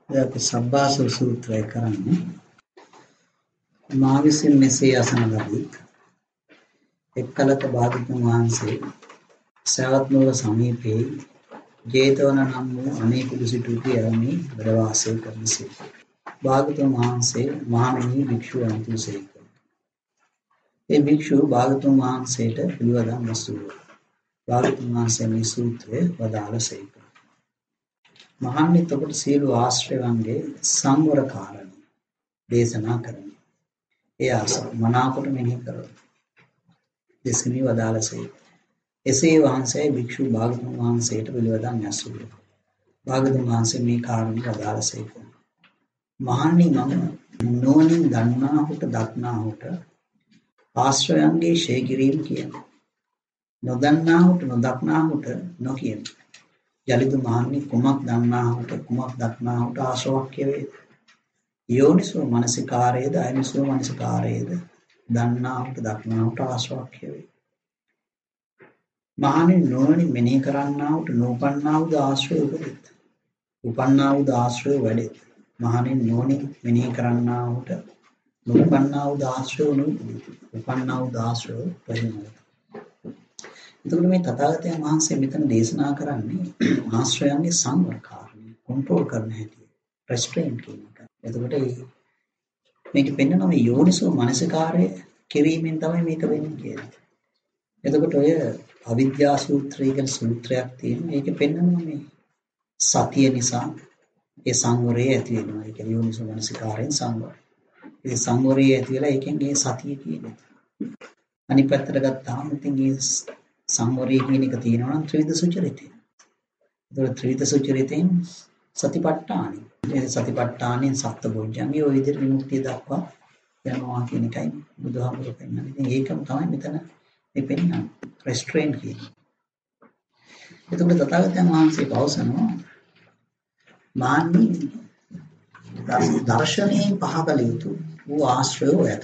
අපි සබ්බාසව සූත්‍රය කරන්නේ මා විසින් මෙසේ අසන ලදී. එක් කලක භාග්‍යවතුන් වහන්සේ සවැත් නුවර සමීපයේ ජේතවන නම් වූ අනේපිඩු සිටුවක යවමි වැඩ වාසය කරනසේක. භාග්‍යවතුන් වහන්සේ මහණෙනි භික්ෂුව අන්තුසේක. ඒ භික්ෂුව භාග්‍යවතුන් වහන්සේට පිළිවදන් වස්තුව. භාග්‍යවතුන් වහන්සේ මේ සූත්‍රය වදාළසේක. මහණනි තොපට සියලු ආශ්‍රයයන්ගේ සංවර කාරණය දේශනා කරමි. ඒ මනාකොට මෙනෙහි කරව. දෙසමි වදාළසේක. එසේ වහන්සේ භික්ෂු භාග්‍යවතුන් වහන්සේට පිළිවදන් ඇසුවා. භාග්‍යවතුන් වහන්සේ මේ කාරණය වදාළසේක. මහණනි මම නුවණින් දන්නාහුට දක්නාහුට ආශ්‍රයයන්ගේ ඡේ කිරීම කියනවා. නොදන්නාහුට නොදක්නාහුට නොකියන. යලිත මහණනි කුමක් දන්නාහුට කුමක් දක්නාහුට ආශ්‍රවක්‍ය වේද? යෝනිසෝ මනසිකාරයේද අයෝනිසෝ මනසිකාරයේද දන්නාහුට දක්නාහුට ආශ්‍රවක්‍ය වේ. මහණනි නුවණින් මෙනෙහි කරන්නාහුට නූපන්නා වූ ආශ්‍රය උපදිත. උපන්නා වූ ආශ්‍රය වැඩෙත්. මහණනි නුවණින් මෙනෙහි කරන්නාහුට නූපන්නා වූ ආශ්‍රය නුපදිත. උපන්නා වූ ආශ්‍රය පරිණත. එතකොට මේ තථාගතයන් වහන්සේ මෙතන දේශනා කරන්නේ ආශ්‍රයන්ගේ සංවර කාරණය, කන්ට්‍රෝල් කරන හැටි, රෙස්ට්‍රේන්ට් කියන එක. එතකොට මේක පෙන්නන මේ යෝනිසෝ මනසිකාරය කිරීමෙන් තමයි මේක වෙන්නේ කියලා. එතකොට ඔය අවිද්‍යා සූත්‍රය කියන සූත්‍රයක් තියෙනවා. ඒක පෙන්නනවා මේ සතිය නිසා ඒ සංවරය ඇති වෙනවා. ඒ කියන්නේ යෝනිසෝ මනසිකාරයෙන් සංවරය. ඒ සංවරය ඇති වෙලා ඒකෙන් මේ සතිය කියන්නේ. අනිත් පැත්තට ගත්තාම ඉතින් මේ සංවරය කියන එක තියෙනවා නම් ත්‍රිවිධ සුචරිතය. ඒතකොට ත්‍රිවිධ සුචරිතෙන් සතිපට්ඨානෙ. මේ සතිපට්ඨානෙන් සප්තබොධ්‍යංගේ ඔය විදිහට විමුක්තිය දක්වා යනවා කියන එකයි බුදුහාමුදුරුවෝ පෙන්නන්නේ. ඉතින් ඒකම තමයි මෙතන මේ පෙන්නන්නේ. රෙස්ට්‍රේන්ට් කියන්නේ. එතකොට තථාගතයන් වහන්සේ පවසනවා මාන්නි දර්ශනයෙන් පහකල යුතු වූ ආශ්‍රයෝ ඇත.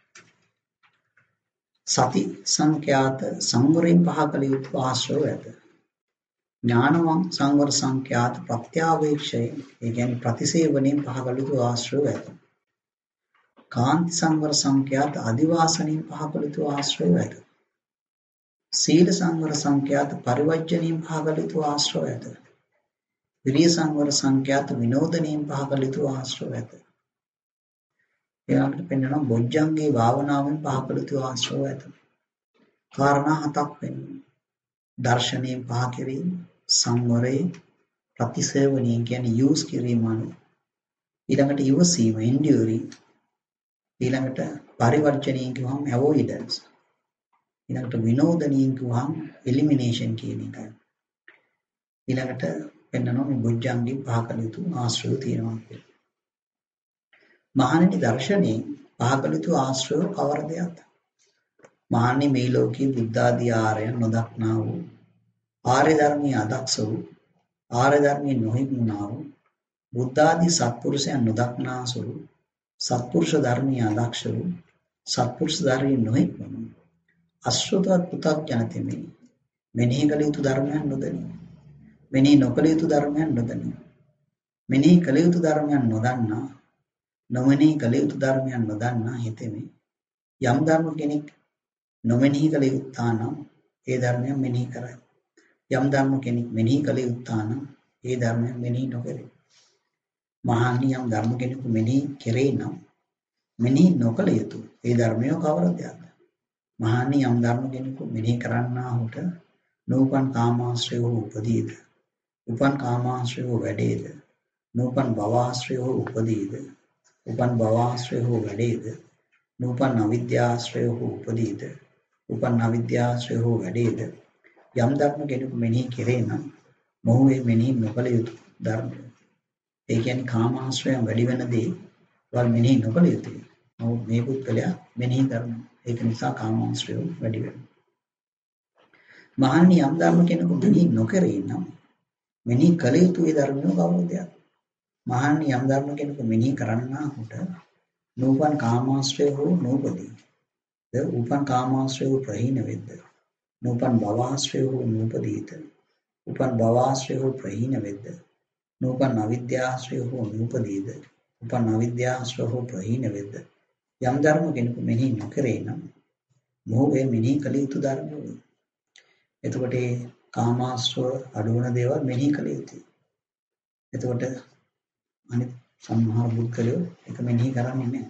සති සංඛ්‍යාත සංවරයෙන් පහකල යුතු ආශ්‍රයෝ ඇත. ඥානවං සංවර සංඛ්‍යාත ප්‍රත්‍යාවේක්ෂයෙන් ඒ කියන්නේ ප්‍රතිසේවණයෙන් පහකල යුතු ආශ්‍රයෝ ඇත. කාන්ති සංවර සංඛ්‍යාත අදිවාසණයෙන් පහකල යුතු ආශ්‍රයෝ ඇත. සීල සංවර සංඛ්‍යාත පරිවර්ජණයෙන් පහකල යුතු ආශ්‍රයෝ ඇත. විරිය සංවර සංඛ්‍යාත විනෝදණයෙන් පහකල යුතු ආශ්‍රයෝ ඇත. ඊළඟට පෙන්වනවා බොජ්ජංගේ භාවනාවෙන් පහකල යුතු ආශ්‍රයෝ ඇත. කාරණා හතක් වෙනවා. දර්ශනයෙන් පහ කිරීම, සංවරේ, ප්‍රතිසේවණයෙන් කියන්නේ යූස් කිරීම අනුව. ඊළඟට ඉවසීම, එන්ඩියුරින්. ඊළඟට පරිවර්ජණයෙන් කියවම අවොයිඩන්ස්. ඊළඟට විනෝදණයෙන් කියවම එලිමිනේෂන් කියන එකයි. ඊළඟට පෙන්වනවා මේ බොජ්ජංගේ පහකල යුතු ආශ්‍රය තියෙනවා කියලා. මහණෙනි දර්ශනයෙන් පහකල යුතු ආශ්‍රය කවරදයක්ද? මහණෙනි මේ ලෝකයේ බුද්ධ ආදී ආර්යයන් නොදක්නා වූ ආර්ය ධර්මයේ අදක්ෂ වූ ආර්ය ධර්මයේ නොහික්මුණා වූ බුද්ධ ආදී සත්පුරුෂයන් නොදක්නා සුළු සත්පුරුෂ ධර්මයේ අදක්ෂ වූ සත්පුරුෂ ධර්මයේ නොහික්මුණු අශ්‍රතවත් පුතග්ජන තෙමේ මෙනෙහි කළ යුතු ධර්මයන් නොදනි මෙනෙහි නොකළ යුතු ධර්මයන් නොදනි මෙනෙහි කළ යුතු ධර්මයන් නොදන්නා නොමෙනෙහි කළ යුතු ධර්මයන් නොදන්නා හිතෙමි. යම් ධර්ම කෙනෙක් නොමෙනෙහි කළ යුත්තා නම් ඒ ධර්මයන් මෙනෙහි කරයි. යම් ධර්ම කෙනෙක් මෙනෙහි කළ යුත්තා නම් ඒ ධර්මයන් මෙනෙහි නොකරයි. මහණනි යම් ධර්ම කෙනෙකු මෙනෙහි කෙරේ නම් මෙනෙහි නොකළ යුතු ඒ ධර්මය කවරදයක්ද? මහණනි යම් ධර්ම කෙනෙකු මෙනෙහි කරන්නාහුට නූපන් කාමාශ්‍රය හෝ උපදීද? උපන් කාමාශ්‍රය හෝ වැඩේද? නූපන් භවආශ්‍රය හෝ උපදීද? උපන් භවආශ්‍රය හෝ වැඩේද? නූපන් අවිද්‍යාශ්‍රය හෝ උපදීද? උපන් අවිද්‍යාශ්‍රය හෝ වැඩේද? යම් ධර්ම කෙනෙකු මෙනෙහි කෙරේ නම් මොහු ඒ මෙනෙහි නොකළ යුතු ධර්මය. ඒ කියන්නේ කාමාශ්‍රයන් වැඩි වෙන දේ වල් මෙනෙහි නොකළ යුතුයි. නමුත් මේ පුද්ගලයා මෙනෙහි කරනවා. ඒක නිසා කාමාශ්‍රය වැඩි වෙනවා. මහණනි යම් ධර්ම කෙනෙකු මෙනෙහි නොකරේ නම් මෙනෙහි කළ යුතු ඒ ධර්මය කවරදයක්ද? මහණනි යම් ධර්ම කෙනෙකු මෙනෙහි කරන්නාහුට නූපන් කාමාශ්‍රය හෝ නූපදී. ද උපන් කාමාශ්‍රය හෝ ප්‍රහීන වෙද්ද. නූපන් භවආශ්‍රය හෝ නූපදීත. උපන් භවආශ්‍රය හෝ ප්‍රහීන වෙද්ද. නූපන් අවිද්‍යාශ්‍රය හෝ නූපදීද උපන් අවිද්‍යාශ්‍රය හෝ ප්‍රහීන වෙද්ද යම් ධර්ම කෙනෙකු මෙහි නොකරේ නම් මොහු ඒ මෙහි කළ යුතු ධර්ම වේ. එතකොට ඒ කාමාශ්‍රව අඩුවන දේවල් මෙහි කළ යුතුයි. එතකොට අනිත් සම්හාර පුද්ගලයෝ ඒක මෙහි කරන්නේ නැහැ.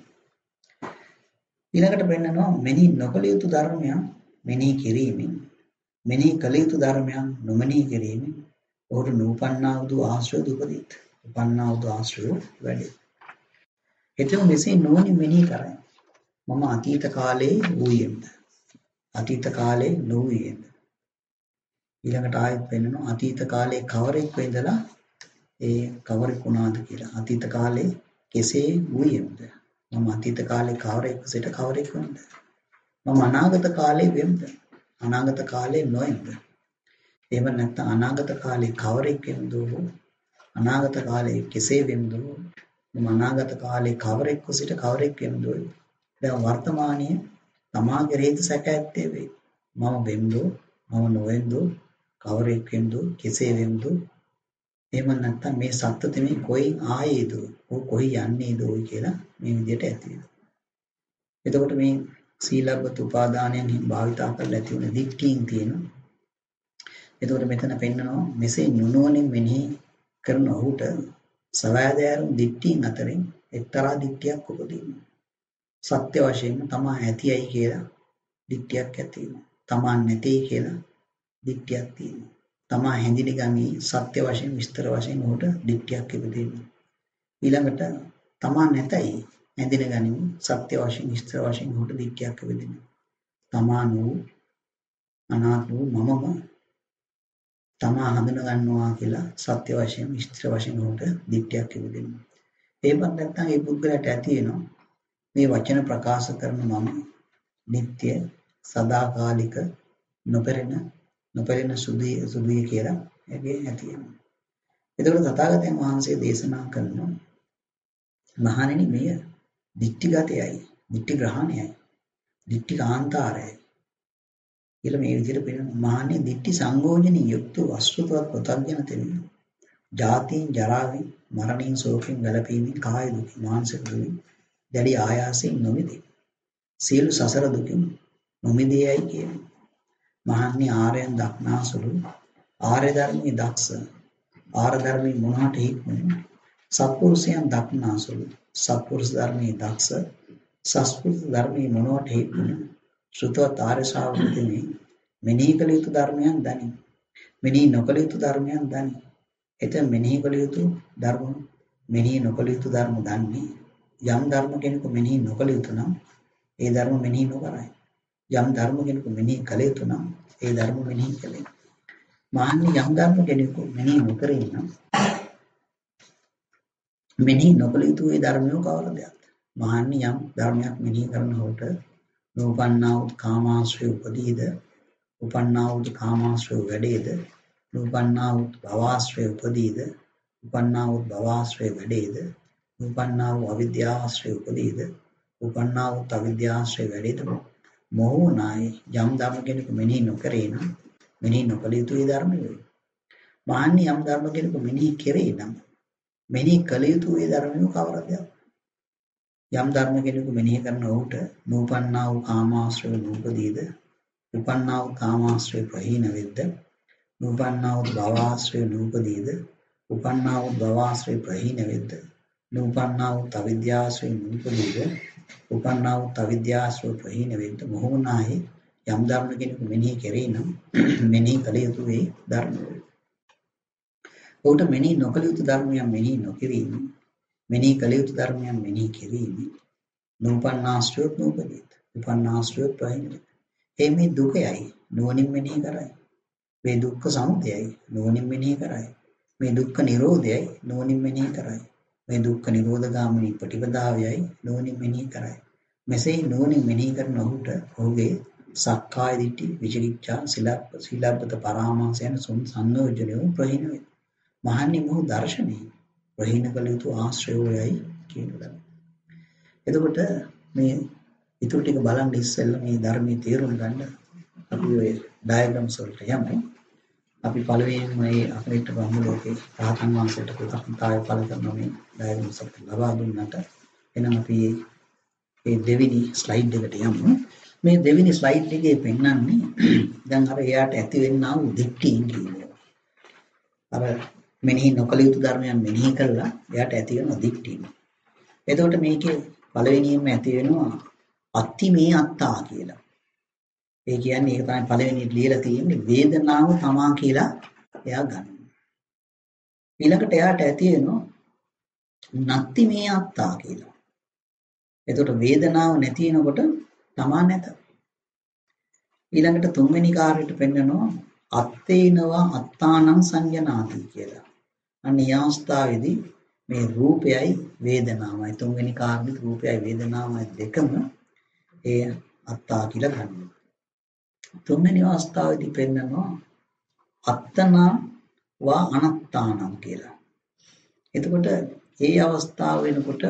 ඊළඟට පෙන්නනවා මෙහි නොකළ යුතු ධර්මයන් මෙහි කිරීමෙන් මෙහි කළ යුතු ධර්මයන් නොමෙහි කිරීමෙන් ඔහුට නූපන්නා වූ ආශ්‍රය දුපදීත්. උපන්නා වූ ආශ්‍රය වැඩි. එතෙම මෙසේ නොවනි මෙහි කරයි. මම අතීත කාලේ වූයෙම්ද අතීත කාලේ නොවූයෙම්ද ඊළඟට ආයෙත් වෙන්නනවා අතීත කාලේ කවරෙක් වෙඳලා ඒ කවරෙක් වුණාද කියලා අතීත කාලේ කෙසේ වූයෙම්ද මම අතීත කාලේ කවරෙක් සිට කවරෙක් වෙන්ද මම අනාගත කාලේ වෙම්ද අනාගත කාලේ නොයෙම්ද එහෙම නැත්නම් අනාගත කාලේ කවරෙක් වෙම්ද අනාගත කාලේ කෙසේ වෙම්ද මම අනාගත කාලේ කවරෙක් සිට කවරෙක් වෙම්ද දැන් වර්තමානයේ තමා කෙරෙහිද සැක ඇත්තේ වේ. මම වෙම්දෝ, මම නොවෙම්දෝ, කවරෙක් වෙම්දෝ, කෙසේ වෙම්දෝ. එහෙම නැත්නම් මේ සත්‍යතමේ කොයි ආයේද, කොයි යන්නේද කියලා මේ විදිහට ඇති වෙනවා. එතකොට මේ සීලබ්බත උපාදානයන් භාවිතා කරලා ඇති වෙන දික්කීන් තියෙනවා. එතකොට මෙතන පෙන්නනවා මෙසේ නුනුවණින් මෙනෙහි කරන ඔහුට සවැදෑරුම් දික්කීන් අතරින් එක්තරා දික්කයක් උපදිනවා. සත්‍ය වශයෙන්ම තමා ඇතියයි කියලා දික්තියක් ඇති වෙනවා. තමා නැtei කියලා දික්තියක් තියෙනවා. තමා හැඳිනි ගනි සත්‍ය වශයෙන් විස්තර වශයෙන් උඩ දික්තියක් ඉපදෙනවා. ඊළඟට තමා නැතයි හැඳින ගනි සත්‍ය වශයෙන් විස්තර වශයෙන් උඩ දික්තියක් ඉපදෙනවා. තමා නෝ අනාත්ම මමම තමා හඳුන ගන්නවා කියලා සත්‍ය වශයෙන් විස්තර වශයෙන් උඩ දික්තියක් ඉපදෙනවා. ඒවත් නැත්නම් ඒ පුද්ගලයාට ඇති වෙනවා මේ වචන ප්‍රකාශ කරන මම නිට්ටය සදාකාලික නොපෙරෙන සුදුයි කියලා ඒකේ ඇති වෙනවා. එතකොට තථාගතයන් වහන්සේ දේශනා කරනවා මහණෙනි මෙය දිට්ඨිගතයයි, දිට්ඨි ග්‍රහණයයි, දිට්ඨි කාන්තාරයයි කියලා මේ විදිහට පෙන්නනවා. මහණෙනි දිට්ඨි සංගෝචනී යුක්ත වස්තුවත් ප්‍රත්‍යඥ තෙමි. ජාතින් ජරාවෙන් මරණින් ශෝකෙන් වැළපීමෙන් කාය දුකින් මානසික දුකින් දැඩි ආයාසයෙන් නොමිදේ. සියලු සසර දුකින් නොමිදේයයි කියනවා. මහන්නේ ආර්යයන් දක්නාසුළු ආර්ය ධර්මයේ දක්ෂ ආර්ය ධර්මයේ මොනහට හික්මුණු සත්පුරුෂයන් දක්නාසුළු සත්පුරුෂ ධර්මයේ දක්ෂ සත්පුරුෂ ධර්මයේ මොනහට හික්මුණු ශ්‍රුතවත් ආර්ය ශ්‍රාවකෙනි මෙනෙහි කළ යුතු ධර්මයන් දනි. මෙනෙහි නොකළ යුතු ධර්මයන් දනි. එතෙන් මෙනෙහි කළ යුතු ධර්ම මෙනෙහි නොකළ යුතු ධර්ම දන්නේ යම් ධර්ම කෙනෙකු මෙනෙහි නොකළ යුතු නම් ඒ ධර්ම මෙනෙහි නොකරයි. යම් ධර්ම කෙනෙකු මෙනෙහි කළ යුතු නම් ඒ ධර්ම මෙනෙහි කළේ. මහන්නේ යම් ධර්ම කෙනෙකු මෙනෙහි නොකරේ නම් මෙනෙහි නොකළ යුතු ඒ ධර්මය කවරදයක්? මහන්නේ යම් ධර්මයක් මෙනෙහි කරනකොට නූපන්නා වූ කාමාශ්‍රය උපදීද, උපන්නා වූ කාමාශ්‍රය වැඩේද, නූපන්නා වූ භවආශ්‍රය උපදීද, උපන්නා වූ භවආශ්‍රය වැඩේද, උපන්නා වූ අවිද්‍යාශ්‍රය උපදීද උපන්නා වූ අවිද්‍යාශ්‍රය වැඩිද මොහු නායි යම් ධර්ම කෙනෙකු මෙනෙහි නොකරේ නම් මෙනෙහි නොකළ යුතු ඒ ධර්ම වේ. මහන්නේ යම් ධර්ම කෙනෙකු මෙනෙහි කෙරේ නම් මෙනෙහි කළ යුතු ඒ ධර්මය කවරදයක්? යම් ධර්ම කෙනෙකු මෙනෙහි කරන ඔහුට නූපන්නා වූ කාමාශ්‍රය නූපදීද උපන්නා වූ කාමාශ්‍රය ප්‍රහීන වෙද්ද නූපන්නා වූ භවආශ්‍රය නූපදීද උපන්නා වූ භවආශ්‍රය ප්‍රහීන වෙද්ද නූපන්නා වූ අවිද්‍යාශ්‍රය නූපදීද උපන්නා වූ අවිද්‍යාශ්‍රය ප්‍රහීන වෙද්ද මොහොනාහි යම් ධර්ම කෙනෙකු මෙනෙහි කෙරේ නම් මෙනෙහි කළ යුතු වේ ධර්මය. ඔහුට මෙනෙහි නොකළ යුතු ධර්මයන් මෙනෙහි නොකිරීම මෙනෙහි කළ යුතු ධර්මයන් මෙනෙහි කිරීම නූපන්නාශ්‍රයත් නූපදීත උපන්නාශ්‍රයත් ප්‍රහීන වෙද්ද. මේ දුකයි නුවණින් මෙනෙහි කරයි. මේ දුක්ඛ සමුදයයි නුවණින් මෙනෙහි කරයි. මේ දුක්ඛ නිරෝධයයි නුවණින් මෙනෙහි කරයි. මේ දුක්ඛ නිරෝධ ගාමිනී ප්‍රතිපදාවයයි නුවණින් මෙනෙහි කරයි. මෙසේ නුවණින් මෙනෙහි කරන ඔහුට ඔහුගේ සක්කාය දිට්ඨි විචිකිච්ඡා සීලබ්බත පරාමාසයන් සංයෝජනය ප්‍රහීන වේ. මහන්නේ මොහු දර්ශනේ ප්‍රහීන කළ යුතු ආශ්‍රයයයි කියනවා. එතකොට මේ ඊටු ටික බලන්න ඉස්සෙල්ලා මේ ධර්මයේ තේරුම් ගන්න අපි ඔය ඩයග්‍රෑම්ස් වලට යමු. අපි පළවෙනිම මේ අපිට බ්‍රහ්ම ලෝකේ රහතන් වහන්සේට කෘතඥතාවය පළ කරන මේ ඩයග්නොසිස් ලබා දුන්නට එහෙනම් අපි මේ දෙවෙනි ස්ලයිඩ් එකට යමු. මේ දෙවෙනි ස්ලයිඩ් එකේ පෙන්නන්නේ දැන් අර එයාට ඇති වෙන්නා වූ දික්ටීන් කියන්නේ. අර මෙනෙහි නොකළ යුතු ධර්මයන් මෙනෙහි කළා එයාට ඇති වෙන දික්ටීන්. එතකොට මේකේ පළවෙනියෙන්ම ඇති වෙනවා අත්ති මේ අත්තා කියලා. ඒ කියන්නේ ඒක තමයි පළවෙනියට ලියලා තියෙන්නේ වේදනාව තමා කියලා එයා ගන්නවා. ඊළඟට එයාට ඇති වෙනවා නත්ති මේ අත්තා කියලා. එතකොට වේදනාව නැති වෙනකොට තමා නැත. ඊළඟට තුන්වෙනි කාර්යයට පෙන්නනවා අත්තේනවා අත්තානං සංජනාති කියලා. අන්න ඒ අවස්ථාවේදී මේ රූපයයි වේදනාවයි තුන්වෙනි කාර්යෙත් රූපයයි වේදනාවයි දෙකම ඒ අත්තා කියලා ගන්නවා. තුන්වෙනි අවස්ථාවේදී පෙන්නනවා අත්තනා වා අනත්තානම් කියලා. එතකොට මේ අවස්ථාව වෙනකොට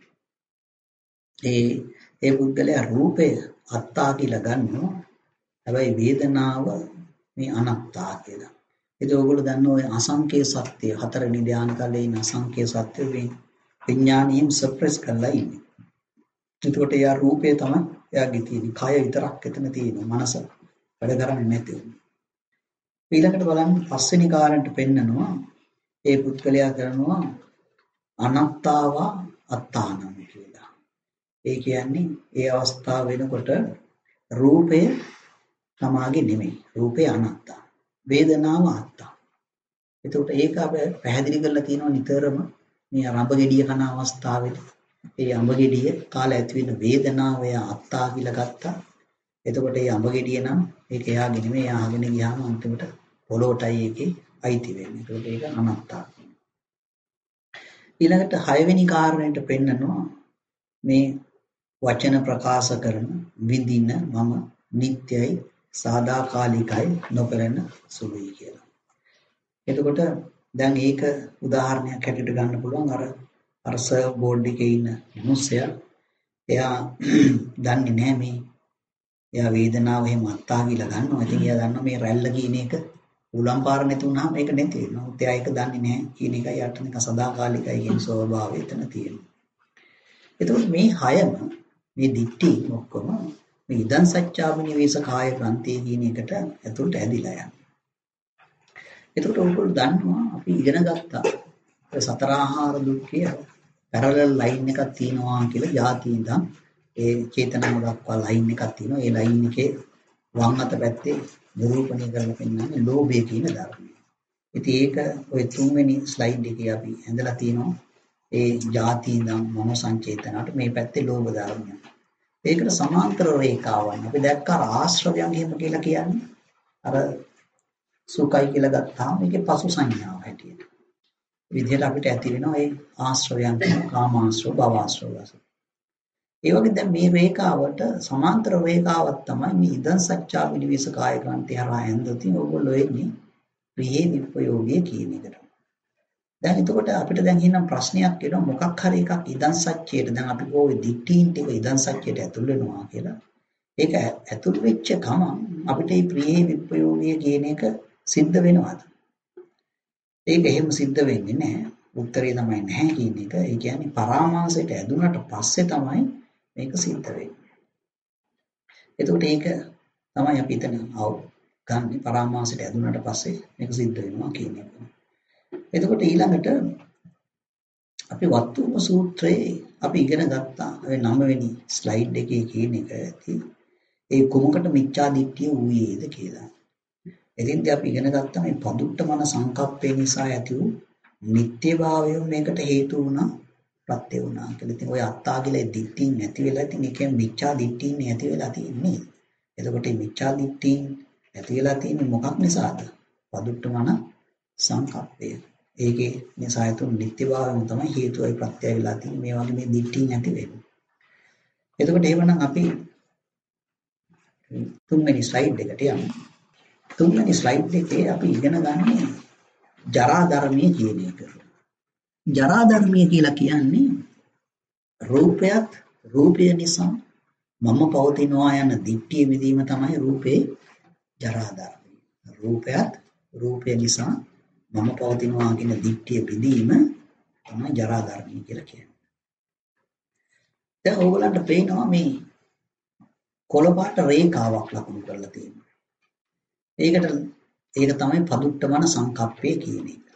ඒ පුද්ගලයා රූපය අත්තා කියලා ගන්නවා. හැබැයි වේදනාව මේ අනත්තා කියලා. ඒක ඔයගොල්ලෝ දන්නවා ඔය අසංකේ සත්‍ය හතරවෙනි ධ්‍යාන කාලේ ඉන්න අසංකේ සත්‍ය විඥානියම් සප්‍රෙස් කරලා ඉන්නේ. එතකොට යා රූපය තමයි එයාගේ තියෙන්නේ. කය විතරක් එතන තියෙනවා. මනස වැඩ කරන්නේ නැති. ඊළඟට බලන්න පස්වෙනි කාරණට පෙන්නනවා ඒ පුද්ගලයා කරනවා අනත්තාව අත්තානම් කියලා. ඒ කියන්නේ ඒ අවස්ථාව වෙනකොට රූපය තමාගේ නෙමෙයි. රූපේ අනත්තා. වේදනාව අත්තා. එතකොට ඒක අප පැහැදිලි කරලා තියෙනවා නිතරම මේ අඹ ගෙඩිය කන අවස්ථාවේදී. ඒ අඹ ගෙඩිය කාලය ඇති වෙන වේදනාව අත්තා කියලා ගත්තා. එතකොට මේ අඹ ගෙඩිය නම් ඒක එයාගේ නෙමෙයි. එයා අහගෙන ගියාම අන්තිමට පොළොටයි ඒකේ අයිති වෙන්නේ. ඒකට ඒක අනත්තා. ඊළඟට 6 වෙනි කාරණයට පෙන්නනවා මේ වචන ප්‍රකාශ කරන විඳින මම නිට්ටයයි සාදාකාලිකයි නොකරන සුළුයි කියලා. එතකොට දැන් ඒක උදාහරණයක් හැටියට ගන්න පුළුවන් අර සර්ව් බෝඩ් එකේ ඉන්න මිනිස්සයා එයා දන්නේ නැහැ මේ එයා වේදනාව එහෙම අත්තා කියලා ගන්නවා. ඉතින් එයා දන්නවා මේ රැල්ල කියන එක උලම් පාර නැති වුනහම ඒක නැති වෙනවා. ඒත් එයා ඒක දන්නේ නැහැ කියන එකයි යට නික සදාකාලිකයි කියන ස්වභාවය එතන තියෙනවා. එතකොට මේ හයම මේ දික්ටි ඔක්කොම මේ ඉදන් සත්‍යාබිනිවේෂ කාය ග්‍රන්ථය කියන එකට ඇතුළට ඇදිලා යනවා. එතකොට ඔයගොල්ලෝ දන්නවා අපි ඉගෙන ගත්තා සතර ආහාර දුක්ඛය පැරලල් ලයින් එකක් තියෙනවා කියලා ಜಾති ඉඳන් ඒ චේතනාව දක්වා ලයින් එකක් තියෙනවා. ඒ ලයින් එකේ වම් අත පැත්තේ නිරූපණය කරලා පෙන්නන්නේ ලෝභය කියන ධර්මය. ඉතින් ඒක ওই තුන්වෙනි ස්ලයිඩ් එකේ අපි ඇඳලා තියෙනවා. ඒ ಜಾති ඉඳන් මනෝ සංචේතනට මේ පැත්තේ ලෝභ ධර්මය. ඒකට සමාන්තර රේඛාවන් අපි දැක්ක ආශ්‍රවයන් එහෙම කියලා කියන්නේ අර සුඛයි කියලා ගත්තාම මේකේ පසු සංඥාව හැටියට විදිහට අපිට ඇති වෙනවා ඒ ආශ්‍රවයන් කාමාශ්‍රව භවආශ්‍රව වශයෙන්. ඒ වගේ දැන් මේ රේඛාවට සමාන්තර රේඛාවක් තමයි මේ ඉදන් සත්‍යා විනිවිස කාය ග්‍රන්ථය හරහා ඇඳුතින් ඕගොල්ලෝ එන්නේ ප්‍රියේ විප්‍රයෝගයේ කියන එකට. දැන් එතකොට අපිට දැන් එහෙනම් ප්‍රශ්නයක් එනවා මොකක් හරි එකක් ඉදන් සත්‍යයට දැන් අපි කොහොමද දික්ටීන් ටික ඉදන් සත්‍යයට ඇතුල් වෙනවා කියලා. ඒක ඇතුල් වෙච්ච ගමන් අපිට මේ ප්‍රියේ විප්‍රයෝගයේ කියන එක සිද්ධ වෙනවද? ඒක එහෙම සිද්ධ වෙන්නේ නැහැ. උත්තරේ තමයි නැහැ කියන එක. ඒ කියන්නේ පරාමාසයට ඇදුනට පස්සේ තමයි මේක සිද්ධ වෙන්නේ. එතකොට ඒක තමයි අපි එතන ගන්න පරාමාසයට ඇදුනට පස්සේ මේක සිද්ධ වෙනවා කියන එක. එතකොට ඊළඟට අපි වත්තුම සූත්‍රයේ අපි ඉගෙන ගත්තා ඔය 9 වෙනි ස්ලයිඩ් එකේ කියන එක ඇති. ඒ කුමකට මිච්ඡා දිට්ඨිය වූයේද කියලා. එදින්දී අපි ඉගෙන ගත්තා මේ පදුට්ඨමන සංකප්පේ නිසා ඇති වූ නිට්ටයභාවය මේකට හේතු වුණා ප්‍රත්‍ය වුණා කියලා. ඉතින් ඔය අත්තා කියලා දිට්ඨිය නැති වෙලා ඉතින් ඒකෙන් මිච්ඡා දිට්ඨිය නැති වෙලා තියෙන්නේ. එතකොට මේ මිච්ඡා දිට්ඨිය නැති වෙලා තියෙන්නේ මොකක් නිසාද? පදුට්ඨමන සංකප්පය. ඒකේ නිසා ඇති වූ නිට්ටයභාවයම තමයි හේතුවයි ප්‍රත්‍යය වෙලා තියෙන්නේ. මේ වගේ මේ දිට්ඨිය නැති වෙන්නේ. එතකොට එහෙමනම් අපි තුන්වෙනි ස්ලයිඩ් එකට යමු. තුන්වෙනි ස්ලයිඩ් එකේ අපි ඉගෙන ගන්නේ ජරා ධර්මයේ කියන එක. ජරා ධර්මයේ කියලා කියන්නේ රූපයත් රූපය නිසා මම පවතිනවා යන දිට්ඨිය විදීම තමයි රූපේ ජරා ධර්මය. රූපයත් රූපය නිසා මම පවතිනවා කියන දික්තිය බිඳීම තමයි ජරා ධර්මය කියලා කියන්නේ. දැන් ඕගොල්ලන්ට පේනවා මේ කොළපාට රේඛාවක් ලකුණු කරලා තියෙනවා. ඒක තමයි පදුට්ටමන සංකප්පය කියන එක.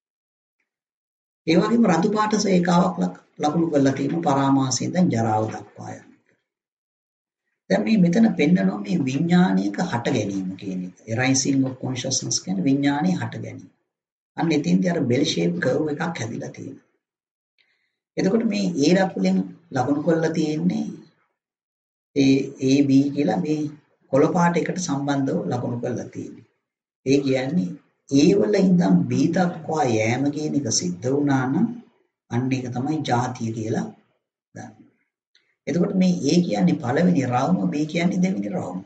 ඒ වගේම රතු පාට රේඛාවක් ලකුණු කරලා තියෙනවා පරාමාසයෙන් දැන් ජරාව දක්වා යන එක. දැන් මේ මෙතන පෙන්නනවා මේ විඥානයක හට ගැනීම කියන එක. arising of consciousness කියන්නේ විඥානයේ හට ගැනීම. අන්න එතින්දී අර bell shape curve එකක් හැදිලා තියෙනවා. එතකොට මේ ඒ රකුලෙන් ලකුණු කරලා තියෙන්නේ ඒ AB කියලා මේ කොළ පාට එකට සම්බන්ධව ලකුණු කරලා තියෙන්නේ. ඒ කියන්නේ ඒ වල ඉඳන් B දක්වා යෑම කියන එක සිද්ධ වුණා නම් අන්න ඒක තමයි ಜಾතිය කියලා ගන්න. එතකොට මේ A කියන්නේ පළවෙනි රවුම B කියන්නේ දෙවෙනි රවුම.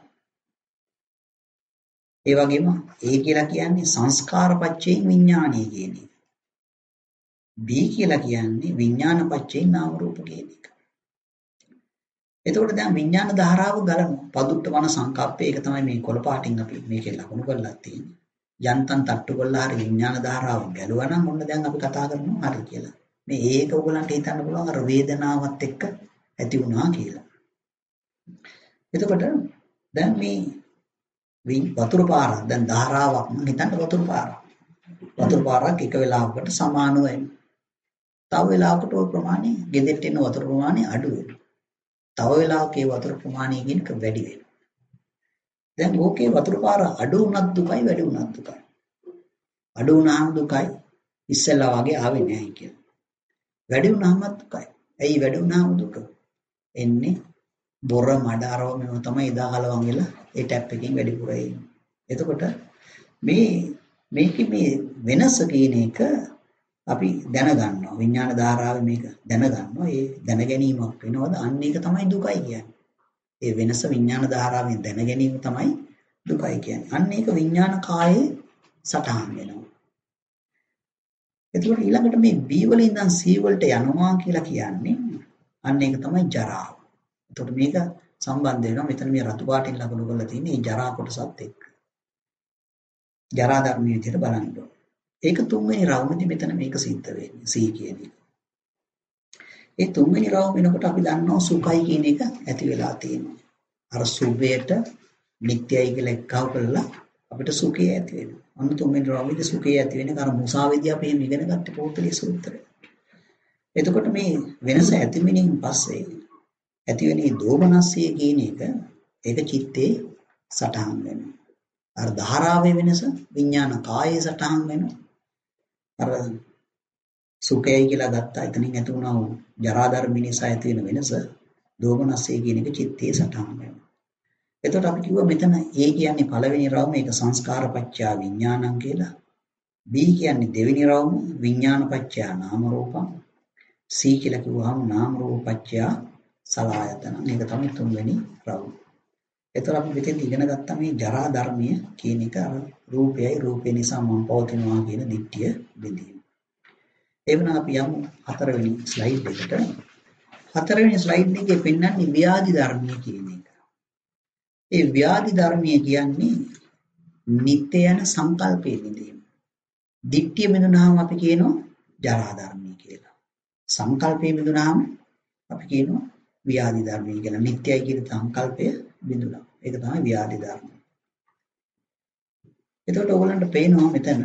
ඒ වගේම A කියලා කියන්නේ සංස්කාරපච්චේ විඥානීය කියන එක. B කියලා කියන්නේ විඥානපච්චේ නාම රූප කියන එක. එතකොට දැන් විඥාන ධාරාව ගලමු. පදුට්ටමන සංකප්පය ඒක තමයි මේ කොළ පාටින් අපි මේකේ ලකුණු කරලා තියෙන්නේ. යන්තම් තට්ටු කළා හරි විඥාන ධාරාව ගැලුවා නම් ඔන්න දැන් අපි කතා කරනවා හරි කියලා. මේ ඒක ඔයගලන්ට හිතන්න පුළුවන් අර වේදනාවත් එක්ක ඇති වුණා කියලා. එතකොට දැන් මේ වතුර පාරක් දැන් ධාරාවක් මම හිතන්න වතුර පාරක් එක වෙලාවකට සමානව එන්නේ. තව වෙලාවකට ওই ප්‍රමාණය ගෙදෙට්ට එන වතුර ප්‍රමාණය අඩු වෙනවා. තව වෙලාවක ඒ වතුර ප්‍රමාණය කියනක වැඩි වෙනවා. දැන් ඕකේ වතුර පාර අඩු වුණත් දුකයි වැඩි වුණත් දුකයි. අඩු වුණාම දුකයි ඉස්සෙල්ලා වගේ ආවේ නැහැ කියලා. වැඩි වුණාම දුකයි. ඇයි වැඩි වුණාම දුක? එන්නේ බොර මඩ ආරවම තමයි එදා කලවම් වෙලා ඒ ටැප් එකකින් වැඩිපුර එන්නේ. එතකොට මේකේ මේ වෙනස කියන එක අපි දැනගන්නවා. විඥාන ධාරාවේ මේක දැනගන්නවා. ඒ දැන ගැනීමක් වෙනවද? අන්න ඒක තමයි දුකයි කියන්නේ. ඒ වෙනස විඥාන ධාරාවෙන් දැන ගැනීම තමයි දුකයි කියන්නේ. අන්න ඒක විඥාන කායේ සටහන් වෙනවා. එතකොට ඊළඟට මේ B වල ඉඳන් C වලට යනවා කියලා කියන්නේ අන්න ඒක තමයි ජරාව. එතකොට මේක සම්බන්ධ වෙනවා මෙතන මේ රතු පාටින් ලකුණු කරලා තියෙන මේ ජරා කොටසත් එක්ක. ජරා ධර්මයේ විදිහට බලන්න ඕන. ඒක තුන්වෙනි රවුමේදී මෙතන මේක සිද්ධ වෙන්නේ C කියන එක. ඒ තුන්වෙනි රවුම වෙනකොට අපි දන්නවා සුඛයි කියන එක ඇති වෙලා තියෙනවා. අර සුභයට නිට්ටයයි කියලා එක්කව කළා අපිට සුඛය ඇති වෙනවා. අන්න තුන්වෙනි රවුමේදී සුඛය ඇති වෙන අර මුසාවේදී අපි ඉගෙන ගත්ත පොතේ සූත්‍රය. එතකොට මේ වෙනස ඇති වෙනින් පස්සේ ඇති වෙන්නේ දෝමනස්සය කියන එක ඒක චිත්තේ සටහන් වෙනවා. අර ධාරාවේ වෙනස විඥාන කායේ සටහන් වෙනවා. අර සුඛයයි කියලා ගත්තා එතනින් ඇති වුණා ජරා ධර්ම නිසා ඇති වෙන වෙනස දෝමනස්සය කියන එක චිත්තේ සටහන් වෙනවා. එතකොට අපි කිව්වා මෙතන A කියන්නේ පළවෙනි රවුම ඒක සංස්කාරපච්චා විඥානං කියලා. B කියන්නේ දෙවෙනි රවුම විඥානපච්චා නාම රූපං. C කියලා කිව්වහම නාම රූපපච්චා සලආයතන. මේක තමයි තුන්වෙනි රවුම. එතකොට අපි මෙතෙන් ඉගෙන ගත්තා මේ ජරා ධර්මය කියන එක රූපයයි රූපේ නිසා මම පවතිනවා කියන දිට්ඨිය බෙදීම. එවන අපි යමු හතරවෙනි ස්ලයිඩ් එකට. හතරවෙනි ස්ලයිඩ් එකේ පෙන්වන්නේ ව්‍යාධි ධර්මය කියන එක. ඒ ව්‍යාධි ධර්මය කියන්නේ නිත්‍ය යන සංකල්පයේ බෙදීම. දිට්ඨිය බෙදුනහම අපි කියනවා ජරා ධර්මය කියලා. සංකල්පයේ බෙදුනහම අපි කියනවා ව්‍යාධි ධර්මය කියලා. නිත්‍යයි කියන සංකල්පය බෙදුනා. ඒක තමයි ව්‍යාධි ධර්ම. එතකොට ඔයගලන්ට පේනවා මෙතන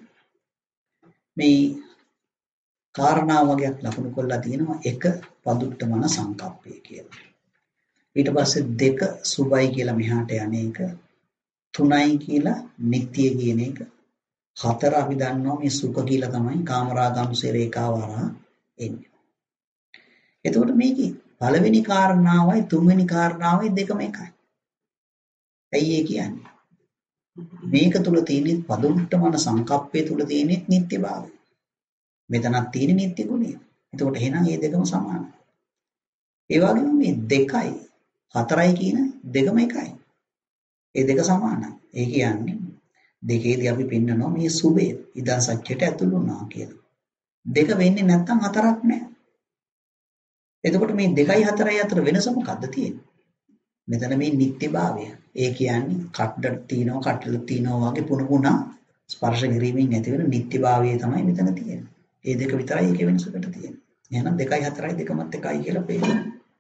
මේ කාරණා වගේක් ලකුණු කරලා තියෙනවා එක පදුට්ටමන සංකප්පය කියලා. ඊට පස්සේ දෙක සුභයි කියලා මෙහාට යන එක, තුනයි කියලා නිට්ටය කියන එක, හතර අපි දන්නවා මේ සුඛ කියලා තමයි කාමරාගානුසේ රේඛාව හරහා එන්නේ. එතකොට මේකේ පළවෙනි කාරණාවයි තුන්වෙනි කාරණාවයි දෙකම එකයි. ඇයි ඒ කියන්නේ? මේක තුල තියෙන පදුට්ටමන සංකප්පය තුල තියෙන නිට්ටයභාවය. මෙතනක් තියෙන නිට්ටය ගුණය. එතකොට එහෙනම් මේ දෙකම සමානයි. ඒ වගේම මේ දෙකයි හතරයි කියන දෙකම එකයි. ඒ දෙක සමානයි. ඒ කියන්නේ දෙකේදී අපි පෙන්නනවා මේ සුභය ඉදන් සත්‍යයට ඇතුළු වුණා කියලා. දෙක වෙන්නේ නැත්නම් හතරක් නැහැ. එතකොට මේ 2යි 4යි අතර වෙනස මොකද්ද තියෙන්නේ? මෙතන මේ නිට්ටයභාවය. ඒ කියන්නේ කට්ටක් තියෙනවා කට්ටල තියෙනවා වගේ පුණුපුණා ස්පර්ශ කිරීමෙන් ඇති වෙන නිත්‍යභාවය තමයි මෙතන තියෙන්නේ. ඒ දෙක විතරයි ඒකේ වෙනසකට තියෙන්නේ. එහෙනම් 2යි 4යි දෙකමත් එකයි කියලා පේනවා.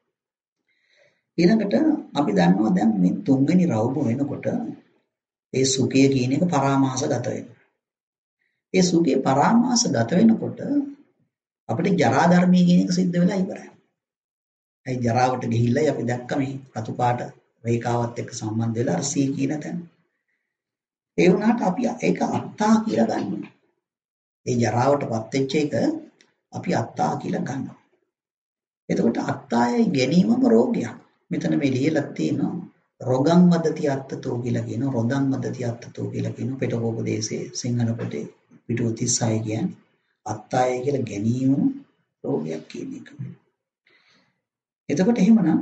ඊළඟට අපි දන්නවා දැන් මේ තුන්වෙනි රවුම වෙනකොට ඒ සුඛය කියන එක පරාමාස ගත වෙනවා. ඒ සුඛේ පරාමාස ගත වෙනකොට අපිට ජරා ධර්මයේ කියන එක සිද්ධ වෙලා ඉවරයි. ඒ ජරාවට ගිහිල්ලා අපි දැක්ක මේ රතු පාට රේඛාවත් එක්ක සම්බන්ධ වෙලා අර සී කියන තැන. ඒ වුණාට අපි ඒක අත්තා කියලා ගන්නවා. ඒ ජරාවටපත් වෙච්ච එක අපි අත්තා කියලා ගන්නවා. එතකොට අත්තායයි ගැනීමම රෝගයක්. මෙතන මේ ලියලා තියෙනවා රොගං වදති අත්තතෝ කියලා කියන රොදං වදති අත්තතෝ කියලා කියන පිටකෝපදේශයේ සිංහල පොතේ පිටුව 36 කියන්නේ අත්තායයි කියලා ගැනීම රෝගයක් කියන එක. එතකොට එහෙමනම්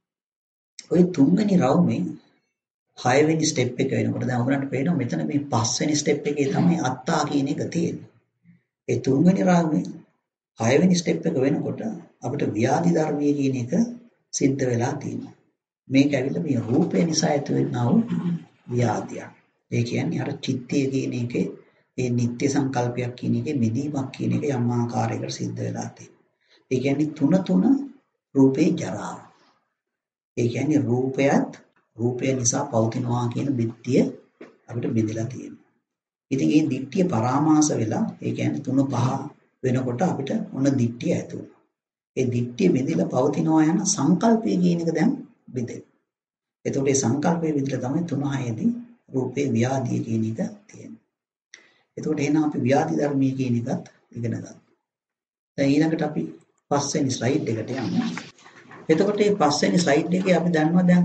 ওই තුන්වෙනි රවුමේ 6 වෙනි ස්ටෙප් එක වෙනකොට දැන් ඔයගලන්ට පේනවා මෙතන මේ 5 වෙනි ස්ටෙප් එකේ තමයි අත්තා කියන එක තියෙන්නේ. ඒ තුන්වෙනි රවුමේ 6 වෙනි ස්ටෙප් එක වෙනකොට අපිට ව්‍යාධි ධර්මයේ කියන එක සිද්ධ වෙලා තියෙනවා. මේක ඇවිල්ලා මේ රූපය නිසා ඇති වෙනා වූ ව්‍යාධියක්. ඒ කියන්නේ අර චිත්තය කියන එකේ ඒ නිත්‍ය සංකල්පයක් කියන එකේ මිදීමක් කියන එක යම් ආකාරයකට සිද්ධ වෙලා තියෙනවා. ඒ කියන්නේ තුන රූපේ ජරාව. ඒ කියන්නේ රූපය නිසා පවතිනවා කියන දිට්ඨිය අපිට බෙදලා තියෙනවා. ඉතින් මේ දිට්ඨිය පරාමාස වෙලා ඒ කියන්නේ 3 5 වෙනකොට අපිට මොන දිට්ඨිය ඇති වෙනවා. ඒ දිට්ඨිය බෙදලා පවතිනවා යන සංකල්පය කියන එක දැන් බෙදෙනවා. එතකොට මේ සංකල්පයේ විදිහට තමයි 3 6දී රූපේ ව්‍යාධිය කියන එක තියෙන්නේ. එතකොට එහෙනම් අපි ව්‍යාධි ධර්මයේ කියන එකත් ඉගෙන ගන්නවා. දැන් ඊළඟට අපි පස්වෙනි ස්ලයිඩ් එකට යමු. එතකොට මේ පස්වෙනි ස්ලයිඩ් එකේ අපි දන්නවා දැන්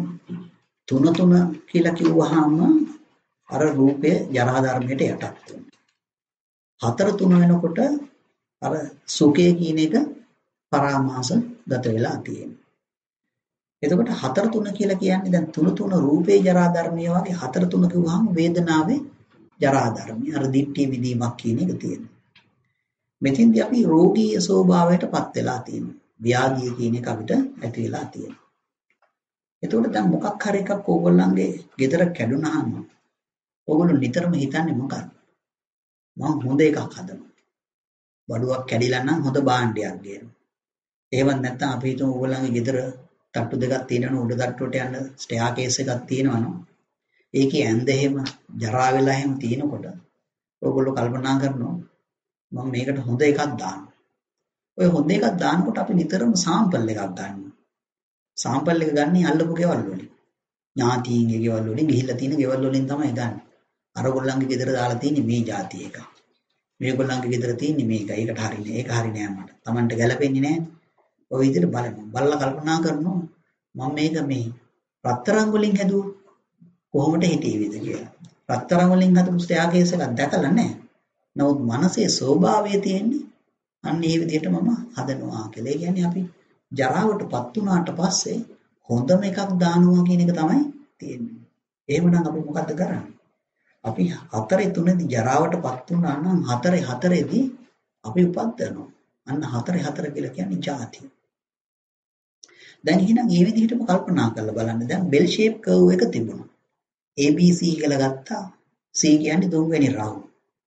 3 කියලා කිව්වහම අර රූපය ජරා ධර්මයට යටත් වෙනවා. 4 3 වෙනකොට අර සුඛය කියන එක පරාමාස ගත වෙලා තියෙනවා. එතකොට 4 3 කියලා කියන්නේ දැන් 3 3 රූපේ ජරා ධර්මයේ වගේ 4 3 කිව්වහම වේදනාවේ ජරා ධර්මය. අර දිට්ඨි විදීමක් කියන එක තියෙනවා. මෙතෙන්දී අපි රෝගීය ස්වභාවයටපත් වෙලා තියෙනවා. ව්‍යාධිය කියන එක අපිට ඇති වෙලා තියෙනවා. එතකොට දැන් මොකක් හරි එකක් ඕගොල්ලන්ගේ ගෙදර කැඩුනහම ඕගොල්ලෝ නිතරම හිතන්නේ මොකක්ද? මම හොඳ එකක් හදනවා. බඩුවක් කැඩිලා නම් හොඳ භාණ්ඩයක් ගේනවා. එහෙම නැත්නම් අපි හිතමු ඕගොල්ලන්ගේ ගෙදර තට්ටු දෙකක් තියෙනවා උඩ තට්ටුවට යන ස්ටෙයා කේස් එකක් තියෙනවා නෝ. ඒකේ ඇඳ එහෙම ජරා වෙලා එහෙම තියෙනකොට ඕගොල්ලෝ කල්පනා කරනවා මම මේකට හොඳ එකක් දානවා. ඔය හොඳ එකක් දානකොට අපි නිතරම සාම්පල් එකක් ගන්නවා. සාම්පල් එක ගන්නේ අල්ලපු ගෙවල් වලින්. ඥාතීන්ගේ ගෙවල් වලින් ගිහිල්ලා තියෙන ගෙවල් වලින් තමයි ගන්න. අරගොල්ලන්ගේ ගෙදර දාලා තියෙන්නේ මේ જાති එක. මේගොල්ලන්ගේ ගෙදර තියෙන්නේ මේක. ඒකට හරිනේ. ඒක හරිනේ මට. Tamanට ගැලපෙන්නේ නැහැ. ඔය විදිහට බලනවා. බලලා කල්පනා කරනවා මම මේක මේ රත්තරන් වලින් හැදුවා. කොහොමද හිතේවිද කියලා. රත්තරන් වලින් හදපු ස්ටෙයා කේස් එකක් දැකලා නැහැ. නමුත් මනසේ ස්වභාවය තියෙන්නේ අන්න ඒ විදිහට මම හදනවා කියලා. ඒ කියන්නේ අපි ජරාවටපත් වුණාට පස්සේ හොඳම එකක් දානවා කියන එක තමයි තියෙන්නේ. එහෙමනම් අපි මොකද්ද කරන්නේ? අපි 4 3දී ජරාවටපත් වුණා නම් 4 4දී අපි උපද්දනවා. අන්න 4 4 කියලා කියන්නේ ಜಾති. දැන් එහෙනම් මේ විදිහටම කල්පනා කරලා බලන්න. දැන් බෙල් ෂේප් කර්ව් එක තිබුණා. ABC කියලා ගත්තා. C කියන්නේ 3 වෙනි රවුම.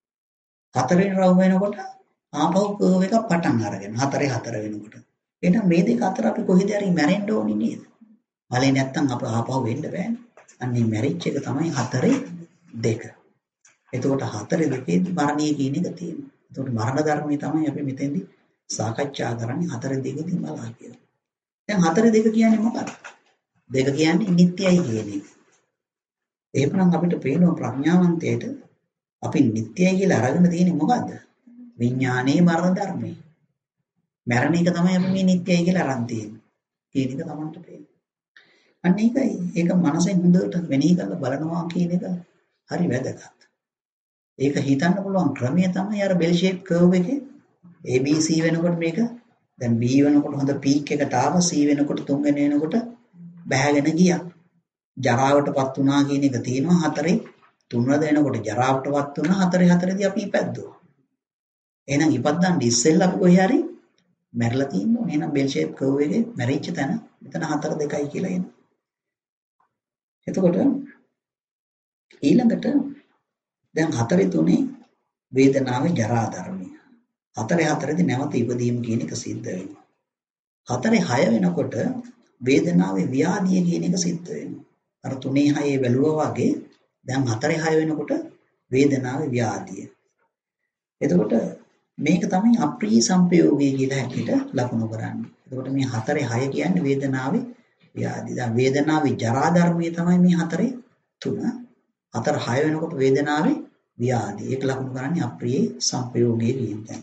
4 වෙනි රවුම වෙනකොට ආපහු කර්ව් එක පටන් අරගෙන 4 4 වෙනකොට. එහෙනම් මේ දෙක අතර අපි කොහෙද හරි මැරෙන්න ඕනේ නේද? මලේ නැත්තම් අප ආපහු වෙන්න බෑනේ. අන්න මේ මැරිච් එක තමයි 4 2. එතකොට 4 2ේදී මරණය කියන එක තියෙනවා. එතකොට මරණ ධර්මයේ තමයි අපි මෙතෙන්දී සාකච්ඡා කරන්නේ 4 2ේදී මලා කියලා. දැන් 4 2 කියන්නේ මොකක්ද? 2 කියන්නේ නිට්ටයයි කියන එක. එහෙනම් අපිට පේනවා ප්‍රඥාවන්තයට අපි නිට්ටයයි කියලා අරගෙන තියෙන්නේ මොකද්ද? විඥානයේ මරණ ධර්මයේ. මරණ එක තමයි අපි මේ නිට්ටයයි කියලා අරන් තියෙන්නේ. කියන එක තමන්ට පේනවා. අන්න ඒකයි. ඒක මනසෙන් හොඳට වෙණී කරලා බලනවා කියන එක හරි වැදගත්. ඒක හිතන්න පුළුවන් ක්‍රමය තමයි අර බෙල් ෂේප් කර්ව් එකේ ABC වෙනකොට මේක දැන් B වෙනකොට හොඳ පීක් එකට ආව C වෙනකොට 3 වෙනි වෙනකොට බැහැගෙන ගියා. ජරාවටපත් වුණා කියන එක තියෙනවා 4 3 වෙනකොට ජරාවටපත් වුණා 4 4දී අපි ඉපැද්දුවා. එහෙනම් ඉපද්දන් ඉස්සෙල්ලා අපි කොහේ හරි මැරලා තියෙනවා. එහෙනම් බෙල් ෂේප් කර්ව් එකේ මැරිච්ච තැන මෙතන 4 2යි කියලා එනවා. එතකොට ඊළඟට දැන් 4 3 වේදනාවේ ජරා ධර්මය. 4 4දී නැවත ඉපදීම කියන එක සිද්ධ වෙනවා. 4 6 වෙනකොට වේදනාවේ ව්‍යාධිය කියන එක සිද්ධ වෙනවා. අර 3 6 බැලුවා වගේ දැන් 4 6 වෙනකොට වේදනාවේ ව්‍යාධිය. එතකොට මේක තමයි අප්‍රිය සංපයෝගය කියලා හැටියට ලකුණු කරන්නේ. එතකොට මේ 4 6 කියන්නේ වේදනාවේ ව්‍යාධි. දැන් වේදනාවේ ජරා ධර්මයේ තමයි මේ 4 3. 4 6 වෙනකොට වේදනාවේ ව්‍යාධි. ඒක ලකුණු කරන්නේ අප්‍රිය සංපයෝගයේ කියන තැන.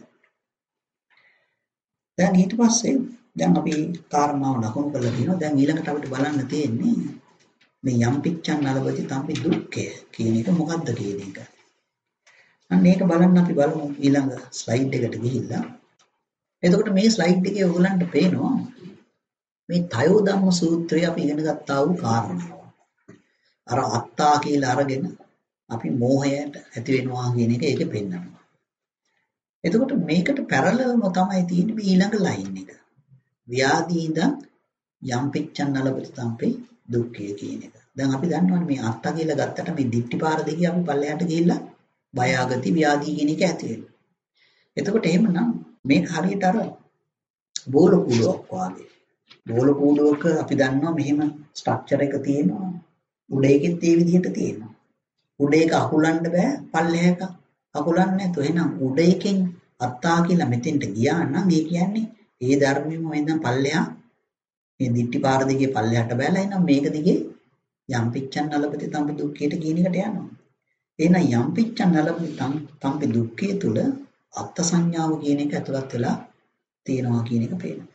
දැන් ඊට පස්සේ දැන් අපි කාරණාව ලකුණු කරලා තියෙනවා. දැන් ඊළඟට අපිට බලන්න තියෙන්නේ මේ යම් පිච්ඡන් නලබති තම්පි දුක්ඛය කියන එක මොකක්ද කියන එක. අන්න ඒක බලන්න අපි බලමු ඊළඟ ස්ලයිඩ් එකට ගිහිල්ලා. එතකොට මේ ස්ලයිඩ් එකේ ඔයගලන්ට පේනවා මේ තයෝ ධම්ම සූත්‍රය අපි ඉගෙන ගත්තා වූ කාරණාව. අර අත්තා කියලා අරගෙන අපි මෝහයට ඇති වෙනවා කියන එක ඒකේ පෙන්නනවා. එතකොට මේකට පැරලල්ම තමයි තියෙන්නේ මේ ඊළඟ ලයින් එක. ව්‍යාධි ඉඳන් යම් පිච්ඡන් නලබති තම්පි දුක්ඛය කියන එක. දැන් අපි දන්නවනේ මේ අත්තා කියලා ගත්තට මේ දික්ටි පාර දෙකේ අපි පල්ලෙහාට ගිහිල්ලා බය ආගති ව්‍යාධි කියන එක ඇති වෙනවා. එතකොට එහෙමනම් මේක හරියට අර බෝල කූඩුවක් වගේ. බෝල කූඩුවක අපි දන්නවා මෙහෙම ස්ට්‍රක්චර් එක තියෙනවා. උඩ එකෙත් ඒ විදිහට තියෙනවා. උඩ එක අකුලන්න බෑ පල්ලෙහාක අකුලන්නේ නැතු. එහෙනම් උඩ එකෙන් අත්තා කියලා මෙතෙන්ට ගියා නම් ඒ කියන්නේ ඒ ධර්මෙම වෙනදන් පල්ලෙහා මේ දිට්ටි පාර දිගේ පල්ලෙහාට බැලලා එහෙනම් මේක දිගේ යම් පිච්ඡන් නලපති තම්පි දුක්ඛයට කියන එකට යනවා. එහෙනම් යම් පිච්ඡන් නලපති තම්පි දුක්ඛය තුල අත්ත් සංඥාව කියන එක ඇතුළත් වෙලා තියෙනවා කියන එක පේනවා.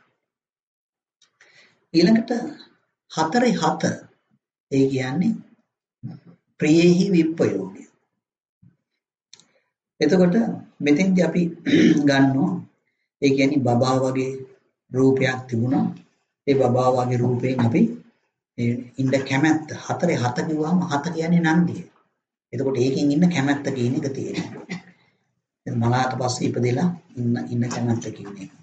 ඊළඟට 4 7 ඒ කියන්නේ ප්‍රියේහි විප්පයෝගය. එතකොට මෙතෙන්දී අපි ගන්නවා ඒ කියන්නේ බබා වගේ රූපයක් තිබුණා. ඒ බබා වගේ රූපයෙන් අපි ඉන්න කැමැත්ත 4 7 කිව්වම 7 කියන්නේ නන්දිය. එතකොට ඒකෙන් ඉන්න කැමැත්ත කියන එක තියෙනවා. දැන් මලාට පස්සේ ඉපදෙලා ඉන්න කැමැත්ත කියන එක.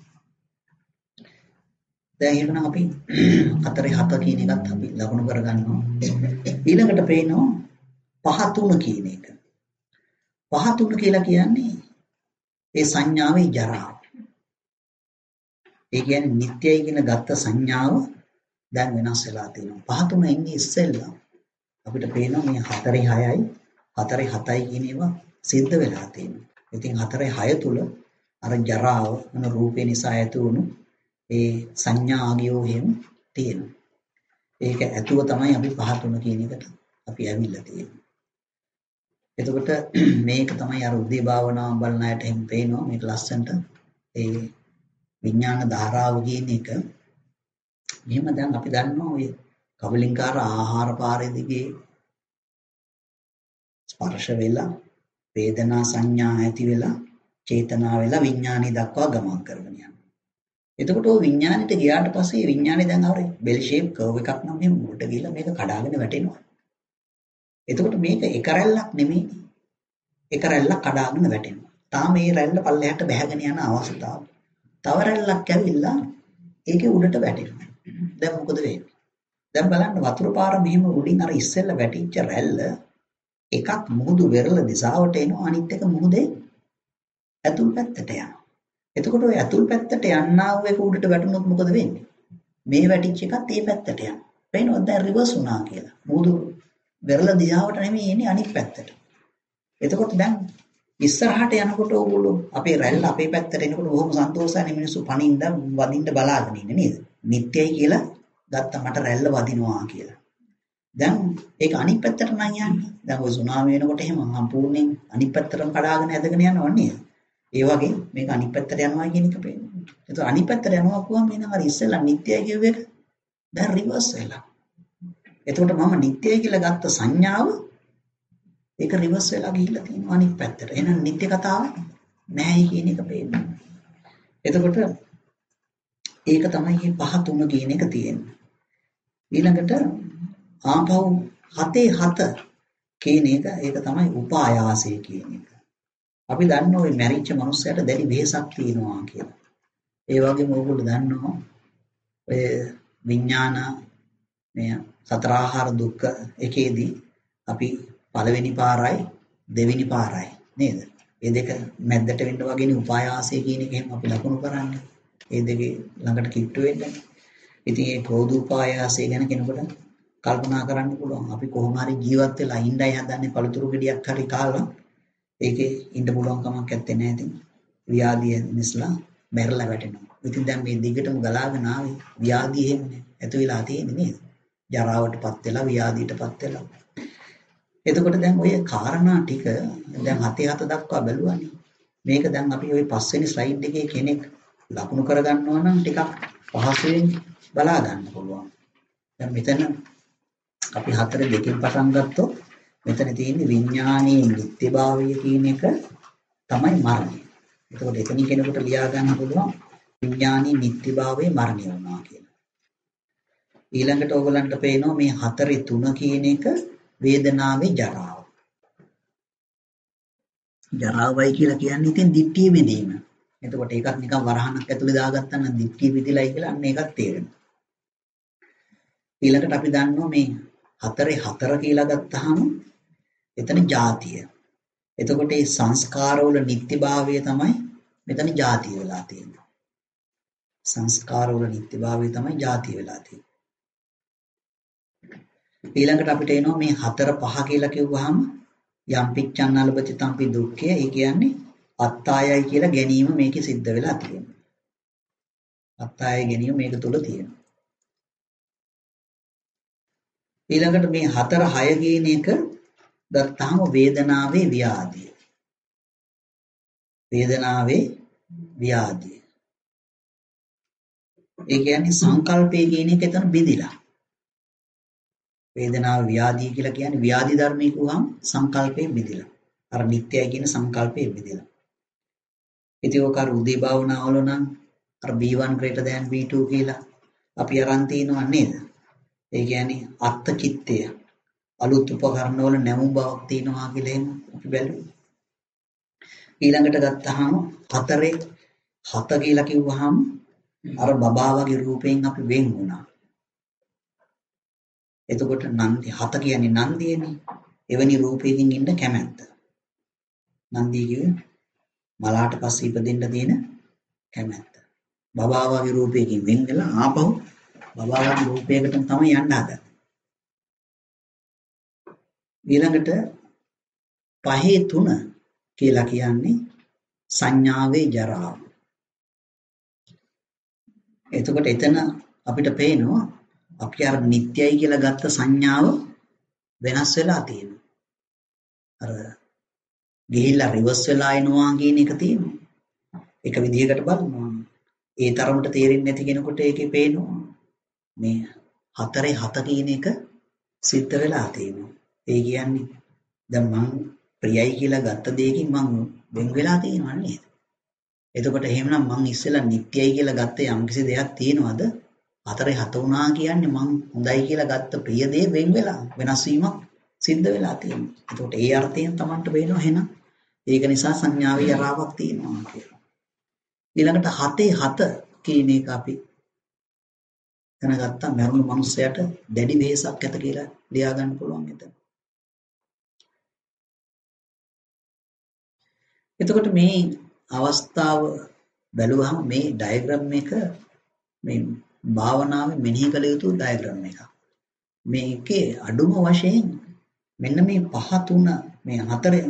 දැන් එහෙනම් අපි 4 7 කියන එකත් අපි ලකුණු කරගන්නවා. ඊළඟට පේනවා 5 3 කියන එක. 5 3 කියලා කියන්නේ ඒ සංඥාවේ ජරාව. ඒ කියන්නේ නිට්ටයයි කියන ගත්ත සංඥාව දැන් වෙනස් වෙලා තියෙනවා. 5 3 ඉන්නේ ඉස්සෙල්ලා අපිට පේනවා මේ 4 6යි 4 7යි කියන ඒවා සිද්ධ වෙලා තියෙනවා. ඉතින් 4 6 තුල අර ජරාව මොන රූපේ නිසා ඇති වුණු ඒ සංඥා ආගියෝ එහෙම තියෙනවා. ඒක ඇතුව තමයි අපි 5 3 කියන එකට අපි ඇවිල්ලා තියෙන්නේ. එතකොට මේක තමයි අර උදේ භාවනාව බලන අයට එහෙම පේනවා මේක ලස්සනට ඒ විඥාන ධාරාව කියන එක. මෙහෙම දැන් අපි දන්නවා ඔය කබලින්කාර ආහාර පාරේ දිගේ ස්පර්ශ වෙලා වේදනා සංඥා ඇති වෙලා චේතනා වෙලා විඥානි දක්වා ගමන් කරගෙන යනවා. එතකොට ඔය විඥානෙට ගියාට පස්සේ විඥානේ දැන් අර බෙල් ෂේප් කර්ව් එකක් නම් මෙහෙම උඩට ගිහලා මේක කඩාගෙන වැටෙනවා. එතකොට මේක එක රැල්ලක් නෙමෙයි. එක රැල්ලක් කඩාගෙන වැටෙනවා. තාම මේ රැල්ල පල්ලෙහාට බැහැගෙන යන අවස්ථාව. තව රැල්ලක් ඇවිල්ලා ඒකේ උඩට වැටෙනවා. දැන් මොකද වෙන්නේ? දැන් බලන්න වතුර පාර මෙහෙම උඩින් අර ඉස්සෙල්ලා වැටිච්ච රැල්ල එකක් මුහුදු වෙරළ දිශාවට එනවා අනිත් එක මුහුදේ ඇතුල් පැත්තට යනවා. එතකොට ඔය ඇතුල් පැත්තට යන්නා වූ එක උඩට වැටුනොත් මොකද වෙන්නේ? මේ වැටිච්ච එකත් ඒ පැත්තට යනවා. පේනවද දැන් රිවර්ස් වුණා කියලා. මුහුදු වෙරළ දිශාවට නෙමෙයි එන්නේ අනිත් පැත්තට. එතකොට දැන් ඉස්සරහට යනකොට ඕගොල්ලෝ අපේ රැල්ල අපේ පැත්තට එනකොට බොහොම සන්තෝෂයි මිනිස්සු පණින්න වදින්න බලාගෙන ඉන්නේ නේද? නිත්‍යයි කියලා ගත්තා මට රැල්ල වදිනවා කියලා. දැන් ඒක අනිත් පැත්තට නම් යන්නේ. දැන් ඔය සුනාමි වෙනකොට එහෙම සම්පූර්ණයෙන් අනිත් පැත්තටම කඩාගෙන ඇදගෙන යනවා නේද? ඒ වගේ මේක අනිත් පැත්තට යනවා කියන එක පේනවා. ඒතකොට අනිත් පැත්තට යනවා කියුවම එනවා අර ඉස්සෙල්ලා නිත්‍යයි කියුව එක දැන් රිවර්ස් වෙලා. එතකොට මම නිත්‍යයි කියලා ගත්ත සංඥාව ඒක රිවර්ස් වෙලා ගිහිල්ලා තියෙනවා අනිත් පැත්තට. එහෙනම් නිත්‍ය කතාව නැහැ කියන එක පේනවා. එතකොට ඒක තමයි මේ 5 3 කියන එක තියෙන්නේ. ඊළඟට ආපහු 7 7 කියන එක ඒක තමයි උපායාසය කියන එක. අපි දන්නවා ওই මැරිච්ච මනුස්සයට දැඩි වෙහසක් තියෙනවා කියලා. ඒ වගේම ඕගොල්ලෝ දන්නවා ඔය විඥාන මේ සතර ආහාර දුක්ඛ එකේදී අපි පළවෙනි පාරයි දෙවෙනි පාරයි නේද? මේ දෙක මැද්දට වෙන්න වගේනේ උපායාසය කියන එක එහෙම අපි ලකුණු කරන්නේ. මේ දෙකේ ළඟට කිට්ටු වෙන්නේ. ඉතින් මේ ක්‍රෝධෝපායාසය ගැන කෙනෙකුට කල්පනා කරන්න පුළුවන්. අපි කොහොම හරි ජීවත් වෙලා ඉඳයි හදන්නේ පළතුරු ගෙඩියක් හරි කාලා. ඒකේ ඉන්න පුළුවන් කමක් නැත්තේ නෑ ඉතින්. ව්‍යාධිය නිසා මැරලා වැටෙනවා. ඉතින් දැන් මේ දිගටම ගලාගෙන ආවේ ව්‍යාධිය එහෙමනේ. ඇතු වෙලා තියෙන්නේ නේද? ජරාවටපත් වෙලා ව්‍යාධියටපත් වෙලා. එතකොට දැන් ඔය කාරණා ටික දැන් 7 දක්වා බැලුවානේ. මේක දැන් අපි ওই පස්වෙනි ස්ලයිඩ් එකේ කෙනෙක් ලකුණු කරගන්නවා නම් ටිකක් පහසුවෙන් බලා ගන්න පුළුවන්. දැන් මෙතන අපි 4 2කින් පටන් ගත්තොත් මෙතන තියෙන්නේ විඥානයේ නිත්‍යභාවය කියන එක තමයි මරණය. එතකොට එතනින් කෙනෙකුට ලියා ගන්න පුළුවන් විඥානයේ නිත්‍යභාවයේ මරණය වුණා කියලා. ඊළඟට ඕගලන්ට පේනවා මේ 4 3 කියන එක වේදනාවේ ජරාව. ජරාවයි කියලා කියන්නේ ඉතින් දිට්ඨිය බෙදීම. එතකොට ඒකත් නිකන් වරහණක් ඇතුලේ දාගත්තා නම් දිට්ඨිය බෙදිලායි කියලා අන්න ඒකත් තේරෙනවා. ඊළඟට අපි දන්නවා මේ 4 කියලා ගත්තාම එතන ಜಾතිය. එතකොට මේ සංස්කාරවල නිත්‍යභාවය තමයි මෙතන ಜಾතිය වෙලා තියෙන්නේ. සංස්කාරවල නිත්‍යභාවය තමයි ಜಾතිය වෙලා තියෙන්නේ. ඊළඟට අපිට එනවා මේ 4 5 කියලා කිව්වහම යම් පිච්ඡන් අලබති තම්පි දුක්ඛය. ඒ කියන්නේ අත්තායයි කියලා ගැනීම මේකේ සිද්ධ වෙලා තියෙනවා. අත්තායයි ගැනීම මේක තුල තියෙනවා. ඊළඟට මේ 4 6 කියන එක ගත්තාම වේදනාවේ ව්‍යාධිය. වේදනාවේ ව්‍යාධිය. ඒ කියන්නේ සංකල්පය කියන එක එතන බෙදිලා. වේදනාව ව්‍යාධිය කියලා කියන්නේ ව්‍යාධි ධර්මයේ කියවම් සංකල්පයෙන් බෙදිලා. අර නිට්ටයයි කියන සංකල්පයෙන් බෙදිලා. ඉතින් ඔක අර උදේ භාවනාවල නම් අර B1 greater than B2 කියලා අපි අරන් තිනවා නේද? ඒ කියන්නේ අත්ත් චිත්තය අලුත් උපකරණ වල නැමුම් බවක් තියනවා කියලා එහෙම අපි බැලුවා. ඊළඟට ගත්තාම 7 කියලා කිව්වහම අර බබා වගේ රූපයෙන් අපි වෙන් වුණා. එතකොට නන්දි 7 කියන්නේ නන්දියනේ. එවැනි රූපයකින් ඉන්න කැමැත්ත. නන්දිය කියන්නේ මලාට පස්සේ ඉපදෙන්න තියෙන කැමැත්ත. බබා වගේ රූපයකින් වෙන් වෙලා ආපහු බබා වගේ රූපයකටම තමයි යන්න හදන්නේ. ඊළඟට 5 3 කියලා කියන්නේ සංඥාවේ ජරාව. එතකොට එතන අපිට පේනවා අපි අර නිට්ටයයි කියලා ගත්ත සංඥාව වෙනස් වෙලා තියෙනවා. අර ගිහිල්ලා රිවර්ස් වෙලා එනවා කියන එක තියෙනවා. එක විදිහකට බලනවා. ඒ තරමට තේරෙන්නේ නැති කෙනෙකුට ඒකේ පේනවා. මේ 4 7 කියන එක සිද්ධ වෙලා තියෙනවා. ඒ කියන්නේ දැන් මං ප්‍රියයි කියලා ගත්ත දෙයකින් මං වෙන් වෙලා තියෙනවා නේද? එතකොට එහෙමනම් මං ඉස්සෙල්ලා නිට්ටයයි කියලා ගත්ත යම්කිසි දෙයක් තියෙනවද? 4 7 වුණා කියන්නේ මං හොඳයි කියලා ගත්ත ප්‍රිය දේ වෙන් වෙලා වෙනස් වීමක් සිද්ධ වෙලා තියෙනවා. එතකොට ඒ අර්ථයෙන් Tamanට වෙනවා එහෙනම් ඒක නිසා සංඥාවේ ජරාවක් තියෙනවා කියලා. ඊළඟට 7 කියන එක අපි දැනගත්තා මරුණු මිනිස්සයාට දැඩි වෙහසක් ඇත කියලා ලියා ගන්න පුළුවන් එතන. එතකොට මේ අවස්ථාව බැලුවහම මේ ඩයග්‍රෑම් එක මේ භාවනාවේ මෙනෙහි කළ යුතු ඩයග්‍රෑම් එකක්. මේකේ අඩුම වශයෙන් මෙන්න මේ 5 3 මේ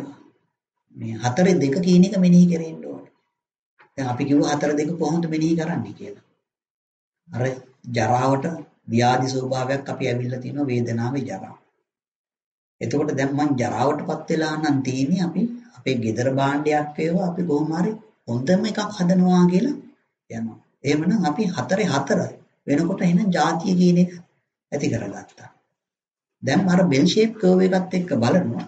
4 2 කියන එක මෙනෙහි කරෙන්න ඕනේ. දැන් අපි කිව්වා 4 2 කොහොමද මෙනෙහි කරන්නේ කියලා. අර ජරාවට ව්‍යාධි ස්වභාවයක් අපි ඇවිල්ලා තියෙනවා වේදනාවේ ජරාව. එතකොට දැන් මං ජරාවටපත් වෙලා නම් තියෙන්නේ අපි අපේ gedara භාණ්ඩයක් වේවා අපි කොහොම හරි හොඳම එකක් හදනවා කියලා යනවා. එහෙමනම් අපි 4 වෙනකොට එහෙනම් ಜಾතිය කියන එක ඇති කරගත්තා. දැන් අර බෙල් ෂේප් කර්ව් එකත් එක්ක බලනවා.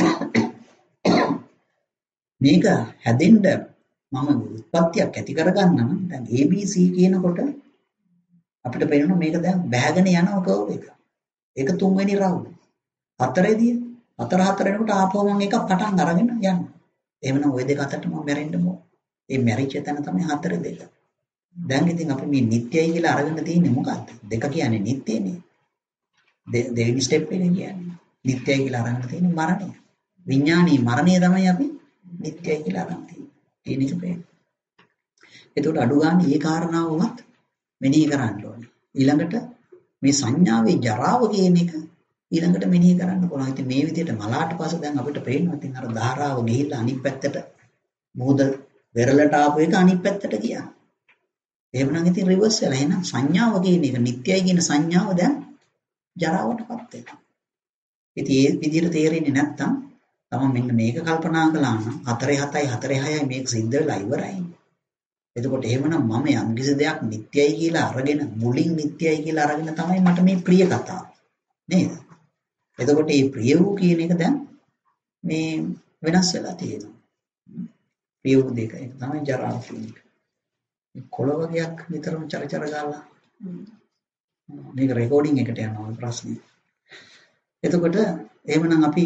මේක හැදෙන්න මම උත්පත්තියක් ඇති කරගන්න නම් දැන් ABC කියනකොට අපිට පේනවා මේක දැන් බැහැගෙන යනවා කර්ව් එක. ඒක 3 වෙනි රවුම. 4ේදී 4 වෙනකොට ආපහු මම එකක් පටන් අරගෙන යනවා. එහෙමනම් ওই දෙක අතරට මම මැරෙන්න ඕන. මේ මැරිච්ච තැන තමයි 4 2. දැන් ඉතින් අපි මේ නිට්ටයයි කියලා අරගෙන තියෙන්නේ මොකක්ද? 2 කියන්නේ නිට්ටයනේ. දෙවෙනි ස්ටෙප් එකේ කියන්නේ නිට්ටයයි කියලා අරගෙන තියෙන්නේ මරණය. විඥානීය මරණය තමයි අපි නිට්ටයයි කියලා අරන් තියෙන්නේ. කියන එක පේනවා. එතකොට අඩු ගන්න මේ කාරණාවවත් මෙනෙහි කරන්න ඕනේ. ඊළඟට මේ සංඥාවේ ජරාව කියන එක ඊළඟට මෙනෙහි කරන්න පුළුවන්. ඉතින් මේ විදිහට මලාට පස්සේ දැන් අපිට පේනවා ඉතින් අර ධාරාව ගිහිල්ලා අනිත් පැත්තට මොහොත වෙරළට ආපු එක අනිත් පැත්තට ගියා. එහෙමනම් ඉතින් රිවර්ස් වෙලා එහෙනම් සංඥාව කියන එක නිට්ටයයි කියන සංඥාව දැන් ජරාවටපත් වෙනවා. ඉතින් ඒ විදිහට තේරෙන්නේ නැත්තම් තමයි මෙන්න මේක කල්පනා කළා නම් 4 7යි 4 6යි මේක සිද්ධ වෙලා ඉවරයි. එතකොට එහෙමනම් මම යම් කිසි දෙයක් නිට්ටයයි කියලා අරගෙන මුලින් නිට්ටයයි කියලා අරගෙන තමයි මට මේ ප්‍රිය කතාව නේද? එතකොට මේ ප්‍රිය වූ කියන එක දැන් මේ වෙනස් වෙලා තියෙනවා. ප්‍රිය වූ දෙක ඒක තමයි ජරාව කියන්නේ. කොළ වගේක් නිතරම චරචර ගාලා මේක රෙකෝඩින් එකට යනවා ප්‍රශ්නේ. එතකොට එහෙමනම් අපි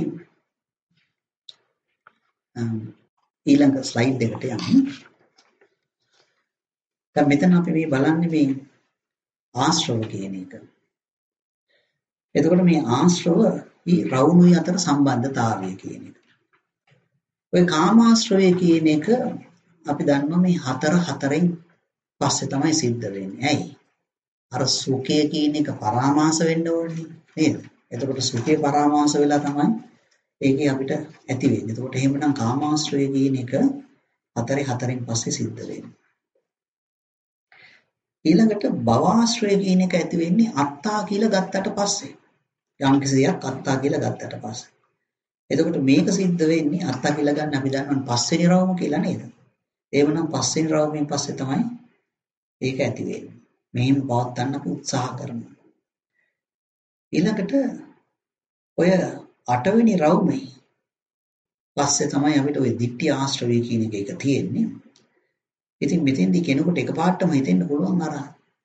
ඊළඟ ස්ලයිඩ් එකට යමු. දැන් මෙතන අපි මේ බලන්නේ මේ ආශ්‍රව කියන එක. එතකොට මේ ආශ්‍රව ඊ රවුනුයි අතර සම්බන්ධතාවය කියන එක. ඔය කාමාශ්‍රවය කියන එක අපි දන්නවා මේ 4 පස්සේ තමයි සිද්ධ වෙන්නේ. ඇයි? අර සුඛය කියන එක පරාමාස වෙන්න ඕනේ නේද? එතකොට සුඛය පරාමාස වෙලා තමයි ඒකේ අපිට ඇති වෙන්නේ. එතකොට එහෙමනම් කාමාශ්‍රය කියන එක 4 පස්සේ සිද්ධ වෙන්නේ. ඊළඟට භවආශ්‍රය කියන එක ඇති වෙන්නේ අත්තා කියලා ගත්තට පස්සේ. යම් කිසි දෙයක් අත්තා කියලා ගත්තට පස්සේ. එතකොට මේක සිද්ධ වෙන්නේ අත්තා කියලා ගන්න අපි දන්නවනේ පස්වෙනි රවුම කියලා නේද? එහෙමනම් පස්වෙනි රවුමෙන් පස්සේ තමයි ඒක ඇති වෙන්නේ. මෙහෙම පවත්වන්න අපි උත්සාහ කරනවා. ඊළඟට ඔය 8 වෙනි රවුමේ පස්සේ තමයි අපිට ওই ditthi ආශ්‍රවය කියන එක තියෙන්නේ. ඉතින් මෙතෙන්දී කෙනෙකුට එකපාරටම හිතෙන්න පුළුවන් අර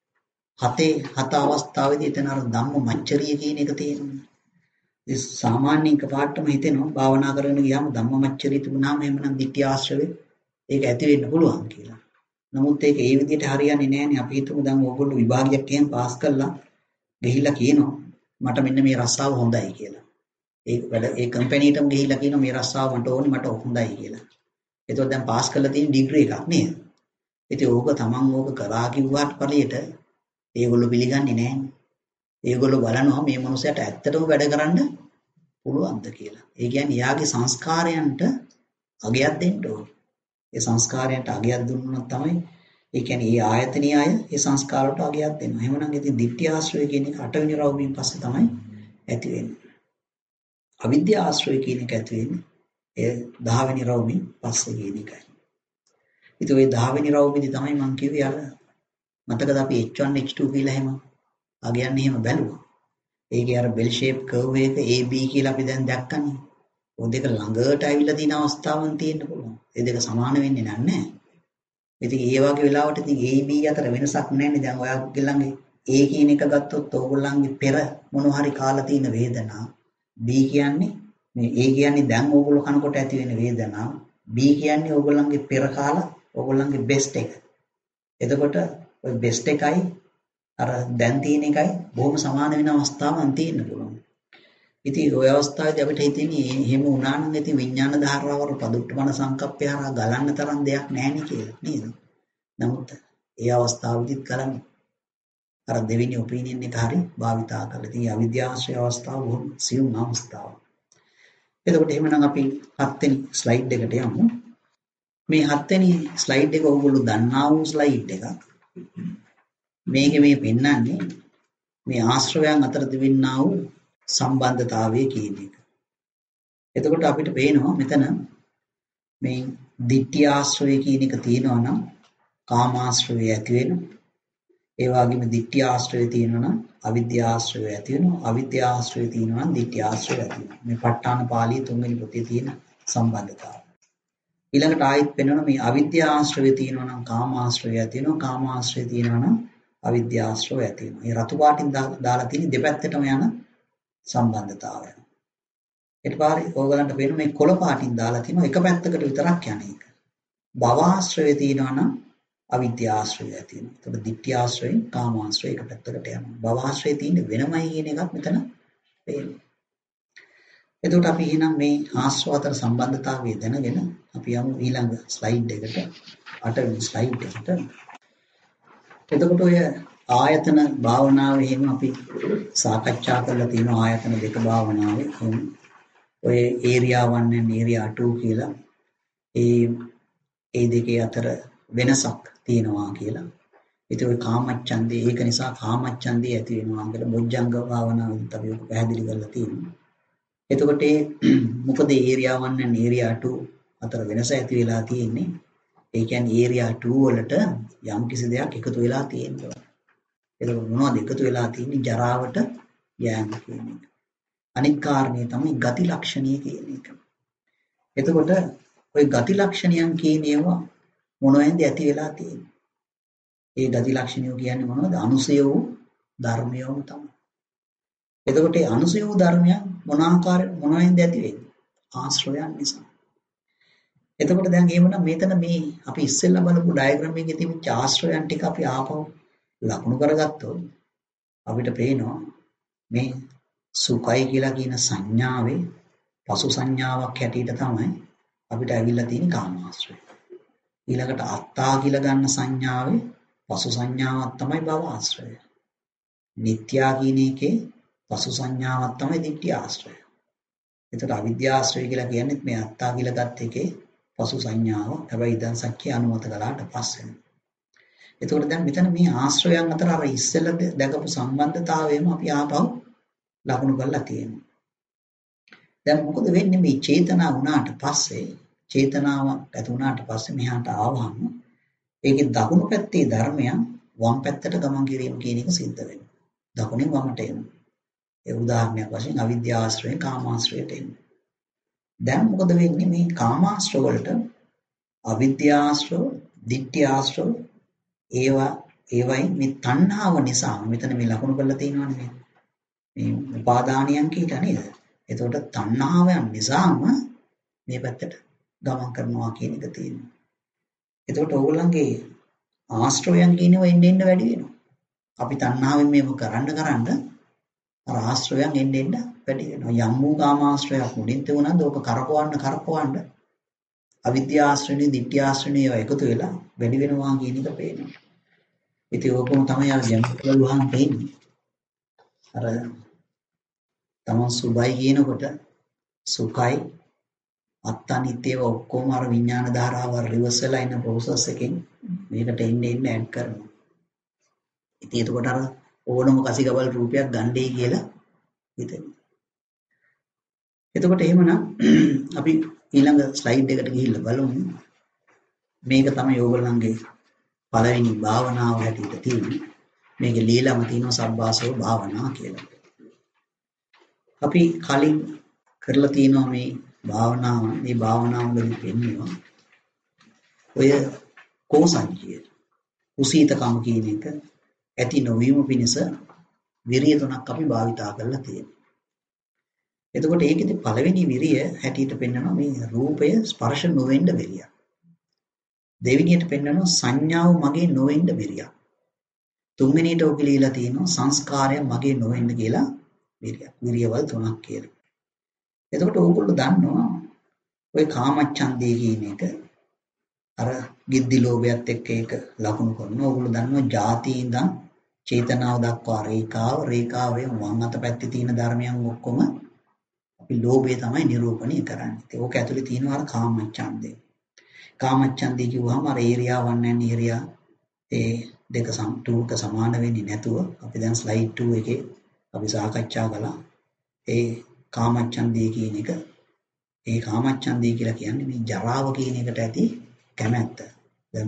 7 අවස්ථාවේදී එතන අර ධම්ම මච්චරිය කියන එක තියෙනවා. ඒ සාමාන්‍යයෙන් එකපාරටම හිතෙනවා භාවනා කරගෙන ගියාම ධම්ම මච්චරිය තිබුණාම එහෙමනම් ditthi ආශ්‍රවය ඒක ඇති වෙන්න පුළුවන් කියලා. නමුත් ඒක ඒ විදිහට හරියන්නේ නැහැනේ. අපි හිතමු දැන් ඕගොල්ලෝ විභාගයක් එහෙම පාස් කළා ගිහිල්ලා කියනවා මට මෙන්න මේ රස්සාව හොඳයි කියලා. ඒ කම්පැනිටම ගිහිල්ලා කියනවා මේ රස්සාව මට ඕනේ මට හොඳයි කියලා. එතකොට දැන් පාස් කරලා තියෙන ඩිග්‍රී එකක් නේද? ඉතින් ඕක තමන් ඕක කරා කිව්වට පළියට ඒගොල්ලෝ පිළිගන්නේ නැහැනේ. ඒගොල්ලෝ බලනවා මේ මනුස්සයාට ඇත්තටම වැඩ කරන්න පුළුවන්ද කියලා. ඒ කියන්නේ යාගේ සංස්කාරයන්ට අගයක් දෙන්න ඕනේ. ඒ සංස්කාරයන්ට අගයක් දුන්නොත් තමයි ඒ කියන්නේ ඒ ආයතනීය අය ඒ සංස්කාරවලට අගයක් දෙනවා. එහෙමනම් ඉතින් ditthi ආශ්‍රය කියන එක 8 වෙනි රවුමින් පස්සේ තමයි ඇති වෙන්නේ. අවිද්‍යා ආශ්‍රය කියන එක ඇති වෙන්නේ ඒ 10 වෙනි රවුමින් පස්සේ කියන එකයි. ඉතින් ওই 10 වෙනි රවුමේදී තමයි මම කිව්වේ අර මතකද අපි H1 H2 කියලා එහෙම අගයන් එහෙම බැලුවා. ඒකේ අර බෙල් ෂේප් කර්ව් එක AB කියලා අපි දැන් දැක්කනේ. ඔය දෙක ළඟට ඇවිල්ලා තියෙන අවස්ථාවන් තියෙන්න පුළුවන්. ඒ දෙක සමාන වෙන්නේ නැහැ. ඉතින් ඒ වගේ වෙලාවට ඉතින් AB අතර වෙනසක් නැන්නේ. දැන් ඔයාගේ ළඟ A කියන එක ගත්තොත් ඕගොල්ලන්ගේ පෙර මොනවා හරි කාලා තියෙන වේදනා. B කියන්නේ මේ A කියන්නේ දැන් ඕගොල්ලෝ කනකොට ඇති වෙන වේදනා. B කියන්නේ ඕගොල්ලන්ගේ පෙර කාලා ඕගොල්ලන්ගේ බෙස්ට් එක. එතකොට ඔය බෙස්ට් එකයි අර දැන් තියෙන එකයි බොහොම සමාන වෙන අවස්ථාවක් තියෙන්න පුළුවන්. ඉතින් ওই අවස්ථාවේදී අපිට හිතෙන්නේ එහෙම වුණා නම් ඉතින් විඥාන ධාරාවර පදුට්ටමන සංකප්පය හරහා ගලන්න තරම් දෙයක් නැහැ නේ කියලා නේද? නමුත් ඒ අවස්ථාවේදීත් කරන්නේ අර දෙවෙනි ඔපිනියන් එක හරි භාවිතා කරලා. ඉතින් අවිද්‍යාශ්‍රය අවස්ථාව බොහොම සියුම් අවස්ථාවක්. එතකොට එහෙමනම් අපි 7 වෙනි ස්ලයිඩ් එකට යමු. මේ 7 වෙනි ස්ලයිඩ් එක ඕගොල්ලෝ දන්නා වූ ස්ලයිඩ් එකක්. මේකේ මේ පෙන්නන්නේ මේ ආශ්‍රවයන් අතර තිබෙනා වූ සම්බන්ධතාවය කියන එක. එතකොට අපිට පේනවා මෙතන මේ ditthi ආශ්‍රවය කියන එක තියෙනවා නම් කාමාශ්‍රවය ඇති වෙනවා. ඒ වගේම ditthi ආශ්‍රවය තියෙනවා නම් අවිද්‍යා ආශ්‍රවය ඇති වෙනවා. අවිද්‍යා ආශ්‍රවය තියෙනවා නම් ditthi ආශ්‍රවය ඇති වෙනවා. මේ ප ဋ ාණ පාළියේ 3 වෙනි පොතේ තියෙන සම්බන්ධතාවය. ඊළඟට ආයෙත් පෙන්වනවා මේ අවිද්‍යා ආශ්‍රවය තියෙනවා නම් කාමාශ්‍රවය ඇති වෙනවා. කාමාශ්‍රවය තියෙනවා නම් අවිද්‍යා ආශ්‍රවය ඇති වෙනවා. මේ රතු පාටින් දාලා තියෙන දෙපැත්තටම යන සම්බන්ධතාවය. ඊට පස්සේ ඕගලන්ට පේන මේ කොළ පාටින් දාලා තියෙනවා එක පැත්තකට විතරක් යන එක. භවආශ්‍රය තියෙනවා නම් අවිද්‍යා ආශ්‍රය ඇති වෙනවා. ඒතකොට ditthi ආශ්‍රයෙන් කාම ආශ්‍රය එක පැත්තකට යනවා. භවආශ්‍රය තියෙන්නේ වෙනමයි කියන එකක් මෙතන පේනවා. එතකොට අපි එහෙනම් මේ ආශ්‍රව අතර සම්බන්ධතාවය දැනගෙන අපි යමු ඊළඟ ස්ලයිඩ් එකට. 8 වෙනි ස්ලයිඩ් එකට. එතකොට ඔය ආයතන භාවනාවේ එහෙම අපි සාකච්ඡා කරලා තියෙන ආයතන දෙක භාවනාවේ ඔය ඒරියා 1 and ඒරියා 2 කියලා ඒ දෙකේ අතර වෙනසක් තියෙනවා කියලා. ඉතින් ඔය කාමච්ඡන්දේ ඒක නිසා කාමච්ඡන්දේ ඇති වෙනවා කියලා බොජ්ජංග භාවනාවෙත් අපි ඔක පැහැදිලි කරලා තියෙනවා. එතකොට මොකද ඒරියා 1 and ඒරියා 2 අතර වෙනස ඇති වෙලා තියෙන්නේ? ඒ කියන්නේ ඒරියා 2 වලට යම් කිසි දෙයක් එකතු වෙලා තියෙනවා. ඒක මොනවද එකතු වෙලා තියෙන්නේ? ජරාවට යෑම කියන එක. අනිත් කාරණේ තමයි ගති ලක්ෂණීය කියන එක. එතකොට ওই ගති ලක්ෂණයන් කියන ඒවා මොනවෙන්ද ඇති වෙලා තියෙන්නේ? ඒ ගති ලක්ෂණියෝ කියන්නේ මොනවද? අනුසය වූ ධර්මයෝම තමයි. එතකොට ඒ අනුසය වූ ධර්මයන් මොනවෙන්ද ඇති වෙන්නේ? ආශ්‍රයයන් නිසා. එතකොට දැන් එහෙමනම් මෙතන මේ අපි ඉස්සෙල්ලා බලපු ඩයග්‍රෑම් එකේ තිබිච්ච ආශ්‍රයයන් ටික අපි ආපහු ලකුණු කරගත්තොත් අපිට පේනවා මේ සුඛයි කියලා කියන සංඥාවේ පසු සංඥාවක් හැටියට තමයි අපිට ඇවිල්ලා තියෙන කාමාශ්‍රය. ඊළඟට අත්තා කියලා ගන්න සංඥාවේ පසු සංඥාවක් තමයි භව ආශ්‍රය. නිත්‍යා කියන එකේ පසු සංඥාවක් තමයි දිට්ඨි ආශ්‍රය. එතකොට අවිද්‍යාශ්‍රය කියලා කියන්නේ මේ අත්තා කියලා ගත්ත එකේ පසු සංඥාව. හැබැයි දැන් සක්කිය අනුමත කළාට පස්සේ. එතකොට දැන් මෙතන මේ ආශ්‍රයයන් අතර අර ඉස්සෙල්ලා දැකපු සම්බන්ධතාවයම අපි ආපහු ලකුණු කරලා තියෙනවා. දැන් මොකද වෙන්නේ මේ චේතනා වුණාට පස්සේ චේතනාවක් ඇති වුණාට පස්සේ මෙහාට ආවම ඒකේ දකුණු පැත්තේ ධර්මයන් වම් පැත්තට ගමන් කිරීම කියන එක සිද්ධ වෙනවා. දකුණෙන් වමට එනවා. ඒ උදාහරණයක් වශයෙන් අවිද්‍යාශ්‍රයෙන් කාමාශ්‍රයට එන්නේ. දැන් මොකද වෙන්නේ මේ කාමාශ්‍රව වලට අවිද්‍යාශ්‍රව, ditthි ආශ්‍රව ඒවයි මේ තණ්හාව නිසා මෙතන මේ ලකුණු කරලා තියෙනවානේ මේ උපාදානියන් කියලා නේද? එතකොට තණ්හාවෙන් නිසාම මේ පැත්තට ගමන් කරනවා කියන එක තියෙනවා. එතකොට ඕගොල්ලන්ගේ ආශ්‍රවයන් කියනවා එන්න වැඩි වෙනවා. අපි තණ්හාවෙන් මේක කරන්න අර ආශ්‍රවයන් එන්න වැඩි වෙනවා. යම් වූ කාමාශ්‍රයක් මුලින් තිබුණාද ඕක කරකවන්න අවිද්‍යාශ්‍රේණි, ditthි ආශ්‍රේණි ඒවා එකතු වෙලා වැඩි වෙනවා කියන එක පේනවා. ඉතින් ඕකම තමයි අර ජම්පල වහන් පේන්නේ. අර තමන් සුභයි කියනකොට සුඛයි අත්අනිත්‍යව ඔක්කොම අර විඥාන ධාරාව රිවර්ස් වෙලා ඉන්න ප්‍රොසෙස් එකෙන් මේකට එන්න ඇඩ් කරනවා. ඉතින් එතකොට අර ඕනම කසිකබල් රූපයක් ගන්නයි කියලා හිතෙනවා. එතකොට එහෙමනම් අපි ඊළඟ ස්ලයිඩ් එකට ගිහිල්ලා බලමු. මේක තමයි ඕගොල්ලන්ගේ පළවෙනි භාවනාව හැටියට තියෙන්නේ. මේකේ লীලාම තියෙනවා සබ්බාසව භාවනා කියලා. අපි කලින් කරලා තියෙනවා මේ භාවනාවවලදී පෙන්වනවා. ඔය කෝසංජිය කුසීතකම කියන එක ඇති නොවීම පිණිස විරිය තුනක් අපි භාවිතා කරලා තියෙනවා. එතකොට ඒකෙදි පළවෙනි විරිය හැටියට පෙන්වනවා මේ රූපය ස්පර්ශ නොවෙන්න විරිය. දෙවෙනියට පෙන්වනවා සංඥාව මගේ නොවෙන්න විරිය. තුන්වෙනියට ඔක ලියලා තියෙනවා සංස්කාරය මගේ නොවෙන්න කියලා විරිය. විරියවල් තුනක් කියලා. එතකොට ඕගොල්ලෝ දන්නවා ඔය කාමච්ඡන්දේ කියන එක අර ගිද්දි ලෝභයත් එක්ක ඒක ලකුණු කරනවා. ඕගොල්ලෝ දන්නවා ಜಾති ඉඳන් චේතනාව දක්වා රේඛාවේ වම් අත පැත්තේ තියෙන ධර්මයන් ඔක්කොම අපි ලෝභය තමයි නිරූපණය කරන්නේ. ඒක ඕක ඇතුලේ තියෙනවා අර කාමච්ඡන්දේ. කාමච්ඡන්දේ කිව්වම අර ඒරියා 1 and ඒරියා ඒ දෙක සම්පූර්ණක සමාන වෙන්නේ නැතුව අපි දැන් ස්ලයිඩ් 2 එකේ අපි සාකච්ඡා කළා. ඒ කාමච්ඡන්දේ කියන එක ඒ කාමච්ඡන්දේ කියලා කියන්නේ මේ ජරාව කියන එකට ඇති කැමැත්ත. දැන්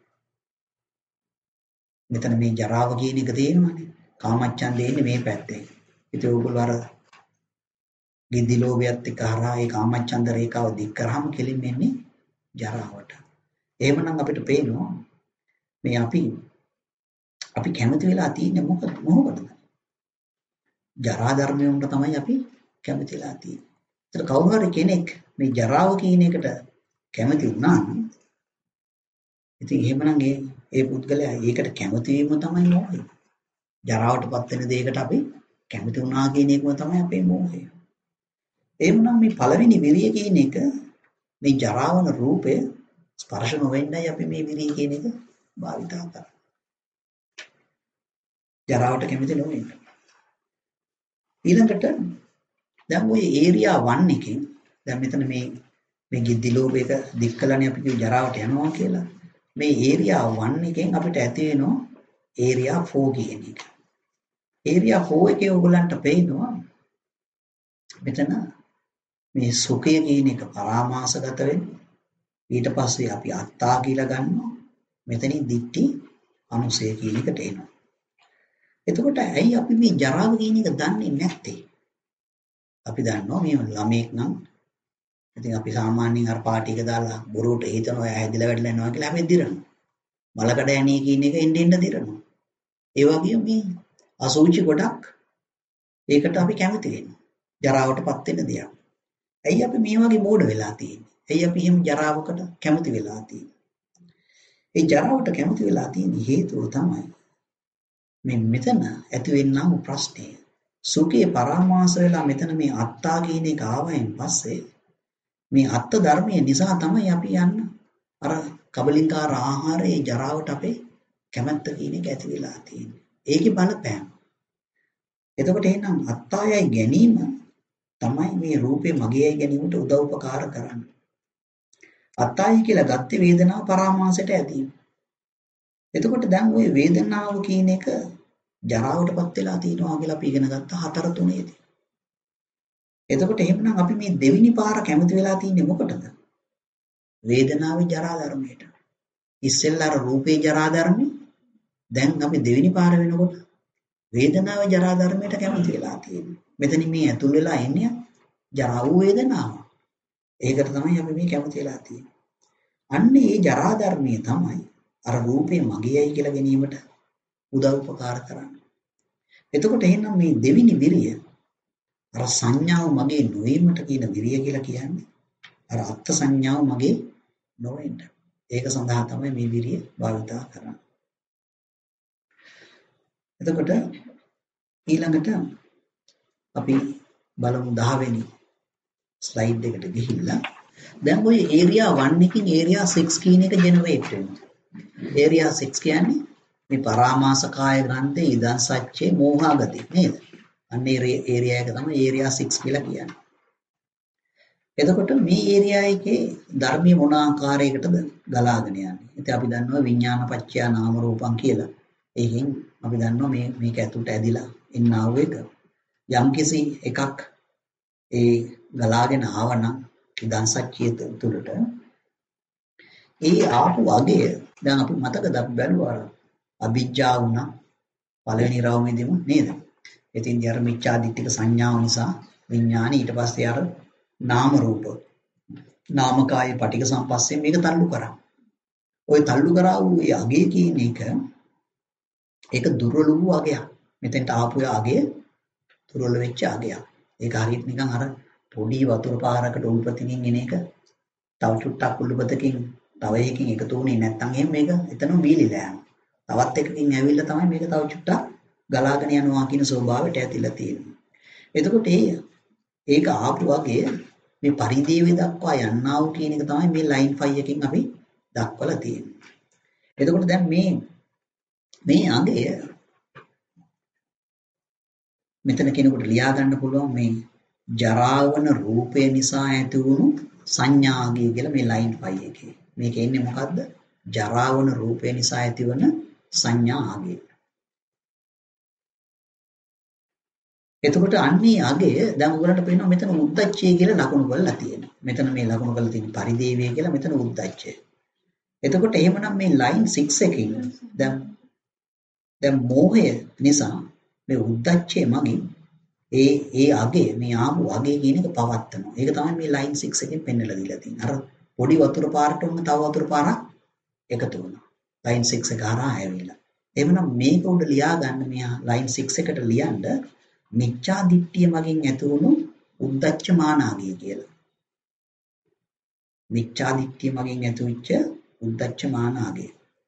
මෙතන මේ ජරාව කියන එක තියෙනවානේ. කාමච්ඡන්දේ ඉන්නේ මේ පැත්තේ. ඉතින් ඕගොල්ලෝ අර ගිද්දි ලෝභයත් එක්ක හරහා ඒ කාමච්ඡන්ද රේඛාව දික් කරාම කෙලින් එන්නේ ජරාවට. එහෙමනම් අපිට පේනවා මේ අපි කැමති වෙලා තියෙන්නේ මොකටද? ජරා ධර්මයන්ට තමයි අපි කැමතිලා තියෙන්නේ. ඒතර කවුරු හරි කෙනෙක් මේ ජරාව කියන එකට කැමති වුණා නම් ඉතින් එහෙමනම් ඒ පුද්ගලයා ඒකට කැමති වීම තමයි මොහය. ජරාවටපත් වෙන දෙයකට අපි කැමති වුණා කියන එකම තමයි අපේ මොහය. එහෙමනම් මේ පළවෙනි විරිය කියන එක මේ ජරාවන රූපය ස්පර්ශ නොවෙන්නයි අපි මේ විරිය කියන එක භාවිතා කරන්නේ. ජරාවට කැමති නොවෙන්න. ඊළඟට දැන් ওই ඒරියා 1 එකෙන් දැන් මෙතන මේ ගිද්දි ලෝභයක දික්කලනේ අපි කිව්ව ජරාවට යනවා කියලා. මේ ඒරියා 1 එකෙන් අපිට ඇති වෙනවා ඒරියා 4 කියන එක. ඒරියා 4 එකේ ඔයගලන්ට පේනවා මෙතන මේ සුඛය කියන එක පරාමාසගත වෙන්නේ. ඊට පස්සේ අපි අත්තා කියලා ගන්නවා. මෙතනින් දික්ටි අනුසය කියන එකට එනවා. එතකොට ඇයි අපි මේ ජරාව කියන එක දන්නේ නැත්තේ? අපි දන්නවා මේ ළමෙක් නම් ඉතින් අපි සාමාන්‍යයෙන් අර පාටි එක දාලා බොරුවට හිතනවා එයා හැදිලා වැඩිලා යනවා කියලා හැමෙත් දිරනවා. මලකඩ යන්නේ කියන එක එන්න එන්න දිරනවා. ඒ වගේම මේ අසුචි ගොඩක් ඒකට අපි කැමති වෙනවා. ජරාවටපත් වෙන දෙයක්. ඇයි අපි මේ වගේ මෝඩ වෙලා තියෙන්නේ? ඇයි අපි එහෙම ජරාවකට කැමති වෙලා තියෙන්නේ? ඒ ජරාවට කැමති වෙලා තියෙන හේතුව තමයි මේ මෙතන ඇති වෙනා වූ ප්‍රශ්නය. සුඛේ පරාමාස වෙලා මෙතන මේ අත්තා කියන එක ආවයින් පස්සේ මේ අත්ත ධර්මයේ නිසා තමයි අපි යන්න අර කබලින්කාර ආහාරයේ ජරාවට අපේ කැමැත්ත කියන එක ඇති වෙලා තියෙන්නේ. ඒකේ බලපෑම. එතකොට එහෙනම් අත්තායයි ගැනීම තමයි මේ රූපේ මගේයි ගැනීමට උදව් උපකාර කරන්නේ. අත්තායි කියලා ගත්තේ වේදනාව පරාමාසයට ඇදීම. එතකොට දැන් ওই වේදනාව කියන එක ජරාවටපත් වෙලා තියෙනවා කියලා අපි ඉගෙන ගත්ත 4-3ේදී. එතකොට එහෙමනම් අපි මේ දෙවෙනි පාර කැමති වෙලා තින්නේ මොකටද? වේදනාවේ ජරා ධර්මයට. ඉස්සෙල්ලා අර රූපේ ජරා ධර්මේ දැන් අපි දෙවෙනි පාර වෙනකොට වේදනාවේ ජරා ධර්මයට කැමති වෙලා තියෙන්නේ. මෙතනින් මේ ඇතුල් වෙලා එන්නේ ජරා වූ වේදනාව. ඒකට තමයි අපි මේ කැමති වෙලා තියෙන්නේ. අන්න ඒ ජරා ධර්මයේ තමයි අර රූපේ මගේයි කියලා ගැනීමට උදව් උපකාර කරන්නේ. එතකොට එහෙනම් මේ දෙවෙනි විරිය අර සංඥාව මගේ නොවීමට කියන විරිය කියලා කියන්නේ අර අත්ත් සංඥාව මගේ නොවෙන්න. ඒක සඳහා තමයි මේ විරිය භාවිතා කරන්නේ. එතකොට ඊළඟට අපි බලමු 10 වෙනි ස්ලයිඩ් එකට ගිහිල්ලා දැන් ওই ඒරියා 1 එකකින් ඒරියා 6 කියන එක ජෙනරේට් වෙනවා. ඒරියා 6 කියන්නේ මේ පරාමාස කාය ග්‍රන්ථේ ඉදන් සච්චේ මෝහගති නේද? අන්න ඒ ඒරියා එක තමයි ඒරියා 6 කියලා කියන්නේ. එතකොට මේ ඒරියා එකේ ධර්මයේ මොන ආකාරයකටද ගලාගෙන යන්නේ? ඉතින් අපි දන්නවා විඥානපච්චය නාම රූපං කියලා. ඒකෙන් අපි දන්නවා මේක ඇතුළට ඇදිලා ඉන්නා වූ එක. යම්කිසි එකක් ඒ ගලාගෙන ආවනම් ඉදන් සච්චිය තුළට ඒ ආපු වගේ දැන් අපි මතකද අපි බැලුවා අවිජ්ජා වුණා පළවෙනි රවුමේදීම නේද? ඉතින් අර මිච්ඡා දිට්ඨික සංඥාව නිසා විඥානි ඊට පස්සේ අර නාම රූප නාමකාය පටික සම්පස්සේ මේක තල්ලු කරා. ওই තල්ලු කරා වූ ඒ අගේ කියන එක ඒක දුර්වල වූ අගයක්. මෙතෙන්ට ආපු අගේ දුර්වල වෙච්ච අගයක්. ඒක හරියට නිකන් අර පොඩි වතුර පාරකට උල්පතකින් එන එක තව චුට්ටක් උල්පතකින් තව එකකින් එකතු වුණේ නැත්නම් එහෙනම් මේක එතනම බීලිලා යනවා. තවත් එකකින් ඇවිල්ලා තමයි මේක තව චුට්ටක් ගලාගෙන යනවා කියන ස්වභාවයට ඇතිලා තියෙනවා. එතකොට ඒක ආපු වගේ මේ පරිදේවේ දක්වා යන්නා වූ කියන එක තමයි මේ ලයින් 5 එකකින් අපි දක්වලා තියෙන්නේ. එතකොට දැන් මේ අගය මෙතන කෙනෙකුට ලියා ගන්න පුළුවන් මේ ජරාවන රූපය නිසා ඇති වුණු සංඥාගය කියලා මේ ලයින් 5 එකේ. මේක එන්නේ මොකද්ද? ජරාවන රූපය නිසා ඇතිවන සංඥාගය. එතකොට අන්නේ අගය දැන් ඔයගලන්ට පේනවා මෙතන උද්දච්චය කියලා ලකුණු කරලා තියෙනවා. මෙතන මේ ලකුණු කරලා තියෙන පරිදේවය කියලා මෙතන උද්දච්චය. එතකොට එහෙමනම් මේ ලයින් 6 එකකින් දැන් මෝහය නිසා මේ උද්දච්චය මගින් ඒ අගේ මේ ආපු අගේ කියන එක පවත්නවා. ඒක තමයි මේ ලයින් 6 එකෙන් පෙන්නලා දීලා තියෙන්නේ. අර පොඩි වතුර පාරට උන්න තව වතුර පාරක් එකතු වුණා. ලයින් 6 එක හරහා ඇවිල්ලා. එහෙමනම් මේක උඩ ලියා ගන්න මෙහා ලයින් 6 එකට ලියන්න මිච්ඡා දිට්ඨිය මගින් ඇති වුණු උද්දච්ච මානාගය කියලා. මිච්ඡා දිට්ඨිය මගින් ඇතිවෙච්ච උද්දච්ච මානාගය.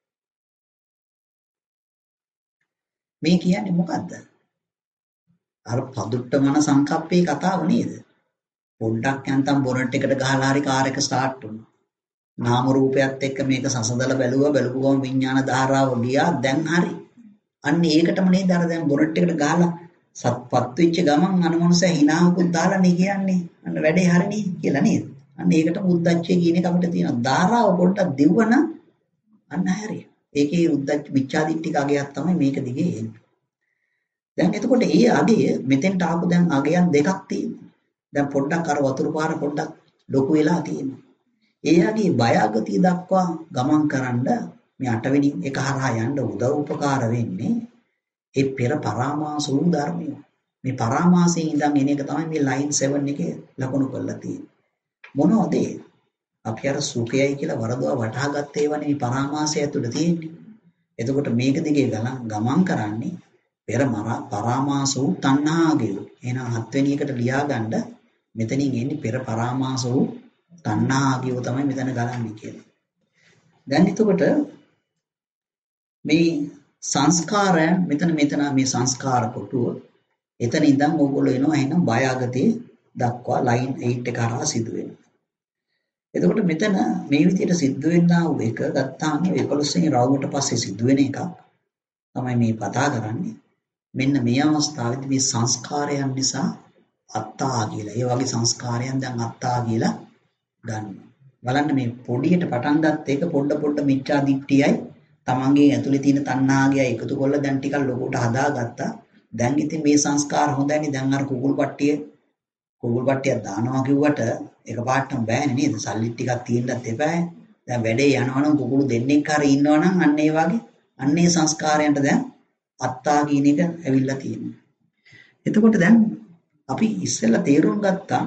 මේ කියන්නේ මොකද්ද? අර පදුට්ටමන සංකප්පේ කතාව නේද? පොඩ්ඩක් යන්තම් බොනට් එකට ගහලා හරි කාර් එක ස්ටාර්ට් වුණා. නාම රූපයත් එක්ක මේක සසඳලා බලපුවම විඥාන ධාරාව ගියා. දැන් හරි. අන්න ඒකටම නේද අර දැන් බොනට් එකට ගහලා සත්පත් වෙච්ච ගමන් අනමනස හිනාවකුත් දාලා නේ කියන්නේ. අන්න වැඩේ හරිනේ කියලා නේද? අන්න ඒකට උද්දච්චය කියන එක අපිට තියෙනවා. ධාරාව පොඩ්ඩක් දෙවන අන්න හරිය. ඒකේ උද්දච්ච මිච්ඡාදිට්ඨික අගයක් තමයි මේක දිගේ එන්නේ. දැන් එතකොට ඒ අගය මෙතෙන්ට ආපු දැන් අගයන් දෙකක් තියෙනවා. දැන් පොඩ්ඩක් අර වතුර පාර පොඩ්ඩක් ලොකු වෙලා තියෙනවා. ඒ අගේ බය අගතිය දක්වා ගමන් කරන්න මේ 8 වෙනි එක හරහා යන්න උදව් උපකාර වෙන්නේ ඒ පෙර පරාමාස වූ ධර්මය. මේ පරාමාසයෙන් ඉඳන් එන එක තමයි මේ ලයින් 7 එකේ ලකුණු කරලා තියෙන්නේ. මොනවද ඒ? අපි අර සුඛයයි කියලා වරදවා වටහා ගත්ත ඒවානේ මේ පරාමාසය ඇතුළේ තියෙන්නේ. එතකොට මේක දිගේ ගමන් කරන්නේ පෙර පරාමාස වූ තණ්හාගය. එහෙනම් 7 වෙනි එකට ලියාගන්න මෙතනින් එන්නේ පෙර පරාමාස වූ තණ්හාගය තමයි මෙතන ගලන්නේ කියලා. දැන් එතකොට මේ සංස්කාරයන් මෙතන මේ සංස්කාර කොටුව එතන ඉඳන් ඕගොල්ලෝ එනවා එහෙනම් බය අගතිය දක්වා ලයින් 8 එක හරහා සිදු වෙනවා. එතකොට මෙතන මේ විදිහට සිද්ධ වෙන්නා වූ එක ගත්තාම 11 වෙනි රවුමට පස්සේ සිදු වෙන එකක් තමයි මේ කතා කරන්නේ. මෙන්න මේ අවස්ථාවේදී මේ සංස්කාරයන් නිසා අත්තා කියලා. ඒ වගේ සංස්කාරයන් දැන් අත්තා කියලා ගන්නවා. බලන්න මේ පොඩියට පටන් ගත්ත එක පොඩ මිච්ඡා දිට්ඨියයි තමන්ගේ ඇතුලේ තියෙන තණ්හාගය එකතු කරලා දැන් ටිකක් ලොකුට හදාගත්තා. දැන් ඉතින් මේ සංස්කාර හොඳයිනේ. දැන් අර කුකුල් පට්ටියක් දානවා කිව්වට එකපාරටම බෑනේ නේද? සල්ලි ටිකක් තියෙන්නත් එපායි. දැන් වැඩේ යනවනම් කුකුළු දෙන්නෙක් හරි ඉන්නවනම් අන්න ඒ වගේ අන්නේ සංස්කාරයන්ට දැන් අත්තා කියන එක ඇවිල්ලා තියෙනවා. එතකොට දැන් අපි ඉස්සෙල්ලා තේරුම් ගත්තා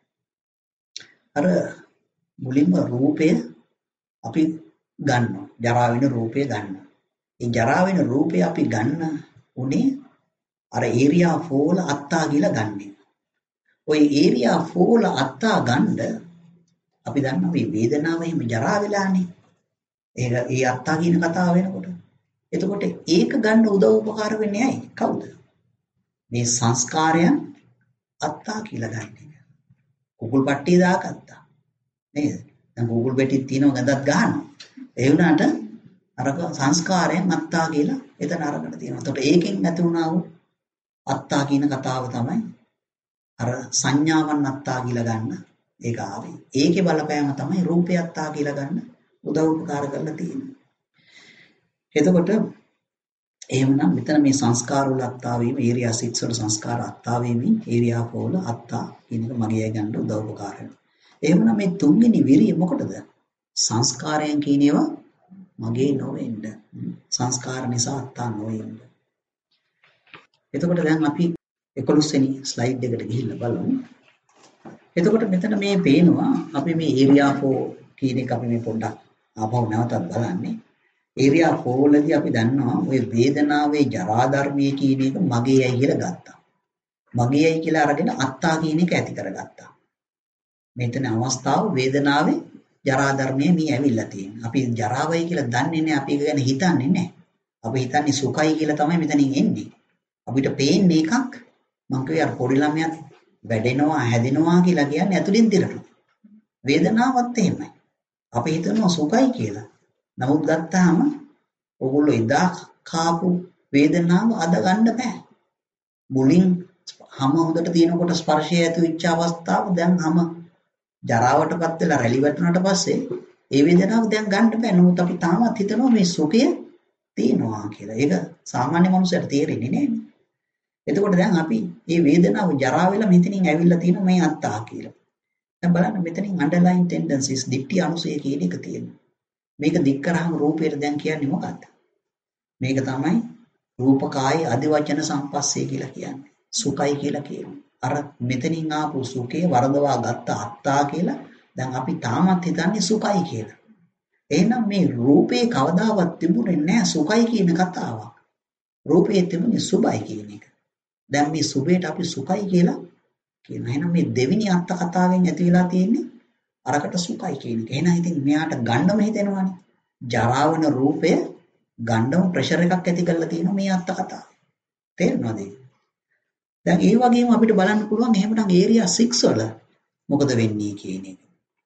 අර මුලින්ම රූපය අපි ගන්නවා. ජරා වෙන රූපය ගන්නවා. ඒ ජරා වෙන රූපය අපි ගන්න උනේ අර ඒරියා 4 වල අත්තා කියලා ගන්නේ. ওই ඒරියා 4 වල අත්තා ගන්න අපි දන්නවා මේ වේදනාව එහෙම ජරා වෙලානේ. ඒ අත්තා කියන කතාව වෙනකොට. එතකොට ඒක ගන්න උදව් උපකාර වෙන්නේ ඇයි? කවුද? මේ සංස්කාරයන් අත්තා කියලා ගන්න එක. කුකුල් පට්ටිය දාගත්තා. නේද? දැන් කුකුල් පෙට්ටිය තියෙනව ගඳක් ගන්නවා. ඒ වුණාට අර සංස්කාරයන් අත්තා කියලා එතන අරගෙන තියෙනවා. එතකොට ඒකෙන් නැති වුණා වූ අත්තා කියන කතාව තමයි අර සංඥාවන් අත්තා කියලා ගන්න ඒක ආවේ. ඒකේ බලපෑම තමයි රූපය අත්තා කියලා ගන්න උදව් උපකාර කරලා තියෙන්නේ. එතකොට එහෙමනම් මෙතන මේ සංස්කාර වල අත්තා වීම ඒරියා 6 වල සංස්කාර අත්තා වීමෙන් ඒරියා 4 වල අත්තා කියන එක මගේ ගන්න උදව් උපකාර වෙනවා. එහෙමනම් මේ තුන්වෙනි විරිය මොකටද? සංස්කාරයන් කියන ඒවා මගේ නොවෙන්න. සංස්කාර නිසා අත්තා නොවෙන්න. එතකොට දැන් අපි 11 වෙනි ස්ලයිඩ් එකට ගිහිල්ලා බලමු. එතකොට මෙතන මේ පේනවා අපි මේ ඒරියා 4 කියන එක අපි මේ පොඩ්ඩක් ආපහු නැවතත් බලන්නේ. ඒරියා 4 වලදී අපි දන්නවා ওই වේදනාවේ ජරා ධර්මයේ කියන එක මගේයි කියලා ගත්තා. මගේයි කියලා අරගෙන අත්තා කියන එක ඇති කරගත්තා. මෙතන අවස්ථාව වේදනාවේ ජරා ධර්මයේ මේ ඇවිල්ලා තියෙනවා. අපි ජරාවයි කියලා දන්නේ නැහැ. අපි ඒක ගැන හිතන්නේ නැහැ. අපි හිතන්නේ සුඛයි කියලා තමයි මෙතනින් එන්නේ. අපිට පේන්නේ එකක් මං කියයි අර පොඩි ළමයා වැඩෙනවා හැදෙනවා කියලා කියන්නේ ඇතුලින් දිරනවා. වේදනාවත් එහෙමයි. අපි හිතනවා සුඛයි කියලා. නමුත් ගත්තාම ඕගොල්ලෝ එදා කාපු වේදනාව අද ගන්න බෑ. මුලින් හැම හොඳට තියෙනකොට ස්පර්ශය ඇති වෙච්ච අවස්ථාව දැන් හැම ජරාවටපත් වෙලා රැලි වැටුණාට පස්සේ ඒ වේදනාව දැන් ගන්න බෑ. නමුත් අපි තාමත් හිතනවා මේ සුඛය තියෙනවා කියලා. ඒක සාමාන්‍ය මනුස්සයට තේරෙන්නේ නෑ. එතකොට දැන් අපි මේ වේදනාව ජරා වෙලා මෙතනින් ඇවිල්ලා තියෙන මේ අත්තා කියලා. දැන් බලන්න මෙතනින් underlying tendencies දිට්ඨි අනුසය කියන එක තියෙනවා. මේක දික් කරාම රූපයට දැන් කියන්නේ මොකක්ද? මේක තමයි රූපකාය අධිවචන සම්පස්සේ කියලා කියන්නේ. සුඛයි කියලා කියනවා. අර මෙතනින් ආපු සුඛේ වරදවා ගත්ත අත්තා කියලා දැන් අපි තාමත් හිතන්නේ සුඛයි කියලා. එහෙනම් මේ රූපේ කවදාවත් තිබුණේ නැහැ සුඛයි කියන කතාවක්. රූපේ තිබුණේ සුභයි කියන එක. දැන් මේ සුභයට අපි සුඛයි කියලා කියනවා. එහෙනම් මේ දෙවෙනි අත්ත කතාවෙන් ඇති වෙලා තියෙන්නේ අරකට සුඛයි කියන එක. එහෙනම් ඉතින් මෙයාට ගන්නම හිතෙනවානේ. ජරාවන රූපය ගන්නම ප්‍රෙෂර් එකක් ඇති කරලා තියෙනවා මේ අත්ත කතාව. තේරෙනවද? දැන් ඒ වගේම අපිට බලන්න පුළුවන් එහෙමනම් ඒරියා 6 වල මොකද වෙන්නේ කියන එක.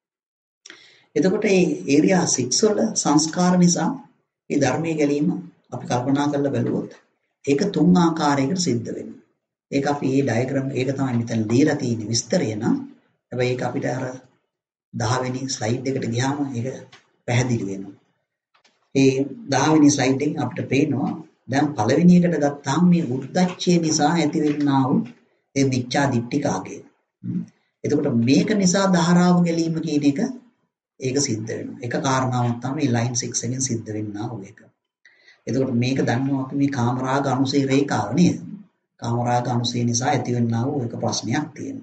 එතකොට මේ ඒරියා 6 වල සංස්කාර නිසා මේ ධර්මයේ ගැලීම අපි කල්පනා කරලා බැලුවොත් ඒක තුන් ආකාරයකට සිද්ධ වෙනවා. ඒක අපි මේ ඩයග්‍රෑම් ඒක තමයි මෙතන දීලා තියෙන විස්තරය නම්. හැබැයි ඒක අපිට අර 10 වෙනි ස්ලයිඩ් එකට ගියාම ඒක පැහැදිලි වෙනවා. මේ 10 වෙනි ස්ලයිඩ් එකෙන් අපිට පේනවා දැන් පළවෙනි එකට ගත්තාම මේ උද්දච්චය නිසා ඇතිවෙනා වූ ඒ මිච්ඡා දිට්ඨිකාගය. එතකොට මේක නිසා ධාරාව ගැලීම කියන එක ඒක සිද්ධ වෙනවා. එක කාරණාවක් තමයි ලයින් 6 එකෙන් සිද්ධ වෙන්නා වූ එක. එතකොට මේක දන්නවා අපි මේ කාමරාග අනුසය රේඛාව නේද? කාමරාග අනුසය නිසා ඇතිවෙනා වූ එක ප්‍රශ්නයක් තියෙනවා.